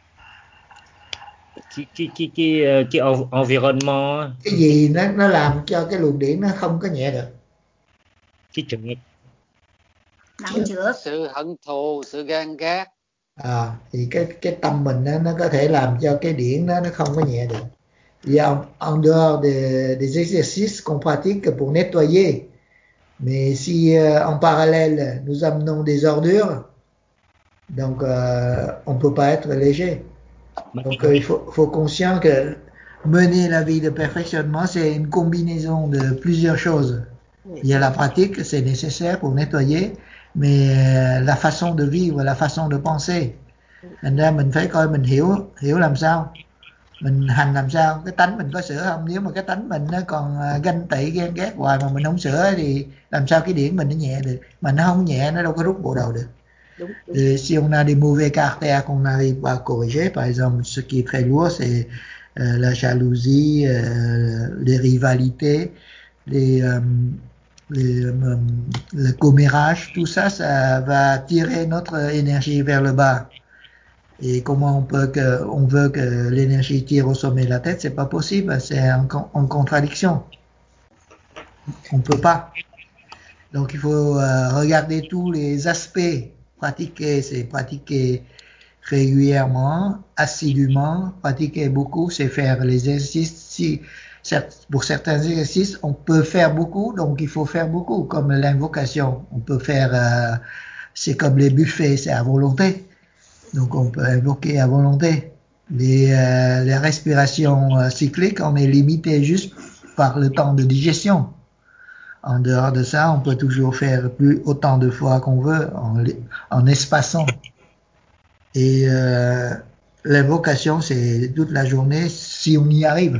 Cái, cái, cái, cái, cái environnement. Cái gì nó, nó làm cho cái luồng điển nó không có nhẹ được? Cái trường nghiệp. Nặng chữa. Sự hận thù, sự ghen ghét. À, thì cái cái tâm mình nó, nó có thể làm cho cái điển nó nó không có nhẹ được. Il y a en dehors des, des exercices qu'on pratique pour nettoyer. Mais si euh, en parallèle nous amenons des ordures, donc euh, on ne peut pas être léger. Donc euh, il faut, faut conscient que mener la vie de perfectionnement, c'est une combinaison de plusieurs choses. Il y a la pratique, c'est nécessaire pour nettoyer, mais euh, la façon de vivre, la façon de penser. Thành ra mình phải coi mình hiểu hiểu làm sao, mình hành làm sao, cái tánh mình có sửa không? Nếu mà cái tánh mình nó còn ganh tị ghen ghét hoài mà mình không sửa thì làm sao cái điển mình nó nhẹ được? Mà nó không nhẹ nó đâu có rút bộ đầu được. Đúng, đúng. Et si on a des mauvais caractères qu'on n'arrive pas à corriger, par exemple ce qui est très lourd c'est euh, la jalousie, euh, les rivalités, les, euh, les euh, le commérage, tout ça, ça va tirer notre énergie vers le bas. Et comment on peut que, on veut que l'énergie tire au sommet de la tête, c'est pas possible, c'est en, en contradiction. On peut pas. Donc il faut euh, regarder tous les aspects. Pratiquer, c'est pratiquer régulièrement, assidûment. Pratiquer beaucoup, c'est faire les exercices. Si, pour certains exercices, on peut faire beaucoup, donc il faut faire beaucoup, comme l'invocation. On peut faire, euh, c'est comme les buffets, c'est à volonté. Donc on peut invoquer à volonté. Les, euh, les respirations euh, cycliques, on est limité juste par le temps de digestion. En dehors de ça, on peut toujours faire plus autant de fois qu'on veut en, en espaçant. Et euh, l'invocation, c'est toute la journée si on y arrive.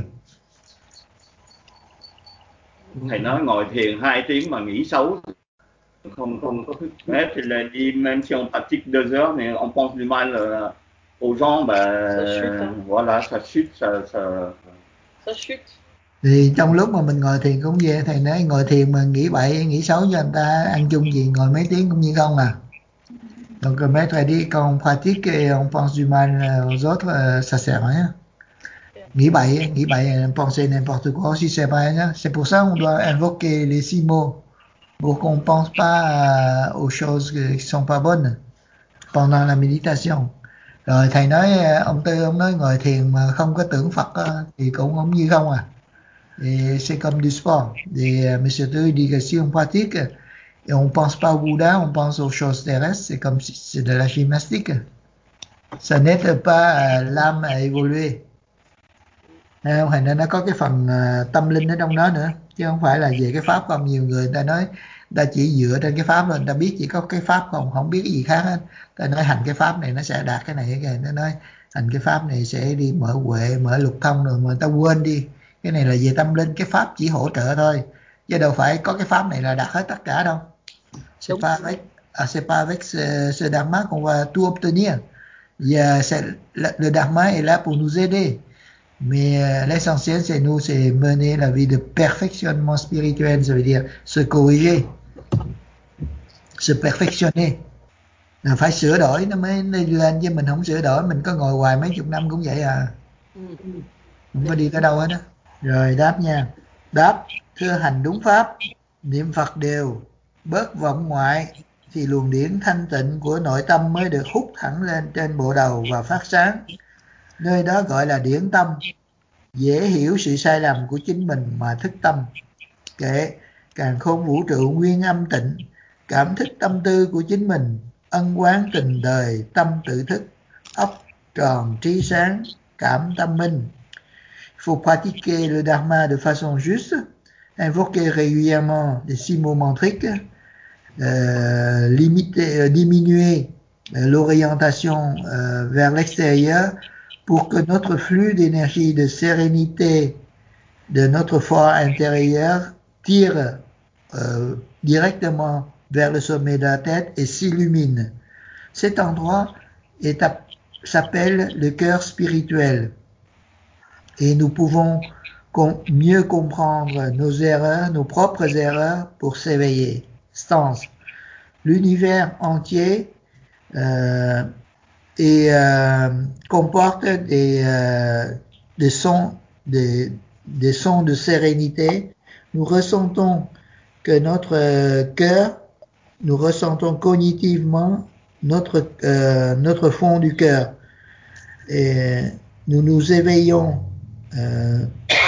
Thầy nói ngồi thiền hai tiếng mà nghĩ xấu không không có thức hết thì là đi, même si on pratique deux heures mais on pense du mal aux gens, bah ça chute, hein. Voilà, ça chute, ça ça ça chute. Thì trong lúc mà mình ngồi thiền cũng vậy, thầy nói ngồi thiền mà nghĩ bậy nghĩ xấu cho anh ta ăn chung gì, ngồi mấy tiếng cũng như không à. Donc le maître a dit quand on pratique et on pense du mal aux autres, ça sert à rien. Nghĩ bậy, nghĩ bậy, penser n'importe quoi aussi c'est pas rien. C'est pour ça on doit invoquer les six mots pour qu'on pense pas aux choses qui sont pas bonnes pendant la méditation. Rồi thầy nói ông Tư ông nói ngồi thiền mà không có tưởng Phật thì cũng không như không à. Et c'est comme du sport. Et euh, Monsieur Tư dit que si on pratique et on pense pas au Bouddha, on pense aux choses terrestres, c'est comme si c'est de la gymnastique. Ça n'aide pas uh, l'âme à évoluer. Thành ra nó có cái phần uh, tâm linh ở trong đó nữa, chứ không phải là về cái pháp không. Nhiều người ta nói ta chỉ dựa trên cái pháp rồi, người ta biết chỉ có cái pháp không, không biết cái gì khác hết. Ta nói hành cái pháp này nó sẽ đạt cái này cái này, nó nói hành cái pháp này sẽ đi mở huệ, mở lục thông, rồi mà người ta quên đi cái này là về tâm linh, cái pháp chỉ hỗ trợ thôi, chứ đâu phải có cái pháp này là đạt hết tất cả đâu. C'est pas avec, ah, c'est pas avec ce, ce dharma qu'on va tout obtenir. Il y a, le, le dharma est là pour nous aider, mais euh, l'essentiel c'est nous, c'est mener la vie de perfectionnement spirituel, ça veut dire se corriger, se perfectionner. Là phải sửa đổi nó mới đi lên, chứ mình không sửa đổi mình có ngồi hoài mấy chục năm cũng vậy à, không có đi tới đâu hết á. Rồi đáp nha. Đáp: thưa hành đúng pháp, niệm Phật đều, bớt vọng ngoại thì luồng điển thanh tịnh của nội tâm mới được hút thẳng lên trên bộ đầu và phát sáng. Nơi đó gọi là điển tâm. Dễ hiểu sự sai lầm của chính mình mà thức tâm. Kệ càn khôn vũ trụ nguyên âm tịnh, cảm thức tâm tư của chính mình, ân quán tình đời tâm tự thức, óc tròn trí sáng, cảm tâm minh. Il faut pratiquer le dharma de façon juste, invoquer régulièrement les six mots mantriques, euh, limiter, euh, diminuer euh, l'orientation euh, vers l'extérieur pour que notre flux d'énergie de sérénité de notre fort intérieur tire euh, directement vers le sommet de la tête et s'illumine. Cet endroit est à, s'appelle le cœur spirituel et nous pouvons com- mieux comprendre nos erreurs, nos propres erreurs pour s'éveiller. Stance. L'univers entier euh, et euh, comporte des, euh, des sons, des, des sons de sérénité. Nous ressentons que notre euh, cœur, nous ressentons cognitivement notre euh, notre fond du cœur et nous nous éveillons euh,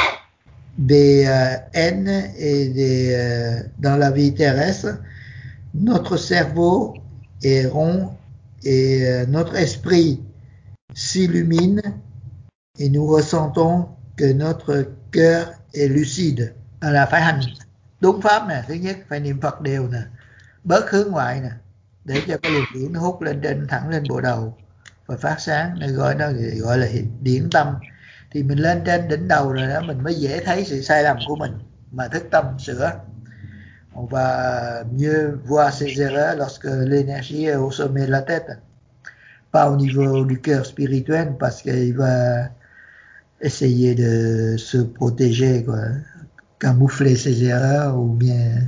des euh, haines et des euh, dans la vie terrestre. Notre cerveau est rond et euh, notre esprit s'illumine et nous ressentons que notre cœur est lucide. Là phải hành đúng pháp nè. Thứ nhất phải niệm Phật đều nè, bớt hướng ngoại nè, để cho cái luồng điển nó hút lên trên thẳng lên bộ đầu và phát sáng, nó gọi nó gọi là điển tâm. Thì mình lên trên đỉnh đầu rồi đó mình mới dễ thấy sự sai lầm của mình mà thức tâm sửa. On va mieux voir ses erreurs lorsque l'énergie est au sommet de la tête, pas au niveau du cœur spirituel, parce qu'il va essayer de se protéger, quoi, camoufler ses erreurs ou bien.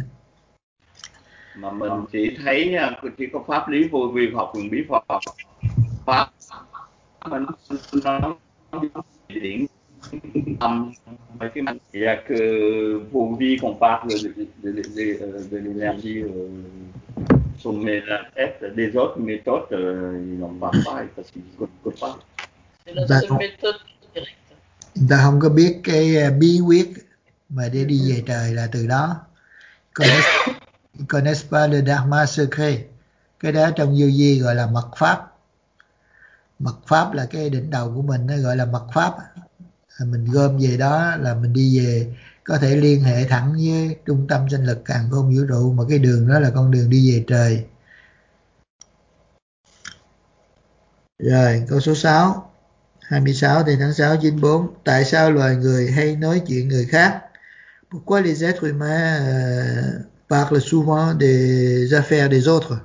Mà mình chỉ thấy chỉ có pháp lý vô vi học quyền bí Phật pháp mình nó điển tâm với cái mạnh là que vô vi qu'on parle de, de, de, de, de l'énergie euh, sommet de la tête, des autres méthodes euh, ils n'en parlent pas parce qu'ils ne connaissent pas. C'est la seule méthode directe. Người ta không có biết cái bí quyết mà để đi về trời là từ đó. Ils connaissent pas le dharma secret. Cái đó trong vô vi gọi là mật pháp. Mật pháp là cái đỉnh đầu của mình, nó gọi là mật pháp. Mình gom về đó là mình đi về, có thể liên hệ thẳng với trung tâm sinh lực càn khôn vũ trụ, mà cái đường đó là con đường đi về trời. Rồi, câu số sáu, hai mươi sáu thì tháng sáu chín bốn. Tại sao loài người hay nói chuyện người khác? Pourquoi les êtres humains euh, parlent souvent des affaires des autres?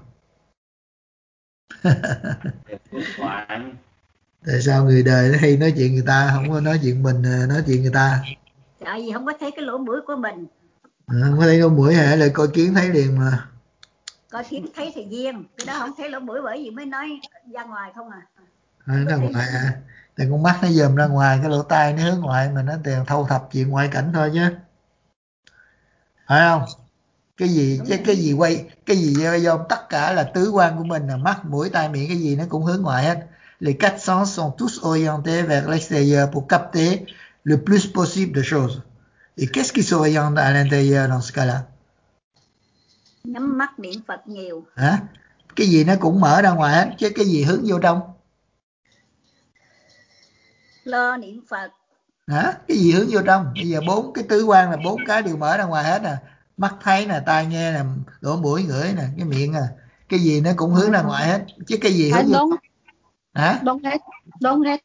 Tại sao người đời nó hay nói chuyện người ta, không có nói chuyện mình, nói chuyện người ta? Tại vì không có thấy cái lỗ mũi của mình. À, không có thấy lỗ mũi hả? Lại coi kiến thấy liền mà. Coi kiến thấy thì duyên, cái đó không thấy lỗ mũi bởi vì mới nói ra ngoài không à. À, ra ngoài à? Tại con mắt nó dòm ra ngoài, cái lỗ tai nó hướng ngoại, mà nó tiền thâu thập chuyện ngoại cảnh thôi chứ. Phải không? Cái gì chứ cái gì quay, cái gì do, do tất cả là tứ quan của mình là mắt, mũi, tai, miệng, cái gì nó cũng hướng ngoại hết. Les quatre sens sont tous orientés vers l'extérieur pour capter le plus possible de choses. Et qu'est-ce qui s'oriente à l'intérieur dans ce cas-là? Nhắm mắt niệm Phật nhiều. Hả? Cái gì nó cũng mở ra ngoài hết, chứ cái gì hướng vô trong? Lo niệm Phật. Hả? Cái gì hướng vô trong? Bây giờ bốn cái tứ quan là bốn cái đều mở ra ngoài hết nè. Mắt thấy nè, tai nghe nè, lỗ mũi ngửi nè, cái miệng nè. Cái gì nó cũng hướng ra ngoài hết, chứ cái gì hướng vô trong? Hả? Đóng hết, đóng hết.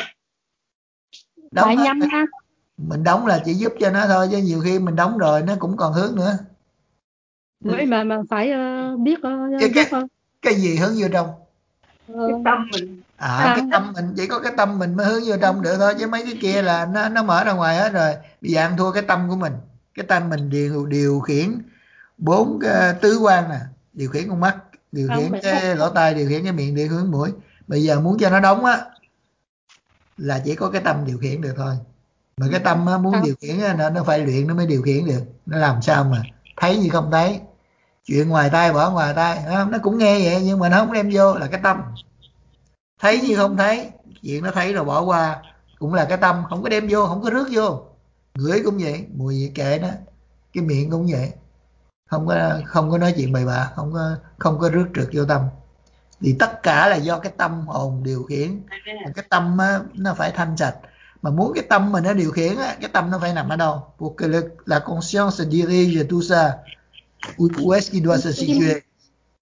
Đóng Phải hết. nhắm mắt. Mình đóng là chỉ giúp cho nó thôi, chứ nhiều khi mình đóng rồi nó cũng còn hướng nữa. Vậy mà mà phải uh, biết uh, cái, biết cái, cái gì hướng vô trong? Cái tâm mình. À, à cái tâm mình, chỉ có cái tâm mình mới hướng vô trong được thôi, chứ mấy cái kia là nó nó mở ra ngoài hết rồi. Bây giờ ăn thua cái tâm của mình. Cái tâm mình điều điều khiển bốn cái tứ quan nè, điều khiển con mắt, điều khiển không, cái lỗ tai, điều khiển cái miệng, điều khiển mũi. Bây giờ muốn cho nó đóng á là chỉ có cái tâm điều khiển được thôi. Mà cái tâm á, muốn điều khiển á, nó nó phải luyện nó mới điều khiển được. Nó làm sao mà thấy như không thấy, chuyện ngoài tai bỏ ngoài tai, nó cũng nghe vậy nhưng mà nó không đem vô, là cái tâm. Thấy như không thấy, chuyện nó thấy rồi bỏ qua, cũng là cái tâm, không có đem vô, không có rước vô. Ngửi cũng vậy, mùi gì kệ đó. Cái miệng cũng vậy, không có không có nói chuyện bậy bạ, không có không có rước trượt vô tâm. Thì tất cả là do cái tâm hồn điều khiển. Cái tâm á, nó phải thanh sạch. Mà muốn cái tâm mình nó điều khiển á, cái tâm nó phải nằm ở đâu? Pour que le, la conscience dirige tout ça. Où, où est-ce qu'il doit se situer?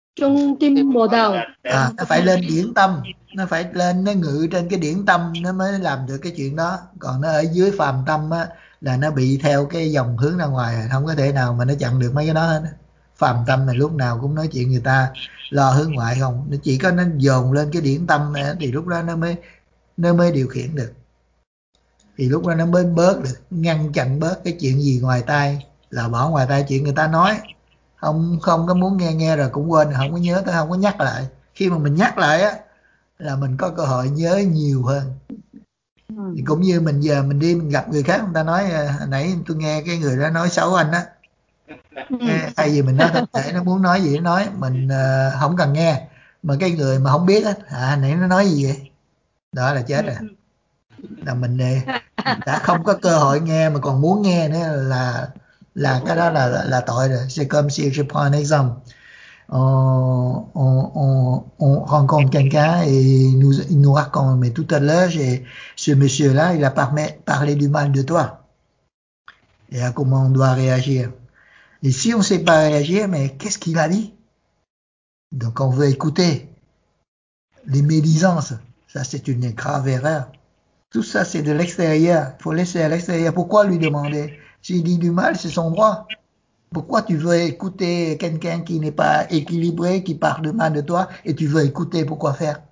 Trung tim bồ đầu. À, nó phải lên điển tâm, nó phải lên, nó ngự trên cái điển tâm nó mới làm được cái chuyện đó. Còn nó ở dưới phàm tâm á là nó bị theo cái dòng hướng ra ngoài, không có thể nào mà nó chặn được mấy cái đó hết. Phàm tâm này lúc nào cũng nói chuyện người ta lo hướng ngoại không, nó chỉ có nó dồn lên cái điển tâm này, thì lúc đó nó mới nó mới điều khiển được, thì lúc đó nó mới bớt được, ngăn chặn bớt cái chuyện gì ngoài tai, là bỏ ngoài tai chuyện người ta nói, không không có muốn nghe nghe rồi cũng quên, không có nhớ tới, không có nhắc lại. Khi mà mình nhắc lại á là mình có cơ hội nhớ nhiều hơn. Thì cũng như mình giờ mình đi mình gặp người khác, người ta nói hồi nãy tôi nghe cái người đó nói xấu anh á, thay vì mình nói thật thể nó muốn nói gì nó nói, mình uh, không cần nghe, mà cái người mà không biết á, à nãy nó nói gì vậy, đó là chết rồi, là mình đã không có cơ hội nghe mà còn muốn nghe nữa, là là cái đó là là, là tội rồi. C'est comme si je prends un exemple, on, on, on, on rencontre quelqu'un et nous, il nous raconte, mais tout à l'heure j'ai, ce monsieur là il a parlé, parlé du mal de toi, et à comment on doit réagir. Et si on ne sait pas réagir, mais qu'est-ce qu'il a dit? Donc on veut écouter les médisances, ça c'est une grave erreur. Tout ça, c'est de l'extérieur. Il faut laisser à l'extérieur. Pourquoi lui demander? S'il dit du mal, c'est son droit. Pourquoi tu veux écouter quelqu'un qui n'est pas équilibré, qui parle de mal de toi, et tu veux écouter, pourquoi faire?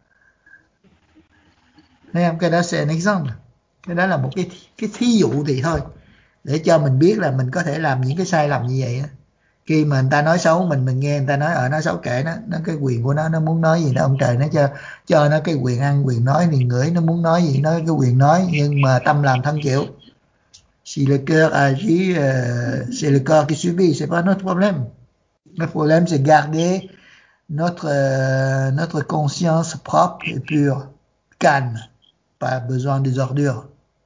Cái đó c'est un exemple. Cái đó là một cái, cái thí dụ thì thôi, để cho mình biết là mình có thể làm những cái sai lầm như vậy. Khi mà người ta nói xấu mình, mình nghe người ta nói ở nó xấu kệ nó, nó cái quyền của nó, nó muốn nói gì nó ông trời nó cho cho nó cái quyền ăn quyền nói, thì ngửi nó muốn nói gì nó cái quyền nói, nhưng mà tâm làm thân chịu. Si le cœur agit, euh, c'est le corps qui subit, c'est pas notre problème. Le problème c'est garder notre euh, notre conscience propre et pure, calme, pas besoin des ordures.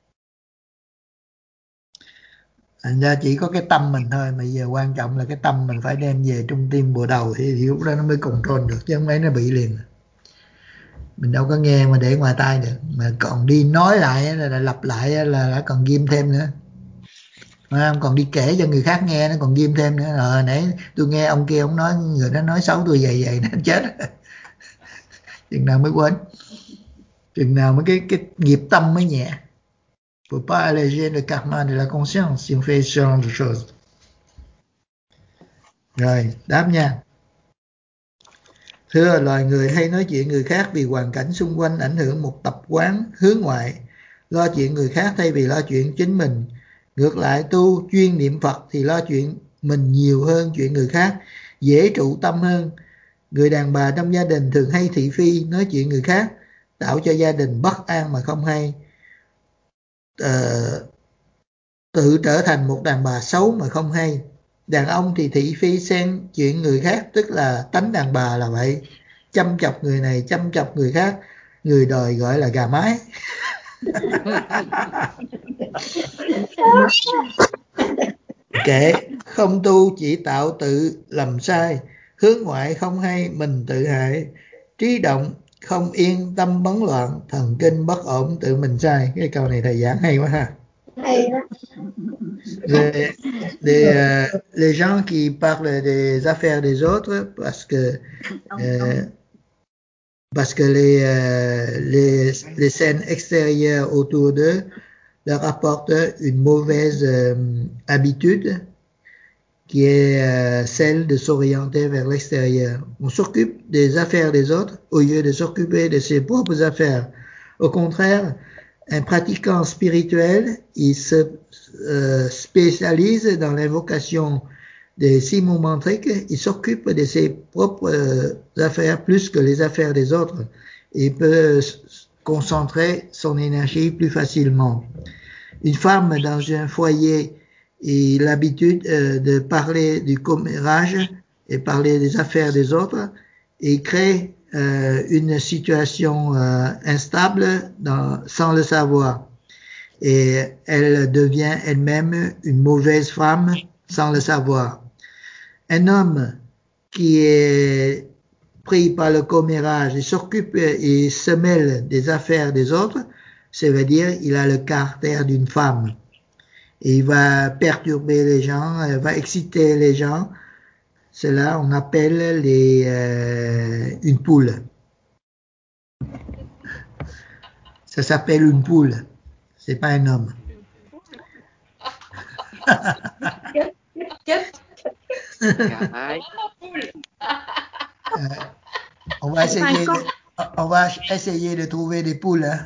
Thành ra chỉ có cái tâm mình thôi, mà giờ quan trọng là cái tâm mình phải đem về trung tim bộ đầu, thì, thì lúc đó nó mới control được, chứ không phải nó bị liền. Mình đâu có nghe mà để ngoài tai được, mà còn đi nói lại là, là lặp lại là đã còn ghim thêm nữa, mà còn đi kể cho người khác nghe nó còn ghim thêm nữa. Rồi nãy tôi nghe ông kia ông nói người đó nói xấu tôi vậy vậy nó chết. Chừng nào mới quên, chừng nào mới cái cái nghiệp tâm mới nhẹ. Faut pas alléger le karma de la conscience si on fait ce genre de choses. Rồi, đáp nha. Thưa, loài người hay nói chuyện người khác vì hoàn cảnh xung quanh ảnh hưởng một tập quán hướng ngoại, lo chuyện người khác thay vì lo chuyện chính mình. Ngược lại, tu chuyên niệm Phật thì lo chuyện mình nhiều hơn chuyện người khác, dễ trụ tâm hơn. Người đàn bà trong gia đình thường hay thị phi, nói chuyện người khác, tạo cho gia đình bất an mà không hay. Uh, tự trở thành một đàn bà xấu mà không hay. Đàn ông thì thị phi xen chuyện người khác, tức là tánh đàn bà là vậy, chăm chọc người này chăm chọc người khác, người đời gọi là gà mái. Kệ, không tu chỉ tạo tự lầm sai, hướng ngoại không hay mình tự hại, trí động không yên tâm bấn loạn, thần kinh bất ổn tự mình sai. Cái câu này thầy giảng hay quá ha. Hay đó. Les, les, euh, les gens qui parlent des affaires des autres parce que euh, parce que les, euh, les les scènes extérieures autour d'eux leur apportent une mauvaise euh, habitude qui est euh, celle de s'orienter vers l'extérieur. On s'occupe des affaires des autres au lieu de s'occuper de ses propres affaires. Au contraire, un pratiquant spirituel, il se euh, spécialise dans l'invocation des six mots mantriques, il s'occupe de ses propres euh, affaires plus que les affaires des autres. Il peut concentrer son énergie plus facilement. Une femme dans un foyer, il a l'habitude euh, de parler du commérage et parler des affaires des autres, et crée euh, une situation euh, instable dans, sans le savoir. Et elle devient elle-même une mauvaise femme sans le savoir. Un homme qui est pris par le commérage, il s'occupe, il se mêle des affaires des autres, ça veut dire il a le caractère d'une femme. Et il va perturber les gens, il va exciter les gens, Cela, on appelle les, euh, une poule. Ça s'appelle une poule. C'est pas un homme. Cái Euh, on va essayer, de, on va essayer de trouver des poules. Hein.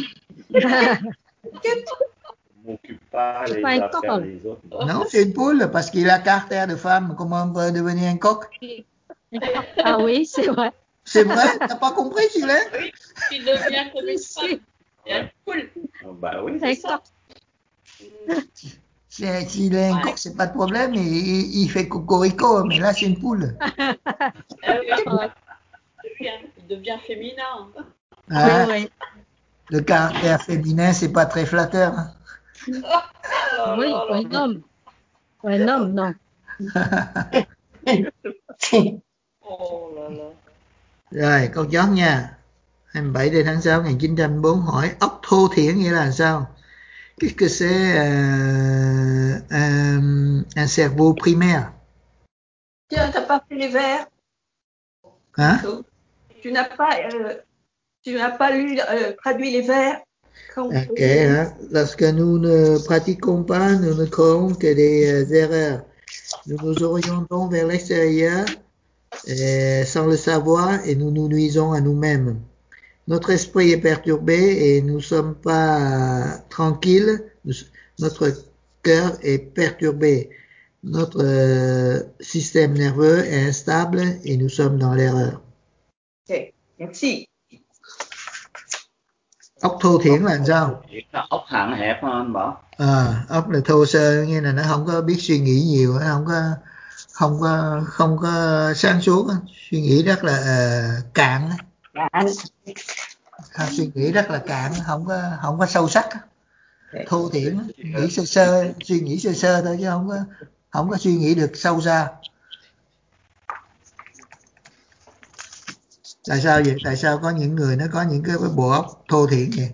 M'occupe pas C'est les pas un affaires coq. des autres. Non, c'est une poule parce qu'il a caractère de femme. Comment on peut devenir un coq? Ah oui, c'est vrai. C'est vrai? T'as pas compris, Gilles? Oui, il devient comme une femme. Il y a une poule. Oh, bah oui, C'est C'est ça. C'est- S'il est un coq, c'est pas de problème. Il, il, il fait cocorico, mais là, c'est une poule. Ah oui, oui, oui, hein, il devient féminin. Hein? Oui, oui. Le caractère féminin, c'est pas très flatteur. Hein. Oh Oui, là là un homme. Un homme, non. Oh là là. Rồi, câu chót nha. hai mươi bảy tây tháng sáu năm một nghìn chín trăm bốn hỏi ốc thô thiển nghĩa là sao? Qu'est-ce que c'est euh, un, un cerveau primaire? Tiens, t'as pas fait les vers. Hein? Tu n'as pas, euh, tu n'as pas lu, euh, traduit les vers. Quand Ok, hein? Lorsque nous ne pratiquons pas, nous ne créons que des euh, erreurs. Nous nous orientons vers l'extérieur euh, sans le savoir et nous nous nuisons à nous-mêmes. Notre esprit est perturbé et nous ne sommes pas euh, tranquilles. Nous, notre cœur est perturbé. Notre euh, système nerveux est instable et nous sommes dans l'erreur. Ok, merci. Ốc thô thiển là làm sao? Là ốc hạn hẹp hả anh Bảo? À, ốc là thô sơ, nghĩa là nó không có biết suy nghĩ nhiều, nó không có không có không có sáng suốt, suy nghĩ rất là uh, cạn, suy nghĩ rất là cạn, không có không có sâu sắc, thô thiển, nghĩ sơ sơ, suy nghĩ sơ sơ thôi chứ không có không có suy nghĩ được sâu xa. Tại sao vậy? Tại sao có những người nó có những cái bộ óc thô thiển vậy?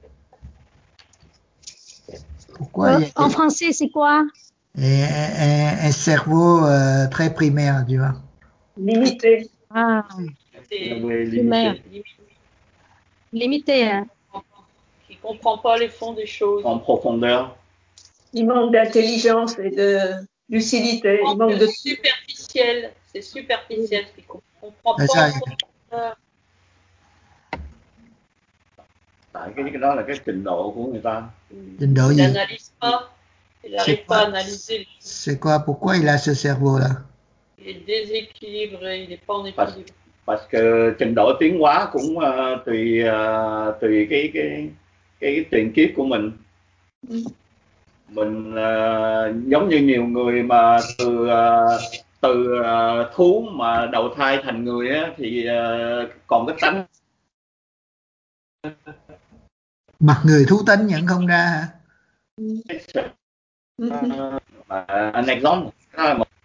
Euh, en français, c'est quoi? Et un, un cerveau euh, très primaire, tu vois. Limité. Ah, primaire. Limité, hein. Qui comprend pas les fonds des choses. En profondeur. Il manque d'intelligence et de lucidité. Il manque de superficiel. C'est superficiel. Il comprend C'est pas ça. en profondeur. Tại cái cái đó là cái trình độ của người ta. Trình độ Il gì? n'analyse pas. Il n'arrive pas à analyser. C'est quoi? Pourquoi il a ce cerveau-là? Il est déséquilibré. Il n'est pas en équilibre. Parce que trình độ tiến hóa cũng uh, tùy uh, tùy cái cái cái, cái tiền kiếp của mình. Ừ. Mình uh, giống như nhiều người mà từ uh, từ uh, thú mà đầu thai thành người á, thì uh, còn cái tánh Mặt người thú tánh nhận không ra hả? uh, un exemple là một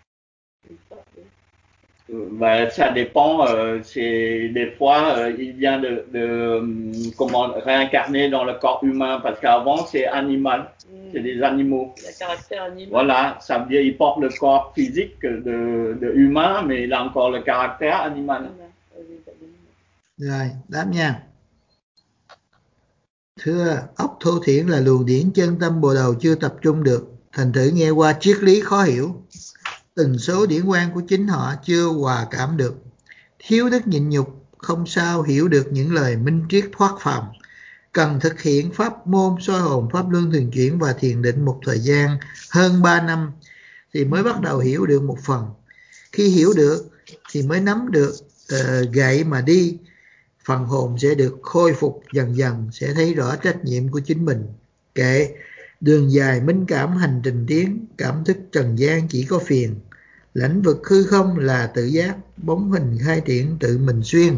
Bah, ça dépend, euh, c'est des fois euh, il vient de, de comment réincarner dans le corps humain parce qu'avant c'est animal, mm. c'est des animaux. Il a caractère animal. Voilà, ça veut dire il porte le corps physique de, de humain mais il a encore le caractère animal. Rồi, đáp nha. Thưa, óc thô thiển là luồng điển chân tâm bồ đầu chưa tập trung được, thành thử nghe qua triết lý khó hiểu. Từng số điển quan của chính họ chưa hòa cảm được. Thiếu đức nhịn nhục, không sao hiểu được những lời minh triết thoát phàm. Cần thực hiện pháp môn soi hồn, pháp luân thường chuyển và thiền định một thời gian hơn ba năm thì mới bắt đầu hiểu được một phần. Khi hiểu được thì mới nắm được uh, gậy mà đi. Phần hồn sẽ được khôi phục dần dần, sẽ thấy rõ trách nhiệm của chính mình. Kệ, đường dài minh cảm hành trình tiến, cảm thức trần gian chỉ có phiền. Lãnh vực hư không là tự giác, bóng hình khai triển tự mình xuyên.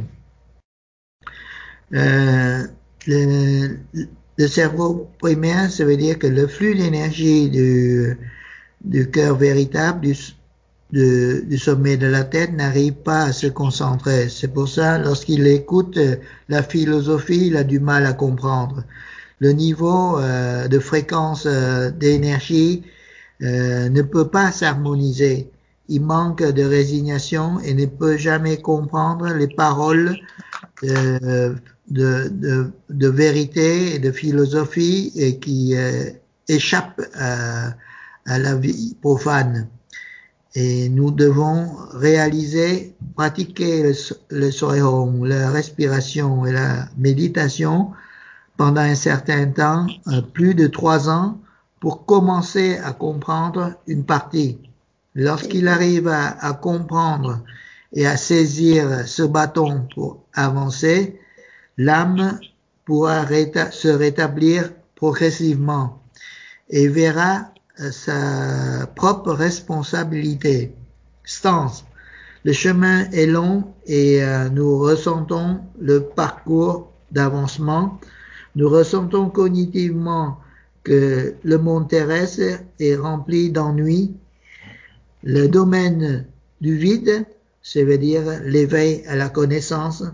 Euh, le, le cerveau primaire, ça veut dire que le flux d'énergie du, du cœur véritable, du, de, du sommet de la tête n'arrive pas à se concentrer. C'est pour ça, lorsqu'il écoute la philosophie, il a du mal à comprendre. Le niveau euh, de fréquence euh, d'énergie euh, ne peut pas s'harmoniser. il manque de résignation et ne peut jamais comprendre les paroles de, de, de, de vérité et de philosophie et qui euh, échappent à, à la vie profane. Et nous devons réaliser, pratiquer le, le soihong, la respiration et la méditation pendant un certain temps, euh, plus de trois ans, pour commencer à comprendre une partie. Lorsqu'il arrive à, à comprendre et à saisir ce bâton pour avancer, l'âme pourra réta- se rétablir progressivement et verra sa propre responsabilité. Stance. Le chemin est long et euh, nous ressentons le parcours d'avancement. Nous ressentons cognitivement que le monde terrestre est rempli d'ennuis. Le domaine du vide, ça veut dire l'éveil à la connaissance.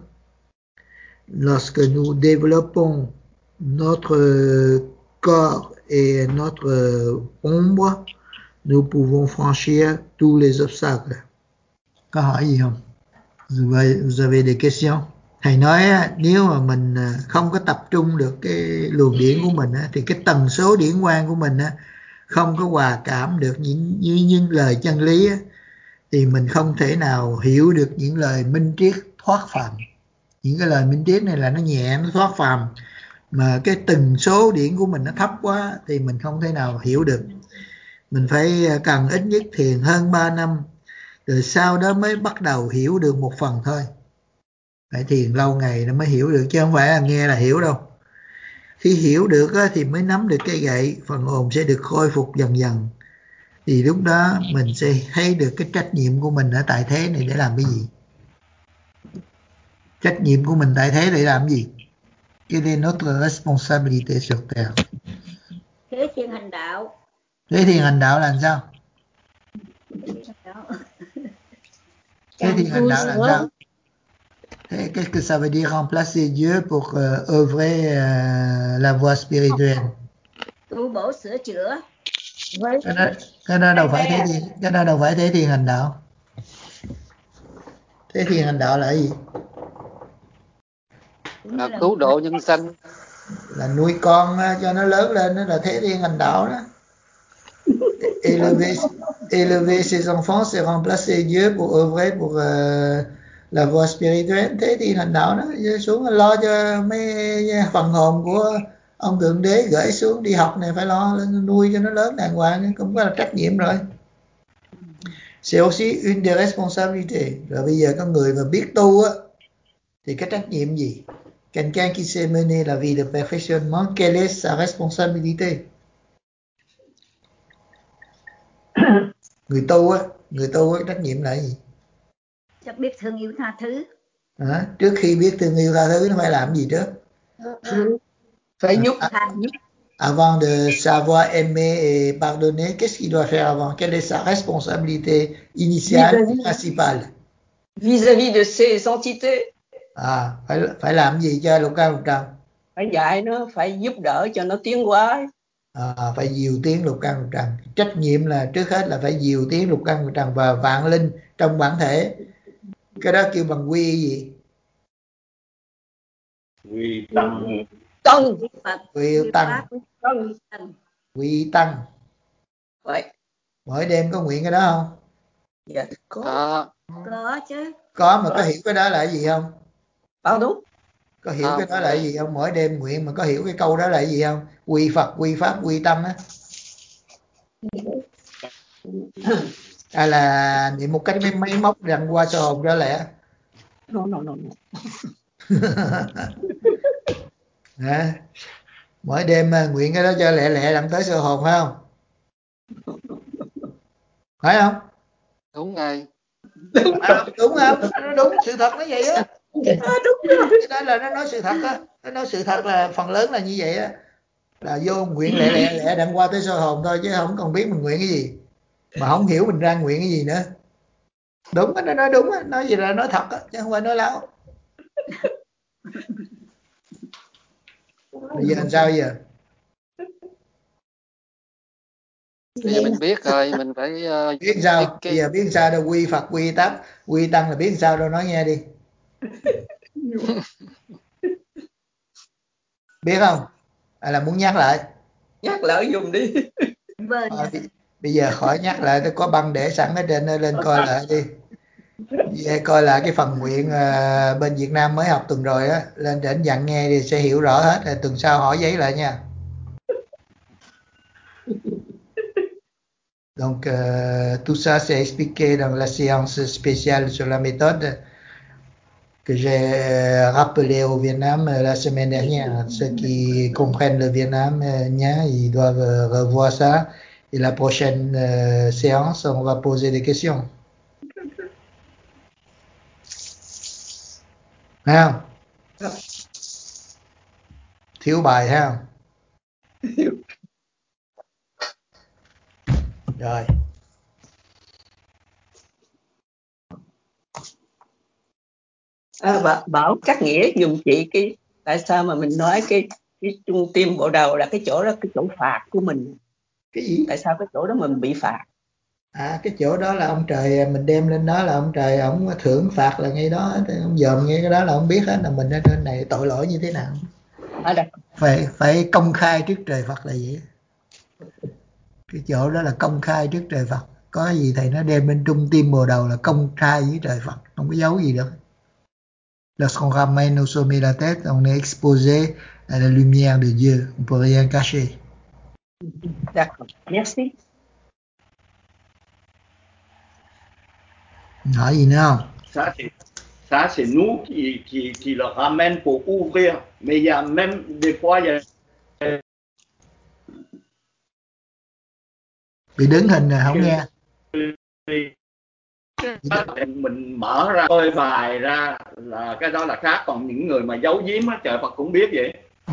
Lorsque nous développons notre corps et notre ombre, nous pouvons franchir tous les obstacles. Có hỏi gì không? Vous avez, vous avez des questions? Thầy nói nếu mà mình không có tập trung được cái luồng điển của mình thì cái tần số điển quang của mình không có hòa cảm được những, những, những lời chân lý thì mình không thể nào hiểu được những lời minh triết thoát phàm. Những cái lời minh triết này là nó nhẹ, nó thoát phàm, mà cái tần số điển của mình nó thấp quá thì mình không thể nào hiểu được. Mình phải cần ít nhất thiền hơn ba năm rồi sau đó mới bắt đầu hiểu được một phần thôi. Phải thiền lâu ngày nó mới hiểu được, chứ không phải là nghe là hiểu đâu. Khi hiểu được thì mới nắm được cây gậy, phần hồn sẽ được khôi phục dần dần. Thì lúc đó mình sẽ thấy được cái trách nhiệm của mình ở tại thế này để làm cái gì. Trách nhiệm của mình tại thế để làm gì? Quelle est notre responsabilité sur terre? Thế thiền hành đạo. Thế thiền hành đạo là làm sao? Thế thiền hành đạo là làm sao? Et qu'est-ce que ça veut dire remplacer Dieu pour euh, œuvrer euh, la voie spirituelle? Tu bổ sửa chữa. Cái đó, cái đó đâu phải thế thiền, cái đó đâu phải thế thiền hành đạo. Thế thiền hành đạo là cái gì? Là cứu độ nhân sanh. Là nuôi con cho nó lớn lên, đó là thế thiền hành đạo đó. Élever, élever ses enfants, c'est remplacer Dieu pour œuvrer pour euh, la voie spirituelle. Thế thì hành đạo đó, xuống lo cho mấy phần hồn của ông Thượng Đế gửi xuống đi học này, phải lo nuôi cho nó lớn đàng hoàng, cũng có là trách nhiệm rồi. C'est aussi une des responsabilités. Rồi bây giờ có người mà biết tu á thì cái trách nhiệm gì? Quelqu'un qui sait mener la vie de perfectionnement, quelle est sa responsabilité? Người tu á, người tu á, trách nhiệm là gì? Chắc biết thương yêu tha thứ. À, trước khi biết thương yêu tha thứ nó phải làm gì trước? Phải giúp à, tha giúp. Avant de savoir aimer et pardonner, qu'est-ce qu'il doit faire avant? Quelle est sa responsabilité initiale, vis-à-vis, principale? Vis-à-vis de ces entités. À, phải phải làm gì cho lục căn lục trần? Phải dạy nó, phải giúp đỡ cho nó tiến hóa. À, phải dìu tiến lục căn lục trần. Trách nhiệm là trước hết là phải dìu tiến lục căn lục trần và vạn linh trong bản thể. Cái đó kêu bằng quy gì? Quy tăng. Tân. Quy tăng. Quy tăng. Vậy. Mỗi đêm có nguyện cái đó không? Dạ có. À. Có chứ. Có, mà có, có hiểu cái đó là cái gì không? Có đúng. Có hiểu à, cái đó là cái gì không? Mỗi đêm nguyện mà có hiểu cái câu đó là cái gì không? Quy Phật, quy Pháp, quy Tâm á. Hay là niệm một cái máy móc rằng qua sơ hồn trở lẽ? No, no, no, no. À, mỗi đêm nguyện cái đó cho lẹ lẹ đặng tới sơ hồn phải không? Phải không? Đúng rồi. Đúng, à, đúng không? Nó đúng, sự thật nó vậy á. À, đúng rồi. Cái đó là nó nói sự thật á. Nó nói sự thật là phần lớn là như vậy á. Là vô nguyện lẹ lẹ lẹ đặng qua tới sơ hồn thôi, chứ không còn biết mình nguyện cái gì. Mà không hiểu mình ra nguyện cái gì nữa. Đúng á, nó nói đúng á. Nói gì là nói thật á, chứ không phải nói láo. Bây giờ làm sao giờ? Bây giờ mình biết rồi, mình phải uh, biết sao cái, cái... bây giờ biết sao đâu, quy Phật quy tắc quy tăng là biết sao đâu, nói nghe đi. Biết không hay là muốn nhắc lại? Nhắc lại dùng đi. À, bây giờ khỏi nhắc lại, tôi có băng để sẵn ở trên, lên coi lại đi. Về coi lại cái phần nguyện uh, bên Việt Nam mới học tuần rồi á, lên đến dặn nghe thì sẽ hiểu rõ hết. Rồi tuần sau hỏi giấy lại nha. Donc euh, tout ça c'est expliqué dans la séance spéciale sur la méthode que j'ai rappelé au Vietnam la semaine dernière. Ceux qui comprennent le vietnamien, ils doivent revoir ça. Et la prochaine euh, séance, on va poser des questions. Thấy không? Thiếu bài thấy không? Rồi. À, bà, bảo Cát Nghĩa dùng chị cái tại sao mà mình nói cái cái trung tim bộ đầu là cái chỗ đó, cái chỗ phạt của mình. Cái gì? Tại sao cái chỗ đó mình bị phạt? À, cái chỗ đó là ông trời mình đem lên đó, là ông trời ông thưởng phạt là ngay đó, ông dòm ngay cái đó là ông biết hết là mình ở trên này tội lỗi như thế nào. À, phải phải công khai trước trời Phật là vậy. Cái chỗ đó là công khai trước trời Phật, có gì thầy nó đem bên trung tim bồ đầu là công khai với trời Phật, không có giấu gì đâu. Lorsqu'on ramène au sommet la tête, on est exposé à la lumière de Dieu, on peut rien cacher. D'accord, merci. Hỏi gì nữa không? Ça c'est ça c'est nous qui qui qui le ramène pour ouvrir, mais il y a même des fois il y a bị đứng hình rồi không nghe. Mình mở ra coi bài ra là cái đó là khác, còn những người mà giấu giếm á trời Phật cũng biết vậy. Ừ.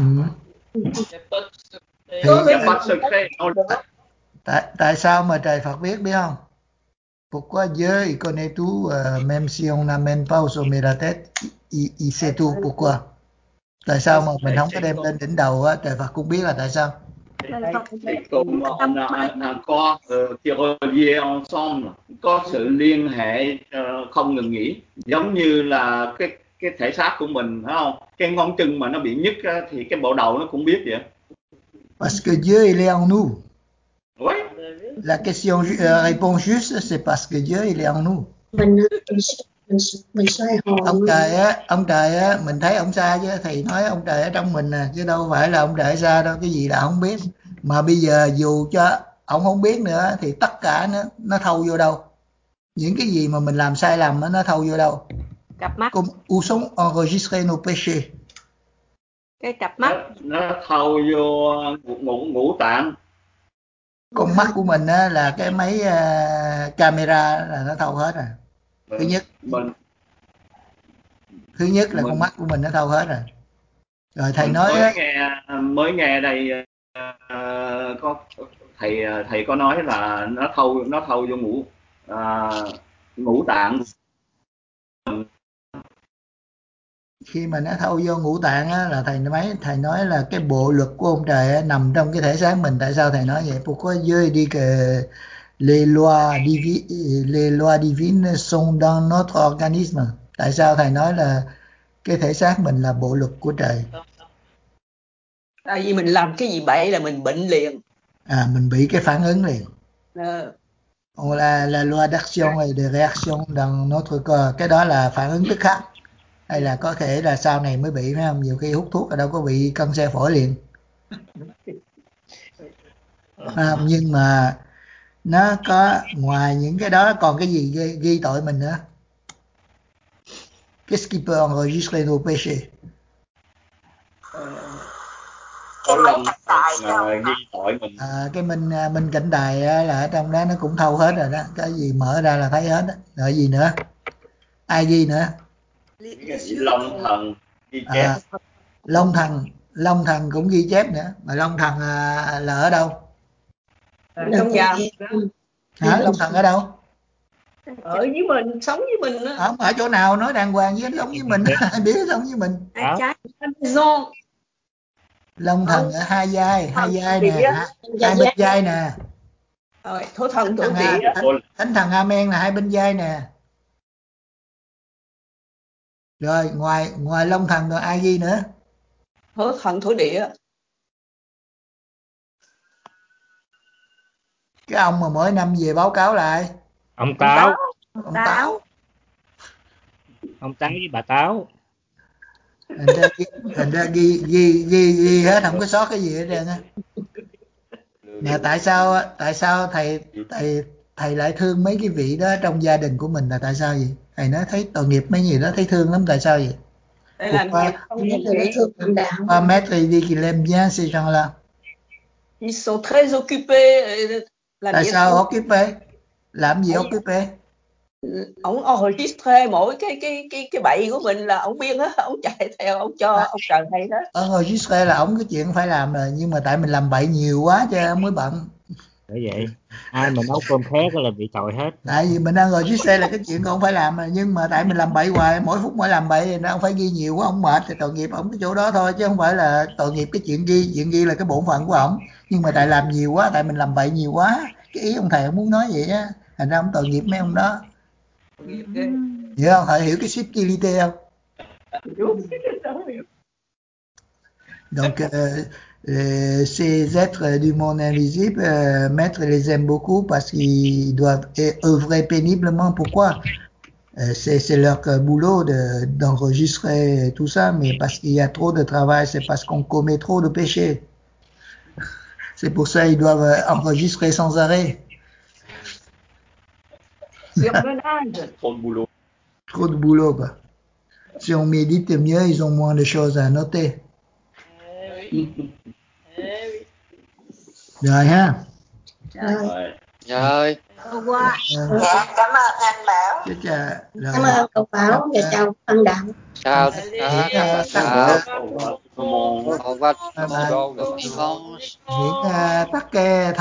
Thì tại tại sao mà trời Phật biết biết không? Pourquoi Dieu il connaît tout, euh, même si on n'amène pas au sommet la tête, il, il sait tout. Pourquoi? Tại sao mà mình không có đem lên đỉnh đầu á, trời Phật cũng biết là tại sao? C'est comme on a un, un corps uh, qui relié ensemble, có sự liên hệ uh, không ngừng nghỉ, giống như là cái cái thể xác của mình, phải không? Cái ngón chân mà nó bị nhức á, thì cái bộ đầu nó cũng biết vậy. Parce que Dieu il est en nous. Oui. La question euh, réponse juste, c'est parce que Dieu il est en nous. Mình mình mình xoay hồn. Ông trời á, ông trời á, mình thấy ông xa chứ, thầy nói ông trời ở trong mình nè, chứ đâu phải là ông trời xa đâu, cái gì là không biết. Mà bây giờ dù cho ông không biết nữa thì tất cả nó nó thâu vô đâu? Những cái gì mà mình làm sai lầm nó thâu vô đâu? Cặp mắt. Comme où sont enregistrés nos péchés? Cái cặp mắt. Nó, nó thâu vô ngũ, ngũ, ngũ tạng. Con mắt của mình á, là cái máy uh, camera là nó thâu hết rồi. Thứ nhất. Mình Thứ nhất là mình, con mắt của mình nó thâu hết rồi. Rồi thầy nói mới á, nghe mới nghe đây uh, có thầy thầy có nói là nó thâu nó thâu vô ngũ uh, ngũ tạng. Khi mà nó thâu vô ngũ tạng á, là thầy mấy thầy nói là cái bộ luật của ông trời á, nằm trong cái thể xác mình. Tại sao thầy nói vậy? Pourquoi Dieu dit que les lois divines les lois divines sont dans notre organisme? Tại sao thầy nói là cái thể xác mình là bộ luật của trời? Tại vì mình làm cái gì bậy là mình bệnh liền. À, mình bị cái phản ứng liền. À. La, la loi d'action et de réaction dans notre corps, cái đó là phản ứng tức khắc, hay là có thể là sau này mới bị, phải không? Nhiều khi hút thuốc là đâu có bị cân xe phổi liền. À, nhưng mà nó có ngoài những cái đó còn cái gì ghi, ghi tội mình nữa? Qu'est-ce qui peut enregistrer nos péchés? Có lòng uh, ghi tội mình. À, cái minh minh cảnh đài là ở trong đó nó cũng thâu hết rồi đó, cái gì mở ra là thấy hết đó. Rồi gì nữa? Ai ghi nữa? Long thần ghi chép. À, Long thần, Long thần cũng ghi chép nữa. Mà Long thần à, là ở đâu? À, trong nhà. Hả? Long thần ở đâu? Ở với mình, sống với mình đó. Không, ở chỗ nào nói đàng hoàng với sống với mình, ai biết sống với mình. Long thần ở hai vai, hai vai nè, hai bên vai nè. Rồi, thổ thần thổ Thằng địa A, á. thánh, thánh thần Amen là hai bên vai nè. Rồi ngoài ngoài Long thần rồi ai ghi nữa? Thổ thần thổ địa. Cái ông mà mỗi năm về báo cáo lại. Ông Táo. Ông Táo. Ông Táo với bà Táo. Thành ra ghi, thành ra ghi, ghi, ghi, ghi hết, không có sót cái gì hết trơn á. Mà tại sao tại sao thầy thầy thầy lại thương mấy cái vị đó trong gia đình của mình là tại sao vậy? Thầy nói thấy tội nghiệp mấy người đó, thấy thương lắm, tại sao vậy? Để làm Pourquoi? việc không mình nghĩ. Pourquoi maître dit qu'il aime bien ces gens-là? Ils sont très occupés. Làm Tại việc sao không? occupé? Làm gì occupé? Ông enregistré mỗi cái cái cái cái bậy của mình là ông biên hết, ông chạy theo, ông cho ông trời hay hết. Enregistré là ông cái chuyện phải làm rồi, nhưng mà tại mình làm bậy nhiều quá cho ông mới bận. Bởi vậy ai mà nấu cơm khác là bị tội hết. Tại vì mình đang enregistré là cái chuyện ông phải làm rồi, nhưng mà tại mình làm bậy hoài, mỗi phút mỗi làm bậy thì nó ông phải ghi nhiều quá, ông mệt thì tội nghiệp ông cái chỗ đó thôi, chứ không phải là tội nghiệp cái chuyện ghi. Chuyện ghi là cái bổn phận của ổng, nhưng mà tại làm nhiều quá, tại mình làm bậy nhiều quá, cái ý ông thầy ông muốn nói vậy á, thành ra ông tội nghiệp mấy ông đó. Hiểu không? Thầy hiểu cái subtilité không? Donc euh, euh, ces êtres du monde invisible, euh, Maître les aime beaucoup parce qu'ils doivent œuvrer péniblement. Pourquoi? euh, c'est, c'est leur boulot de, d'enregistrer tout ça, mais parce qu'il y a trop de travail, c'est parce qu'on commet trop de péchés. C'est pour ça qu'ils doivent enregistrer sans arrêt. Trop de boulot. Trop de boulot, quoi. Si on médite mieux, ils ont moins de choses à noter. Eh oui. Eh oui. Rồi ha. Rồi. Rồi. Câu qua. Dạ, cảm ơn anh Bảo. Chứ chà, rồi. Cảm ơn cậu Bảo và chào Văn Đạo. Chào Allez, tất cả. chào. Chào. Au revoir tout le monde. Au revoir. Bye bye. Bon dimanche. Những uh, tắc kè